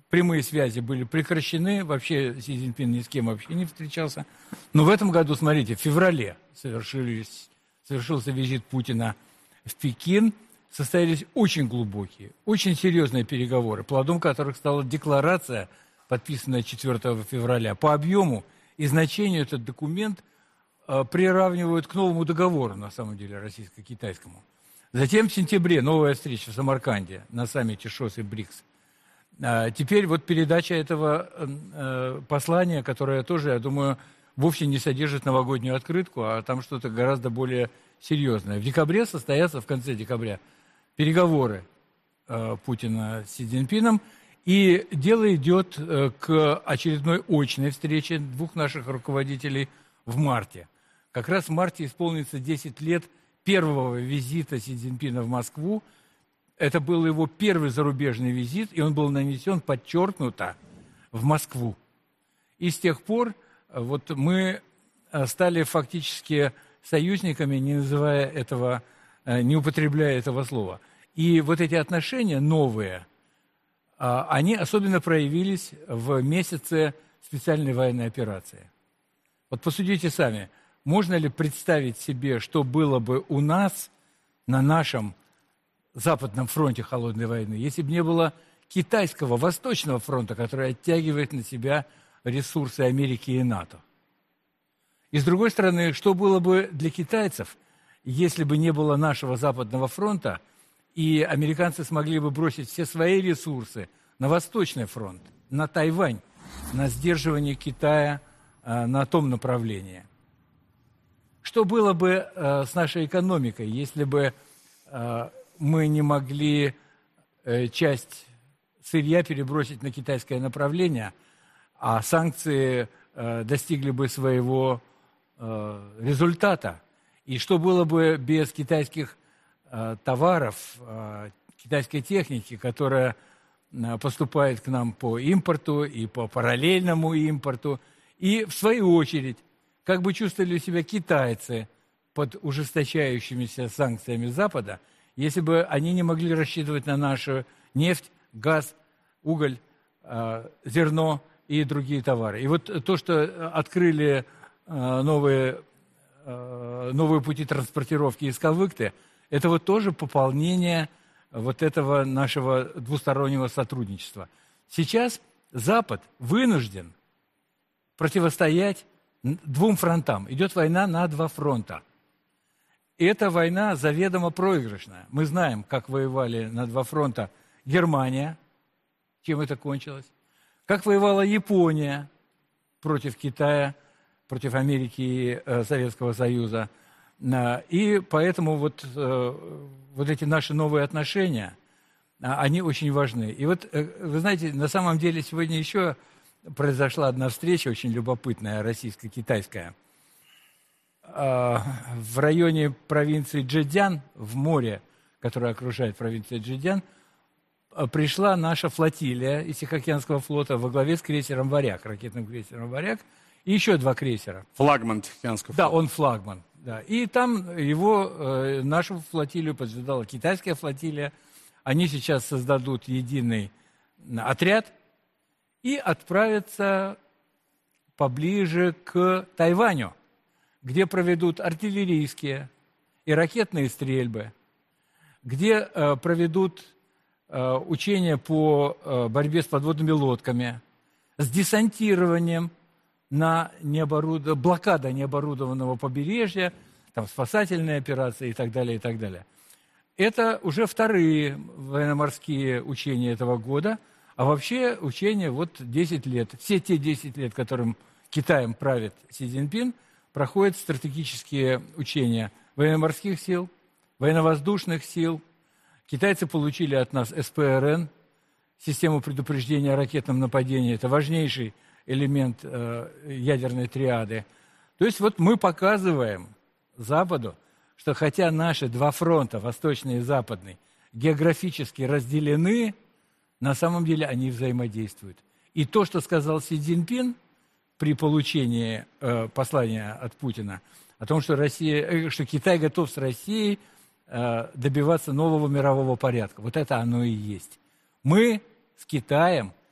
прямые связи были прекращены, вообще Си Цзиньпин ни с кем вообще не встречался. Но в этом году, смотрите, в феврале совершились, совершился визит Путина в Пекин, состоялись очень глубокие, очень серьезные переговоры, плодом которых стала декларация, подписанная четвёртого февраля. По объему и значению этот документ э, приравнивают к новому договору, на самом деле, российско-китайскому. Затем в сентябре новая встреча в Самарканде на саммите ШОС и БРИКС. А теперь вот передача этого э, послания, которое тоже, я думаю, вовсе не содержит новогоднюю открытку, а там что-то гораздо более серьезное. В декабре состоятся, в конце декабря, переговоры э, Путина с Си Цзиньпином, и дело идет э, к очередной очной встрече двух наших руководителей в марте. Как раз в марте исполнится десять лет первого визита Си Цзиньпина в Москву. Это был его первый зарубежный визит, и он был нанесен подчеркнуто в Москву. И с тех пор вот мы стали фактически союзниками, не называя этого, не употребляя этого слова. И вот эти отношения новые, они особенно проявились в месяце специальной военной операции. Вот посудите сами, можно ли представить себе, что было бы у нас на нашем Западном фронте холодной войны, если бы не было китайского Восточного фронта, который оттягивает на себя ресурсы Америки и НАТО. И с другой стороны, что было бы для китайцев, если бы не было нашего Западного фронта, и американцы смогли бы бросить все свои ресурсы на Восточный фронт, на Тайвань, на сдерживание Китая э, на том направлении. Что было бы э, с нашей экономикой, если бы э, мы не могли э, часть сырья перебросить на китайское направление, а санкции э, достигли бы своего э, результата? И что было бы без китайских э, товаров, э, китайской техники, которая э, поступает к нам по импорту и по параллельному импорту? И в свою очередь, как бы чувствовали себя китайцы под ужесточающимися санкциями Запада, если бы они не могли рассчитывать на нашу нефть, газ, уголь, э, зерно и другие товары. И вот то, что открыли э, новые, э, новые пути транспортировки из Кавыкты, это вот тоже пополнение вот этого нашего двустороннего сотрудничества. Сейчас Запад вынужден противостоять двум фронтам. Идет война на два фронта. И эта война заведомо проигрышная. Мы знаем, как воевали на два фронта Германия, чем это кончилось, как воевала Япония против Китая, против Америки и э, Советского Союза. И поэтому вот, э, вот эти наши новые отношения, они очень важны. И вот, э, вы знаете, на самом деле сегодня еще произошла одна встреча очень любопытная, российско-китайская. В районе провинции Чжэцзян, в море, которое окружает провинцию Чжэцзян, пришла наша флотилия из Тихоокеанского флота во главе с крейсером «Варяг», ракетным крейсером «Варяг», и еще два крейсера. Флагман Тихоокеанского флота. Да, он флагман. Да. И там его, нашу флотилию поджидала китайская флотилия. Они сейчас создадут единый отряд и отправятся поближе к Тайваню, где проведут артиллерийские и ракетные стрельбы, где э, проведут э, учения по э, борьбе с подводными лодками, с десантированием на необоруд... блокада необорудованного побережья, там, спасательные операции и так далее, и так далее. Это уже вторые военно-морские учения этого года, а вообще учения вот десять лет. Все те десять лет, которым Китаем правит Си Цзиньпин, проходят стратегические учения военно-морских сил, военно-воздушных сил. Китайцы получили от нас эс пэ эр эн, систему предупреждения о ракетном нападении. Это важнейший элемент э, ядерной триады. То есть вот мы показываем Западу, что хотя наши два фронта, восточный и западный, географически разделены, на самом деле они взаимодействуют. И то, что сказал Си Цзиньпин при получении э, послания от Путина о том, что, Россия, э, что Китай готов с Россией э, добиваться нового мирового порядка. Вот это оно и есть. Мы с Китаем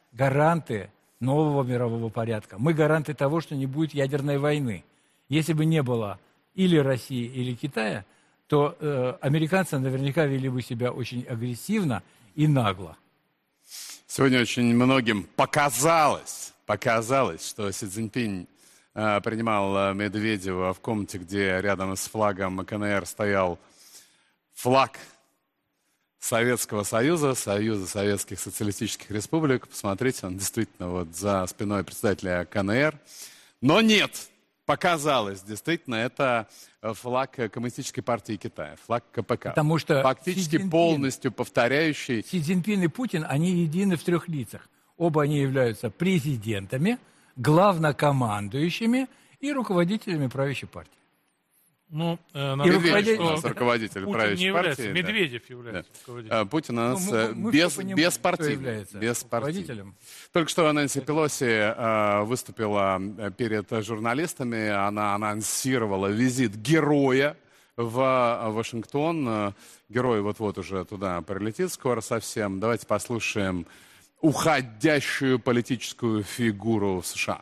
гаранты нового мирового порядка. Мы гаранты того, что не будет ядерной войны. Если бы не было или России, или Китая, то э, американцы наверняка вели бы себя очень агрессивно и нагло. Сегодня очень многим показалось, показалось, что Си Цзиньпинь э, принимал Медведева в комнате, где рядом с флагом КНР стоял флаг Советского Союза, Союза Советских Социалистических Республик. Посмотрите, он действительно вот за спиной председателя КНР. Но нет, показалось, действительно, это флаг Коммунистической партии Китая, флаг КПК. Потому что фактически полностью повторяющий... Си Цзиньпин и Путин, они едины в трех лицах. Оба они являются президентами, главнокомандующими и руководителями правящей партии. Ну, э, надо сказать, что руководитель Путин правящей не является, партии. Медведев Да. является Да. руководителем. Путин у нас Ну, мы- мы без, все понимаем, беспартийный. кто является беспартийный. Только что Нэнси Пелоси э, выступила перед журналистами. Она анонсировала визит героя в Вашингтон. Э, Герой вот-вот уже туда прилетит скоро совсем. Давайте послушаем уходящую политическую фигуру в США.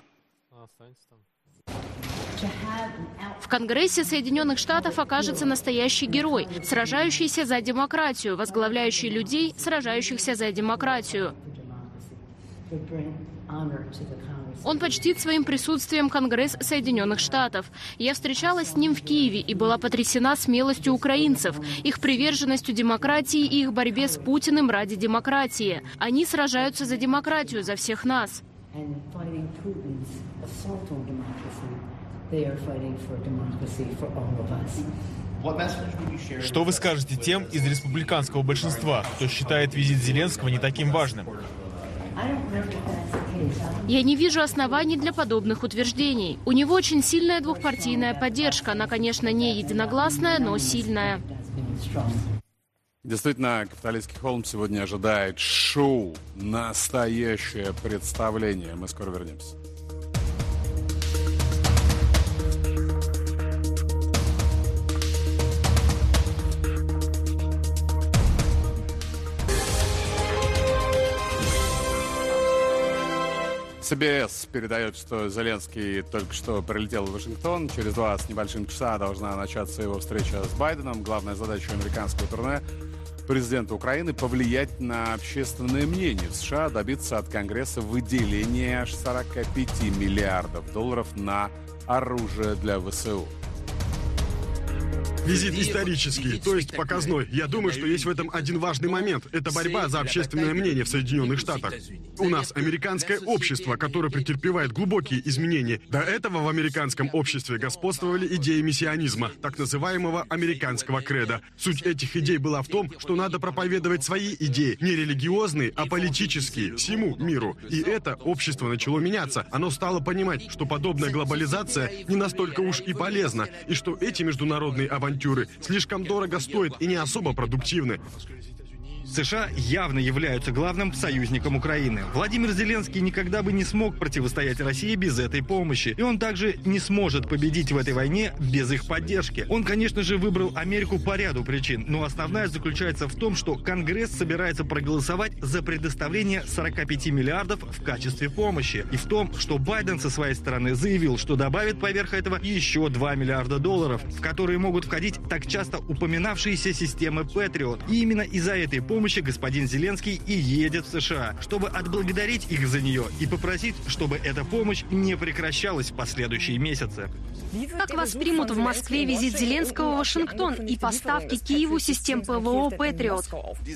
В Конгрессе Соединенных Штатов окажется настоящий герой, сражающийся за демократию, возглавляющий людей, сражающихся за демократию. Он почтит своим присутствием Конгресс Соединенных Штатов. Я встречалась с ним в Киеве и была потрясена смелостью украинцев, их приверженностью демократии и их борьбе с Путиным ради демократии. Они сражаются за демократию, за всех нас. Что вы скажете тем из республиканского большинства, кто считает визит Зеленского не таким важным? Я не вижу оснований для подобных утверждений. У него очень сильная двухпартийная поддержка. Она, конечно, не единогласная, но сильная. Действительно, Капитолийский холм сегодня ожидает шоу, настоящее представление. Мы скоро вернемся. си би эс передает, что Зеленский только что прилетел в Вашингтон. Через два с небольшим часа должна начаться его встреча с Байденом. Главная задача американского турне президента Украины — повлиять на общественное мнение в США, добиться от Конгресса выделения аж сорок пять миллиардов долларов на оружие для ВСУ. Визит исторический, то есть показной. Я думаю, что есть в этом один важный момент. Это борьба за общественное мнение в Соединенных Штатах. У нас американское общество, которое претерпевает глубокие изменения. До этого в американском обществе господствовали идеи мессианизма, так называемого американского кредо. Суть этих идей была в том, что надо проповедовать свои идеи, не религиозные, а политические, всему миру. И это общество начало меняться. Оно стало понимать, что подобная глобализация не настолько уж и полезна, и что эти международные авантюры слишком дорого стоят и не особо продуктивны. США явно являются главным союзником Украины. Владимир Зеленский никогда бы не смог противостоять России без этой помощи. И он также не сможет победить в этой войне без их поддержки. Он, конечно же, выбрал Америку по ряду причин, но основная заключается в том, что Конгресс собирается проголосовать за предоставление сорок пять миллиардов в качестве помощи. И в том, что Байден со своей стороны заявил, что добавит поверх этого еще два миллиарда долларов, в которые могут входить так часто упоминавшиеся системы Patriot. И именно из-за этой помощи господин Зеленский и едет в США, чтобы отблагодарить их за нее и попросить, чтобы эта помощь не прекращалась в последующие месяцы. Как воспримут в Москве визит Зеленского в Вашингтон и поставки Киеву систем ПВО «Патриот»?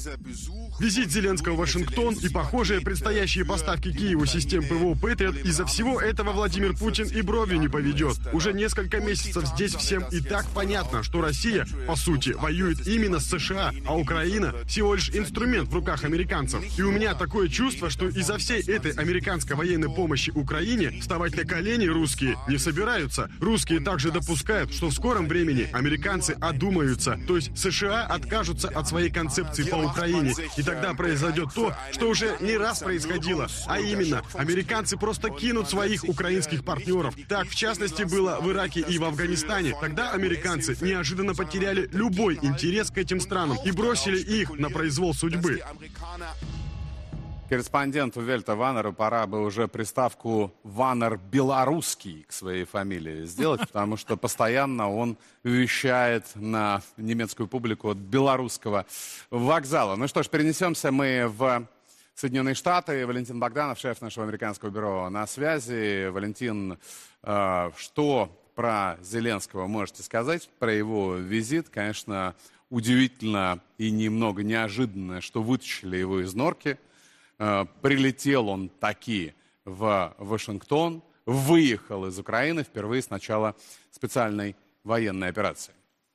Визит Зеленского в Вашингтон и похожие предстоящие поставки Киеву систем ПВО «Патриот» — из-за всего этого Владимир Путин и бровью не поведет. Уже несколько месяцев здесь всем и так понятно, что Россия, по сути, воюет именно с США, а Украина всего лишь инструмент в руках американцев. И у меня такое чувство, что из-за всей этой американской военной помощи Украине вставать на колени русские не собираются. Русские также допускают, что в скором времени американцы одумаются, то есть США откажутся от своей концепции по Украине. И тогда произойдет то, что уже не раз происходило, а именно, американцы просто кинут своих украинских партнеров. Так, в частности, было в Ираке и в Афганистане. Тогда американцы неожиданно потеряли любой интерес к этим странам и бросили их на произвол судьбы. Корреспонденту Вельта Ванеру пора бы уже приставку «Ванер Белорусский» к своей фамилии сделать, потому что постоянно он вещает на немецкую публику от белорусского вокзала. Ну что ж, перенесемся мы в Соединенные Штаты. Валентин Богданов, шеф нашего американского бюро, на связи. Валентин, э, что про Зеленского можете сказать, про его визит? Конечно, удивительно и немного неожиданно, что вытащили его из норки. Прилетел он таки в Вашингтон, выехал из Украины впервые с начала специальной военной операции.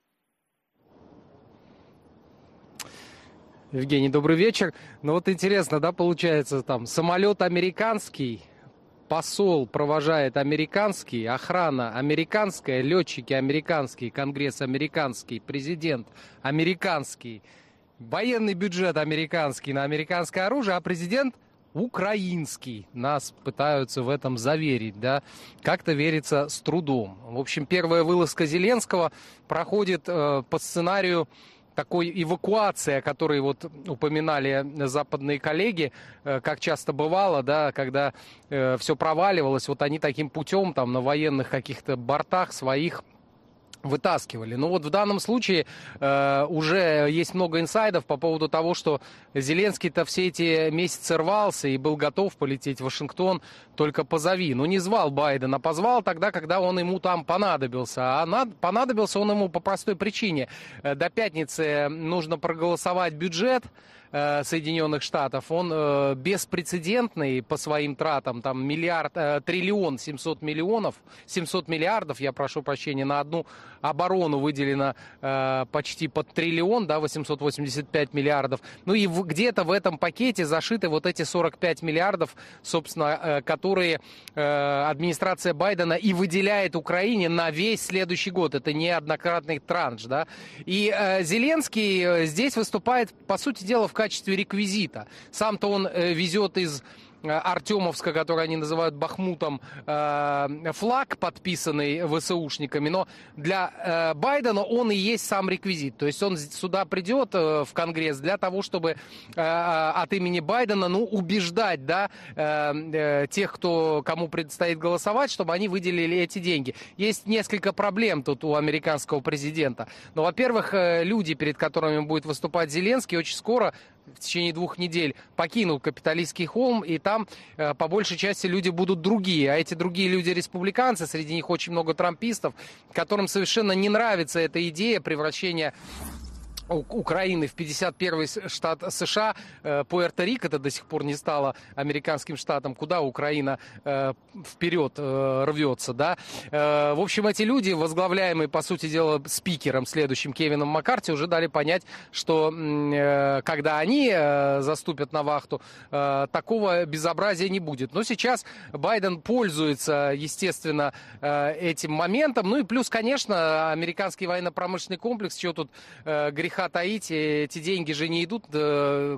Евгений, добрый вечер. Ну вот интересно, да, получается, там самолет американский, посол провожает американский, охрана американская, летчики американские, конгресс американский, президент американский. Военный бюджет американский на американское оружие, а президент украинский. Нас пытаются в этом заверить, да. Как-то верится с трудом. В общем, первая вылазка Зеленского проходит э, по сценарию такой эвакуации, о которой вот упоминали западные коллеги, э, как часто бывало, да, когда э, все проваливалось, вот они таким путем там на военных каких-то бортах своих вытаскивали. Но вот в данном случае э, уже есть много инсайдов по поводу того, что Зеленский-то все эти месяцы рвался и был готов полететь в Вашингтон, только позови. Ну, не звал Байдена, позвал тогда, когда он ему там понадобился. А над... понадобился он ему по простой причине. До пятницы нужно проголосовать бюджет Соединенных Штатов, он э, беспрецедентный по своим тратам, там миллиард, э, триллион семьсот миллионов, семьсот миллиардов, я прошу прощения, на одну оборону выделено э, почти под триллион, да, восемьсот восемьдесят пять миллиардов. Ну и в, где-то в этом пакете зашиты вот эти сорок пять миллиардов, собственно, э, которые э, администрация Байдена и выделяет Украине на весь следующий год. Это неоднократный транш, да. И э, Зеленский э, здесь выступает, по сути дела, в качестве реквизита. Сам-то он э, везет из Артемовска, который они называют Бахмутом, э, флаг, подписанный ВСУшниками, но для э, Байдена он и есть сам реквизит. То есть он сюда придет э, в Конгресс для того, чтобы э, от имени Байдена, ну, убеждать, да, э, э, тех, кто, кому предстоит голосовать, чтобы они выделили эти деньги. Есть несколько проблем тут у американского президента. Но, во-первых, э, люди, перед которыми будет выступать Зеленский, очень скоро, в течение двух недель, покинут Капитолийский холм, и там э, по большей части люди будут другие. А эти другие люди республиканцы, среди них очень много трампистов, которым совершенно не нравится эта идея превращения Украины в пятьдесят первый штат США. Пуэрто-Рико это до сих пор не стало американским штатом, куда Украина э, вперед э, рвется, да. Э, в общем, эти люди, возглавляемые, по сути дела, спикером следующим Кевином Маккарти, уже дали понять, что э, когда они э, заступят на вахту, э, такого безобразия не будет. Но сейчас Байден пользуется, естественно, э, этим моментом. Ну и плюс, конечно, американский военно-промышленный комплекс, чего тут э, греха таить, эти деньги же не идут э,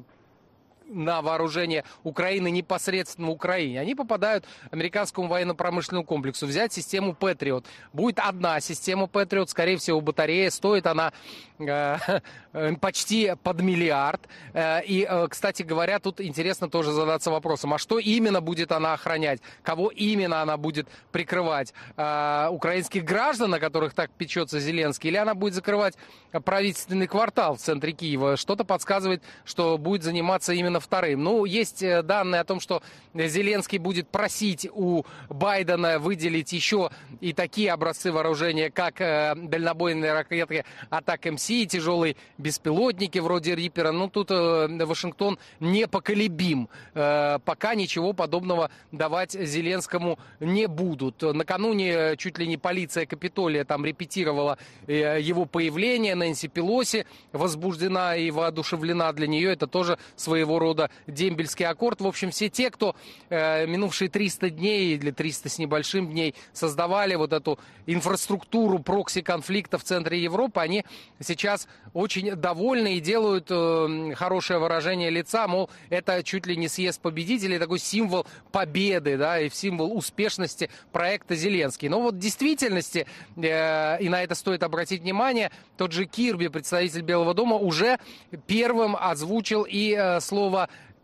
на вооружение Украины непосредственно Украине. Они попадают американскому военно-промышленному комплексу. Взять систему Патриот. Будет одна система Патриот, скорее всего, батарея. Стоит она э, почти под миллиард. Э, и, э, кстати говоря, тут интересно тоже задаться вопросом, а что именно будет она охранять? Кого именно она будет прикрывать? Э, украинских граждан, о которых так печется Зеленский? Или она будет закрывать правительственный квартал в центре Киева? Что-то подсказывает, что будет заниматься именно вторым. Ну, есть данные о том, что Зеленский будет просить у Байдена выделить еще и такие образцы вооружения, как э, дальнобойные ракеты Атак-МС, тяжелые беспилотники вроде Риппера. Ну, тут э, Вашингтон непоколебим. Э, пока ничего подобного давать Зеленскому не будут. Накануне чуть ли не полиция Капитолия там репетировала э, его появление. Нэнси Пелоси возбуждена и воодушевлена. Для нее это тоже своего рода рода дембельский аккорд. В общем, все те, кто э, минувшие триста дней или триста с небольшим дней создавали вот эту инфраструктуру прокси-конфликта в центре Европы, они сейчас очень довольны и делают э, хорошее выражение лица, мол, это чуть ли не съезд победителей, такой символ победы, да, и символ успешности проекта Зеленский. Но вот в действительности, э, и на это стоит обратить внимание, тот же Кирби, представитель Белого дома, уже первым озвучил и э, слово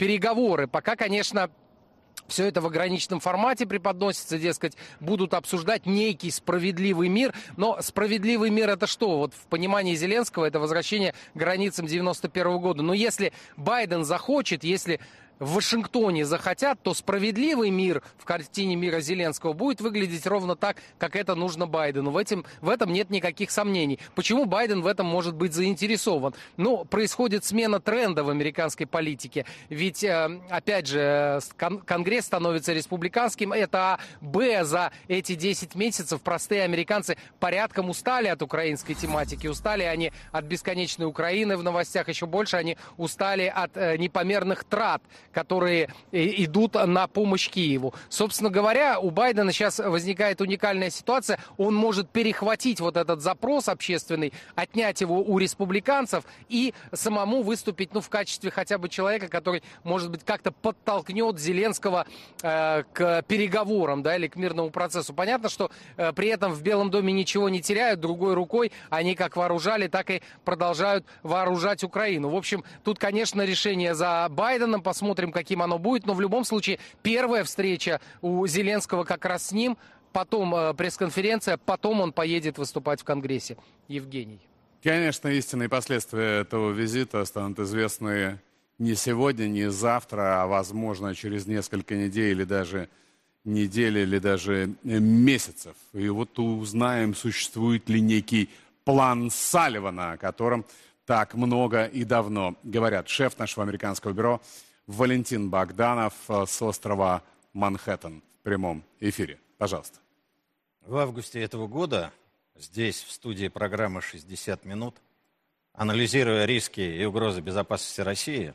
переговоры. Пока, конечно, все это в ограниченном формате преподносится, дескать, будут обсуждать некий справедливый мир. Но справедливый мир — это что? Вот в понимании Зеленского это возвращение к границам девяносто первого года. Но если Байден захочет, если в Вашингтоне захотят, то справедливый мир в картине мира Зеленского будет выглядеть ровно так, как это нужно Байдену. В, этом, в этом нет никаких сомнений. Почему Байден в этом может быть заинтересован? Ну, происходит смена тренда в американской политике. Ведь, опять же, Конгресс становится республиканским. Это А. Б. За эти десять месяцев простые американцы порядком устали от украинской тематики. Устали они от бесконечной Украины в новостях. Еще больше они устали от непомерных трат, которые идут на помощь Киеву. Собственно говоря, у Байдена сейчас возникает уникальная ситуация. Он может перехватить вот этот запрос общественный, отнять его у республиканцев и самому выступить, ну, в качестве хотя бы человека, который, может быть, как-то подтолкнет Зеленского э, к переговорам, да, или к мирному процессу. Понятно, что э, при этом в Белом доме ничего не теряют, другой рукой они как вооружали, так и продолжают вооружать Украину. В общем, тут, конечно, решение за Байденом. Посмотрим, каким оно будет, но в любом случае первая встреча у Зеленского как раз с ним, потом э, пресс-конференция, потом он поедет выступать в Конгрессе. Евгений. Конечно, истинные последствия этого визита станут известны не сегодня, не завтра, а, возможно, через несколько недель или даже недели, или даже месяцев. И вот узнаем, существует ли некий план Салливана, о котором так много и давно говорят. Шеф нашего американского бюро Валентин Богданов с острова Манхэттен в прямом эфире. Пожалуйста. В августе этого года здесь, в студии программы «шестьдесят минут», анализируя риски и угрозы безопасности России,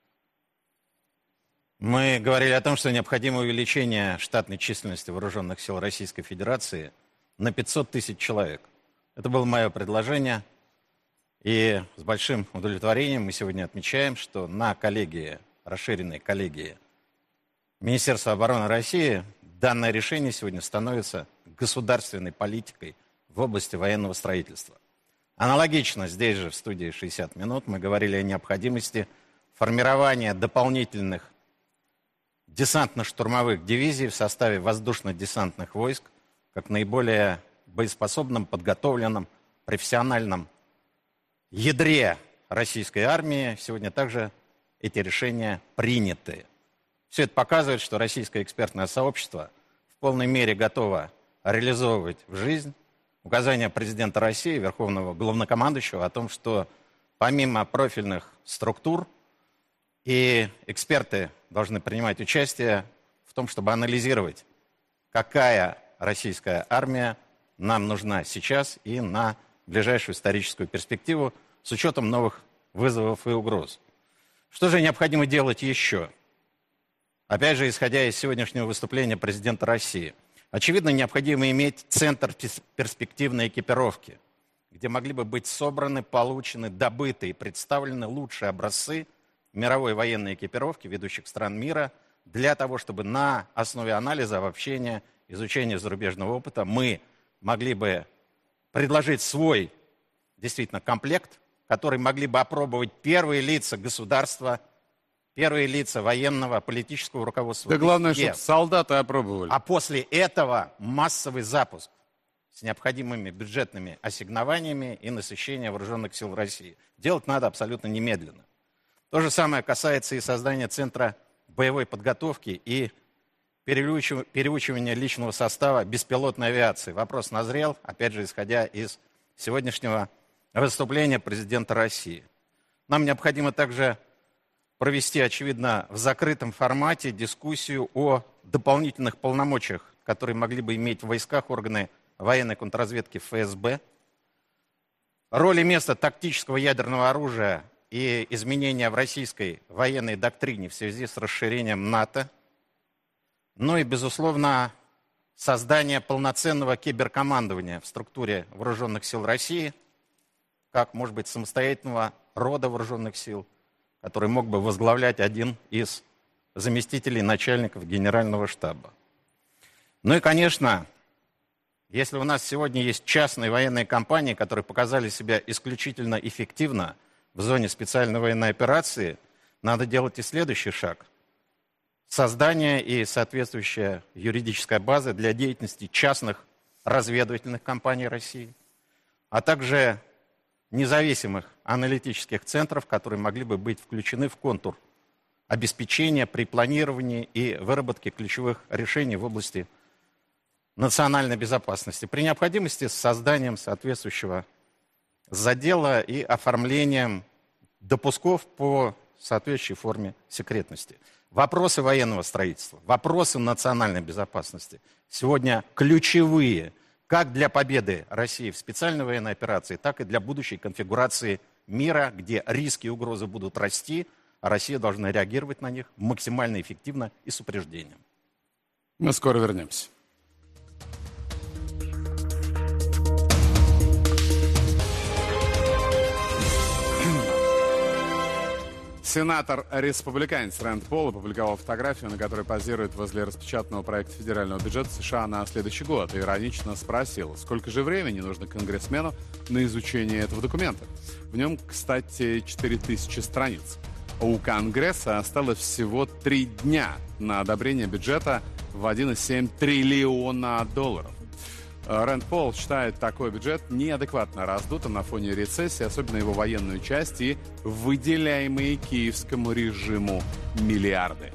мы говорили о том, что необходимо увеличение штатной численности вооруженных сил Российской Федерации на пятьсот тысяч человек. Это было мое предложение. И с большим удовлетворением мы сегодня отмечаем, что на коллегии, расширенной коллегии Министерства обороны России данное решение сегодня становится государственной политикой в области военного строительства. Аналогично здесь же в студии «шестьдесят минут» мы говорили о необходимости формирования дополнительных десантно-штурмовых дивизий в составе воздушно-десантных войск как наиболее боеспособном, подготовленном, профессиональном ядре российской армии. Сегодня также эти решения приняты. Все это показывает, что российское экспертное сообщество в полной мере готово реализовывать в жизнь указания президента России, верховного главнокомандующего, о том, что помимо профильных структур и эксперты должны принимать участие в том, чтобы анализировать, какая российская армия нам нужна сейчас и на ближайшую историческую перспективу с учетом новых вызовов и угроз. Что же необходимо делать еще? Опять же, исходя из сегодняшнего выступления президента России, очевидно, необходимо иметь центр перспективной экипировки, где могли бы быть собраны, получены, добыты и представлены лучшие образцы мировой военной экипировки ведущих стран мира для того, чтобы на основе анализа, обобщения, изучения зарубежного опыта мы могли бы предложить свой действительно комплект, который могли бы опробовать первые лица государства, первые лица военного, политического руководства. Да главное, чтобы солдаты опробовали. А после этого массовый запуск с необходимыми бюджетными ассигнованиями и насыщение вооруженных сил России. Делать надо абсолютно немедленно. То же самое касается и создания Центра боевой подготовки и переучивания личного состава беспилотной авиации. Вопрос назрел, опять же, исходя из сегодняшнего выступления президента России. Нам необходимо также провести, очевидно, в закрытом формате дискуссию о дополнительных полномочиях, которые могли бы иметь в войсках органы военной контрразведки эф эс бэ, роли места тактического ядерного оружия и изменения в российской военной доктрине в связи с расширением НАТО, ну и, безусловно, создание полноценного киберкомандования в структуре вооруженных сил России, как, может быть, самостоятельного рода вооруженных сил, который мог бы возглавлять один из заместителей начальников Генерального штаба. Ну и, конечно, если у нас сегодня есть частные военные компании, которые показали себя исключительно эффективно в зоне специальной военной операции, надо делать и следующий шаг. Создание и соответствующая юридическая база для деятельности частных разведывательных компаний России, а также независимых аналитических центров, которые могли бы быть включены в контур обеспечения при планировании и выработке ключевых решений в области национальной безопасности. При необходимости с созданием соответствующего задела и оформлением допусков по соответствующей форме секретности. Вопросы военного строительства, вопросы национальной безопасности сегодня ключевые как для победы России в специальной военной операции, так и для будущей конфигурации мира, где риски и угрозы будут расти, а Россия должна реагировать на них максимально эффективно и с упреждением. Мы скоро вернемся. Сенатор-республиканец Рэнд Пол опубликовал фотографию, на которой позирует возле распечатанного проекта федерального бюджета США на следующий год. И иронично спросил, сколько же времени нужно конгрессмену на изучение этого документа. В нем, кстати, четыре тысячи страниц. У Конгресса осталось всего три дня на одобрение бюджета в один целых семь десятых триллиона долларов. Рэнд Пол считает такой бюджет неадекватно раздутым на фоне рецессии, особенно его военную часть и выделяемые киевскому режиму миллиарды.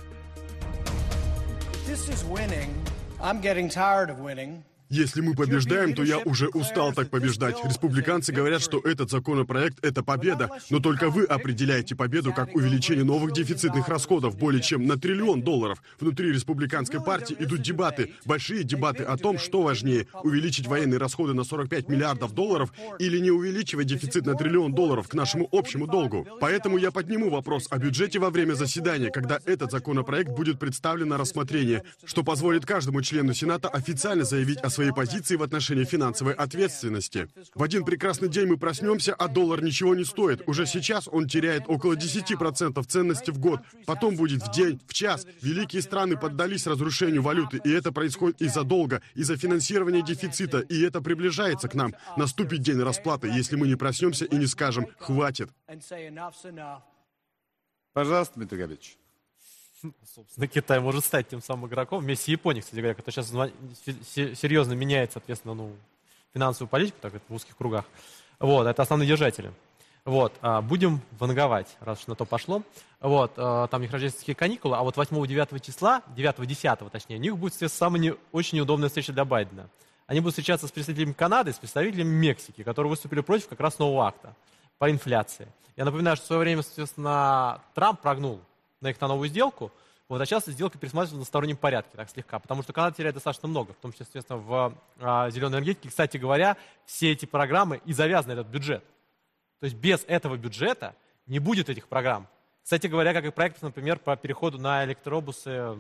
Если мы побеждаем, то я уже устал так побеждать. Республиканцы говорят, что этот законопроект — это победа, но только вы определяете победу как увеличение новых дефицитных расходов более чем на триллион долларов. Внутри республиканской партии идут дебаты, большие дебаты о том, что важнее — увеличить военные расходы на сорок пять миллиардов долларов или не увеличивать дефицит на триллион долларов к нашему общему долгу. Поэтому я подниму вопрос о бюджете во время заседания, когда этот законопроект будет представлен на рассмотрение, что позволит каждому члену Сената официально заявить о своей позиции в отношении финансовой ответственности. В один прекрасный день мы проснемся, а доллар ничего не стоит. Уже сейчас он теряет около десяти процентов ценности в год. Потом будет в день, в час. Великие страны поддались разрушению валюты, и это происходит из-за долга, из-за финансирования дефицита, и это приближается к нам. Наступит день расплаты, если мы не проснемся и не скажем «хватит». Пожалуйста, Дмитрий Габич. Собственно, Китай может стать тем самым игроком вместе с Японией, кстати говоря, который сейчас серьезно меняет, соответственно, ну, финансовую политику, так в узких кругах. Вот, это основные держатели. Вот, будем ванговать, раз уж на то пошло. Вот, там у них рождественские каникулы, а вот восьмого-девятого числа, девятого-десятого точнее, у них будет, соответственно, самая не, очень неудобная встреча для Байдена. Они будут встречаться с представителями Канады, с представителями Мексики, которые выступили против как раз нового акта по инфляции. Я напоминаю, что в свое время, соответственно, Трамп прогнул на их на новую сделку, вот, а сейчас сделка пересматривается в одностороннем порядке, так слегка, потому что Канада теряет достаточно много, в том числе, естественно, в а, зеленой энергетике. Кстати говоря, все эти программы и завязаны на этот бюджет. То есть без этого бюджета не будет этих программ. Кстати говоря, как и проектов, например, по переходу на электробусы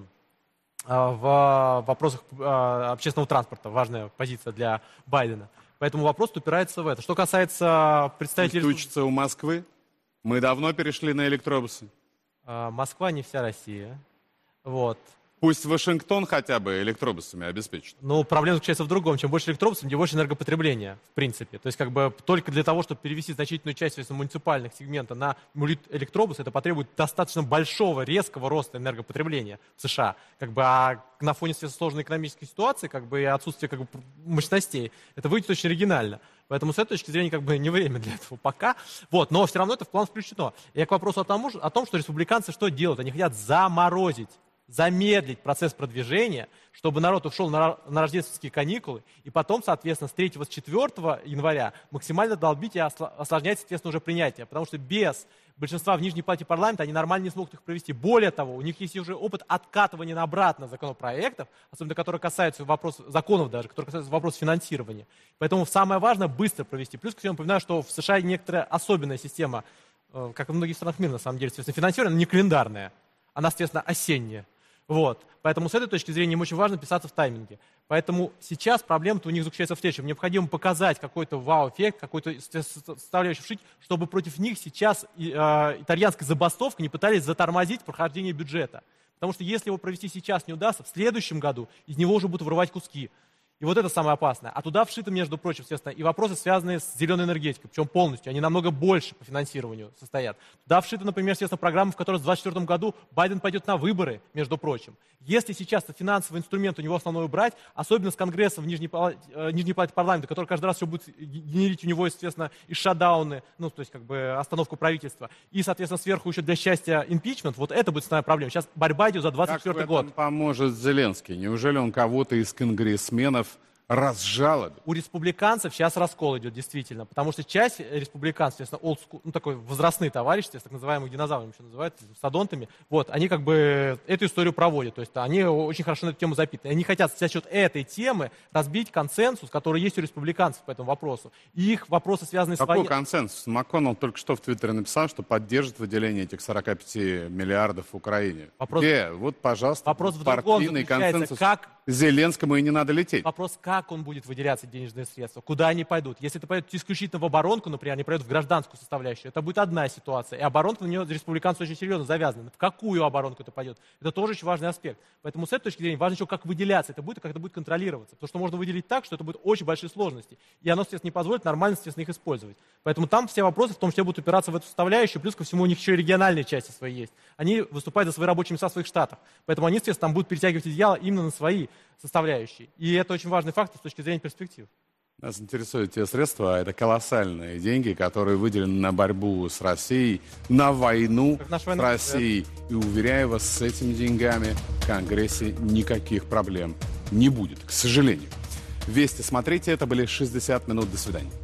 а, в вопросах а, общественного транспорта, важная позиция для Байдена. Поэтому вопрос упирается в это. Что касается представителей... Пусть учатся у Москвы. Мы давно перешли на электробусы. Москва не вся Россия. Вот. Пусть Вашингтон хотя бы электробусами обеспечит. Но проблема заключается в другом. Чем больше электробусов, тем больше энергопотребления, в принципе. То есть как бы только для того, чтобы перевести значительную часть муниципальных сегментов на электробусы, это потребует достаточно большого, резкого роста энергопотребления в США. Как бы, а на фоне сложной экономической ситуации как бы, и отсутствия как бы, мощностей это выйдет очень оригинально. Поэтому с этой точки зрения как бы не время для этого пока. Вот, но все равно это в план включено. Я к вопросу о том, о том, что республиканцы что делают? Они хотят заморозить, замедлить процесс продвижения, чтобы народ ушел на, на рождественские каникулы, и потом, соответственно, с третьего, с четвёртого января максимально долбить и осложнять, соответственно, уже принятие. Потому что без большинства в Нижней палате парламента они нормально не смогут их провести. Более того, у них есть уже опыт откатывания обратно законопроектов, особенно которые касаются вопросов, законов даже, которые касаются вопросов финансирования. Поэтому самое важное быстро провести. Плюс, кстати, я напоминаю, что в США некоторая особенная система, как и в многих странах мира, на самом деле, соответственно, финансирование, не календарная, она, соответственно, осенняя. Вот. Поэтому с этой точки зрения им очень важно писаться в тайминге. Поэтому сейчас проблема-то у них заключается в следующем. Необходимо показать какой-то вау-эффект, какой-то составляющий вшить, чтобы против них сейчас э, итальянская забастовка не пытались затормозить прохождение бюджета. Потому что если его провести сейчас не удастся, в следующем году из него уже будут вырывать куски. И вот это самое опасное. А туда вшиты, между прочим, естественно, и вопросы, связанные с зеленой энергетикой, причем полностью. Они намного больше по финансированию состоят. Туда вшиты, например, естественно, программа, в которой в двадцать четвёртом году Байден пойдет на выборы, между прочим. Если сейчас финансовый инструмент у него основной убрать, особенно с Конгрессом в Нижней Палате, э, Нижней Палате парламента, который каждый раз все будет генерить у него, естественно, и шатдауны, ну, то есть как бы остановку правительства, и, соответственно, сверху еще для счастья импичмент, вот это будет основная проблема. Сейчас борьба идет за двадцать четвёртый год. Как поможет Зеленский? Неужели он кого-то из конгрессменов разжалобит? У республиканцев сейчас раскол идет, действительно, потому что часть республиканцев, естественно, old school, ну, такой возрастные товарищи, так называемых динозаврами еще называют, садонтами, вот, они как бы эту историю проводят, то есть они очень хорошо на эту тему запитаны. Они хотят за счет этой темы разбить консенсус, который есть у республиканцев по этому вопросу. И их вопросы, связанные Какой с... Какой консенсус? МакКоннелл только что в Твиттере написал, что поддержит выделение этих сорока пяти миллиардов Украине. Вопрос... Где? Вот, пожалуйста, Вопрос в партийный консенсус. Как... Зеленскому и не надо лететь. Вопрос, как он будет выделяться, денежные средства, куда они пойдут. Если это пойдет исключительно в оборонку, например, они пойдут в гражданскую составляющую, это будет одна ситуация. И оборонка на нее республиканцы очень серьезно завязаны. В какую оборонку это пойдет? Это тоже очень важный аспект. Поэтому с этой точки зрения важно еще, как выделяться это будет и как это будет контролироваться. Потому что можно выделить так, что это будет очень большие сложности. И оно, естественно, не позволит нормально, естественно, их использовать. Поэтому там все вопросы в том числе будут упираться в эту составляющую. Плюс ко всему у них еще и региональные части свои есть. Они выступают за свои рабочие места в своих штатах. Поэтому они, естественно, там будут перетягивать одеяло именно на свои составляющие. И это очень важный фактор с точки зрения перспектив. Нас интересуют те средства, это колоссальные деньги, которые выделены на борьбу с Россией, на войну с Россией. И уверяю вас, с этими деньгами в Конгрессе никаких проблем не будет, к сожалению. Вести смотрите, это были шестьдесят минут. До свидания.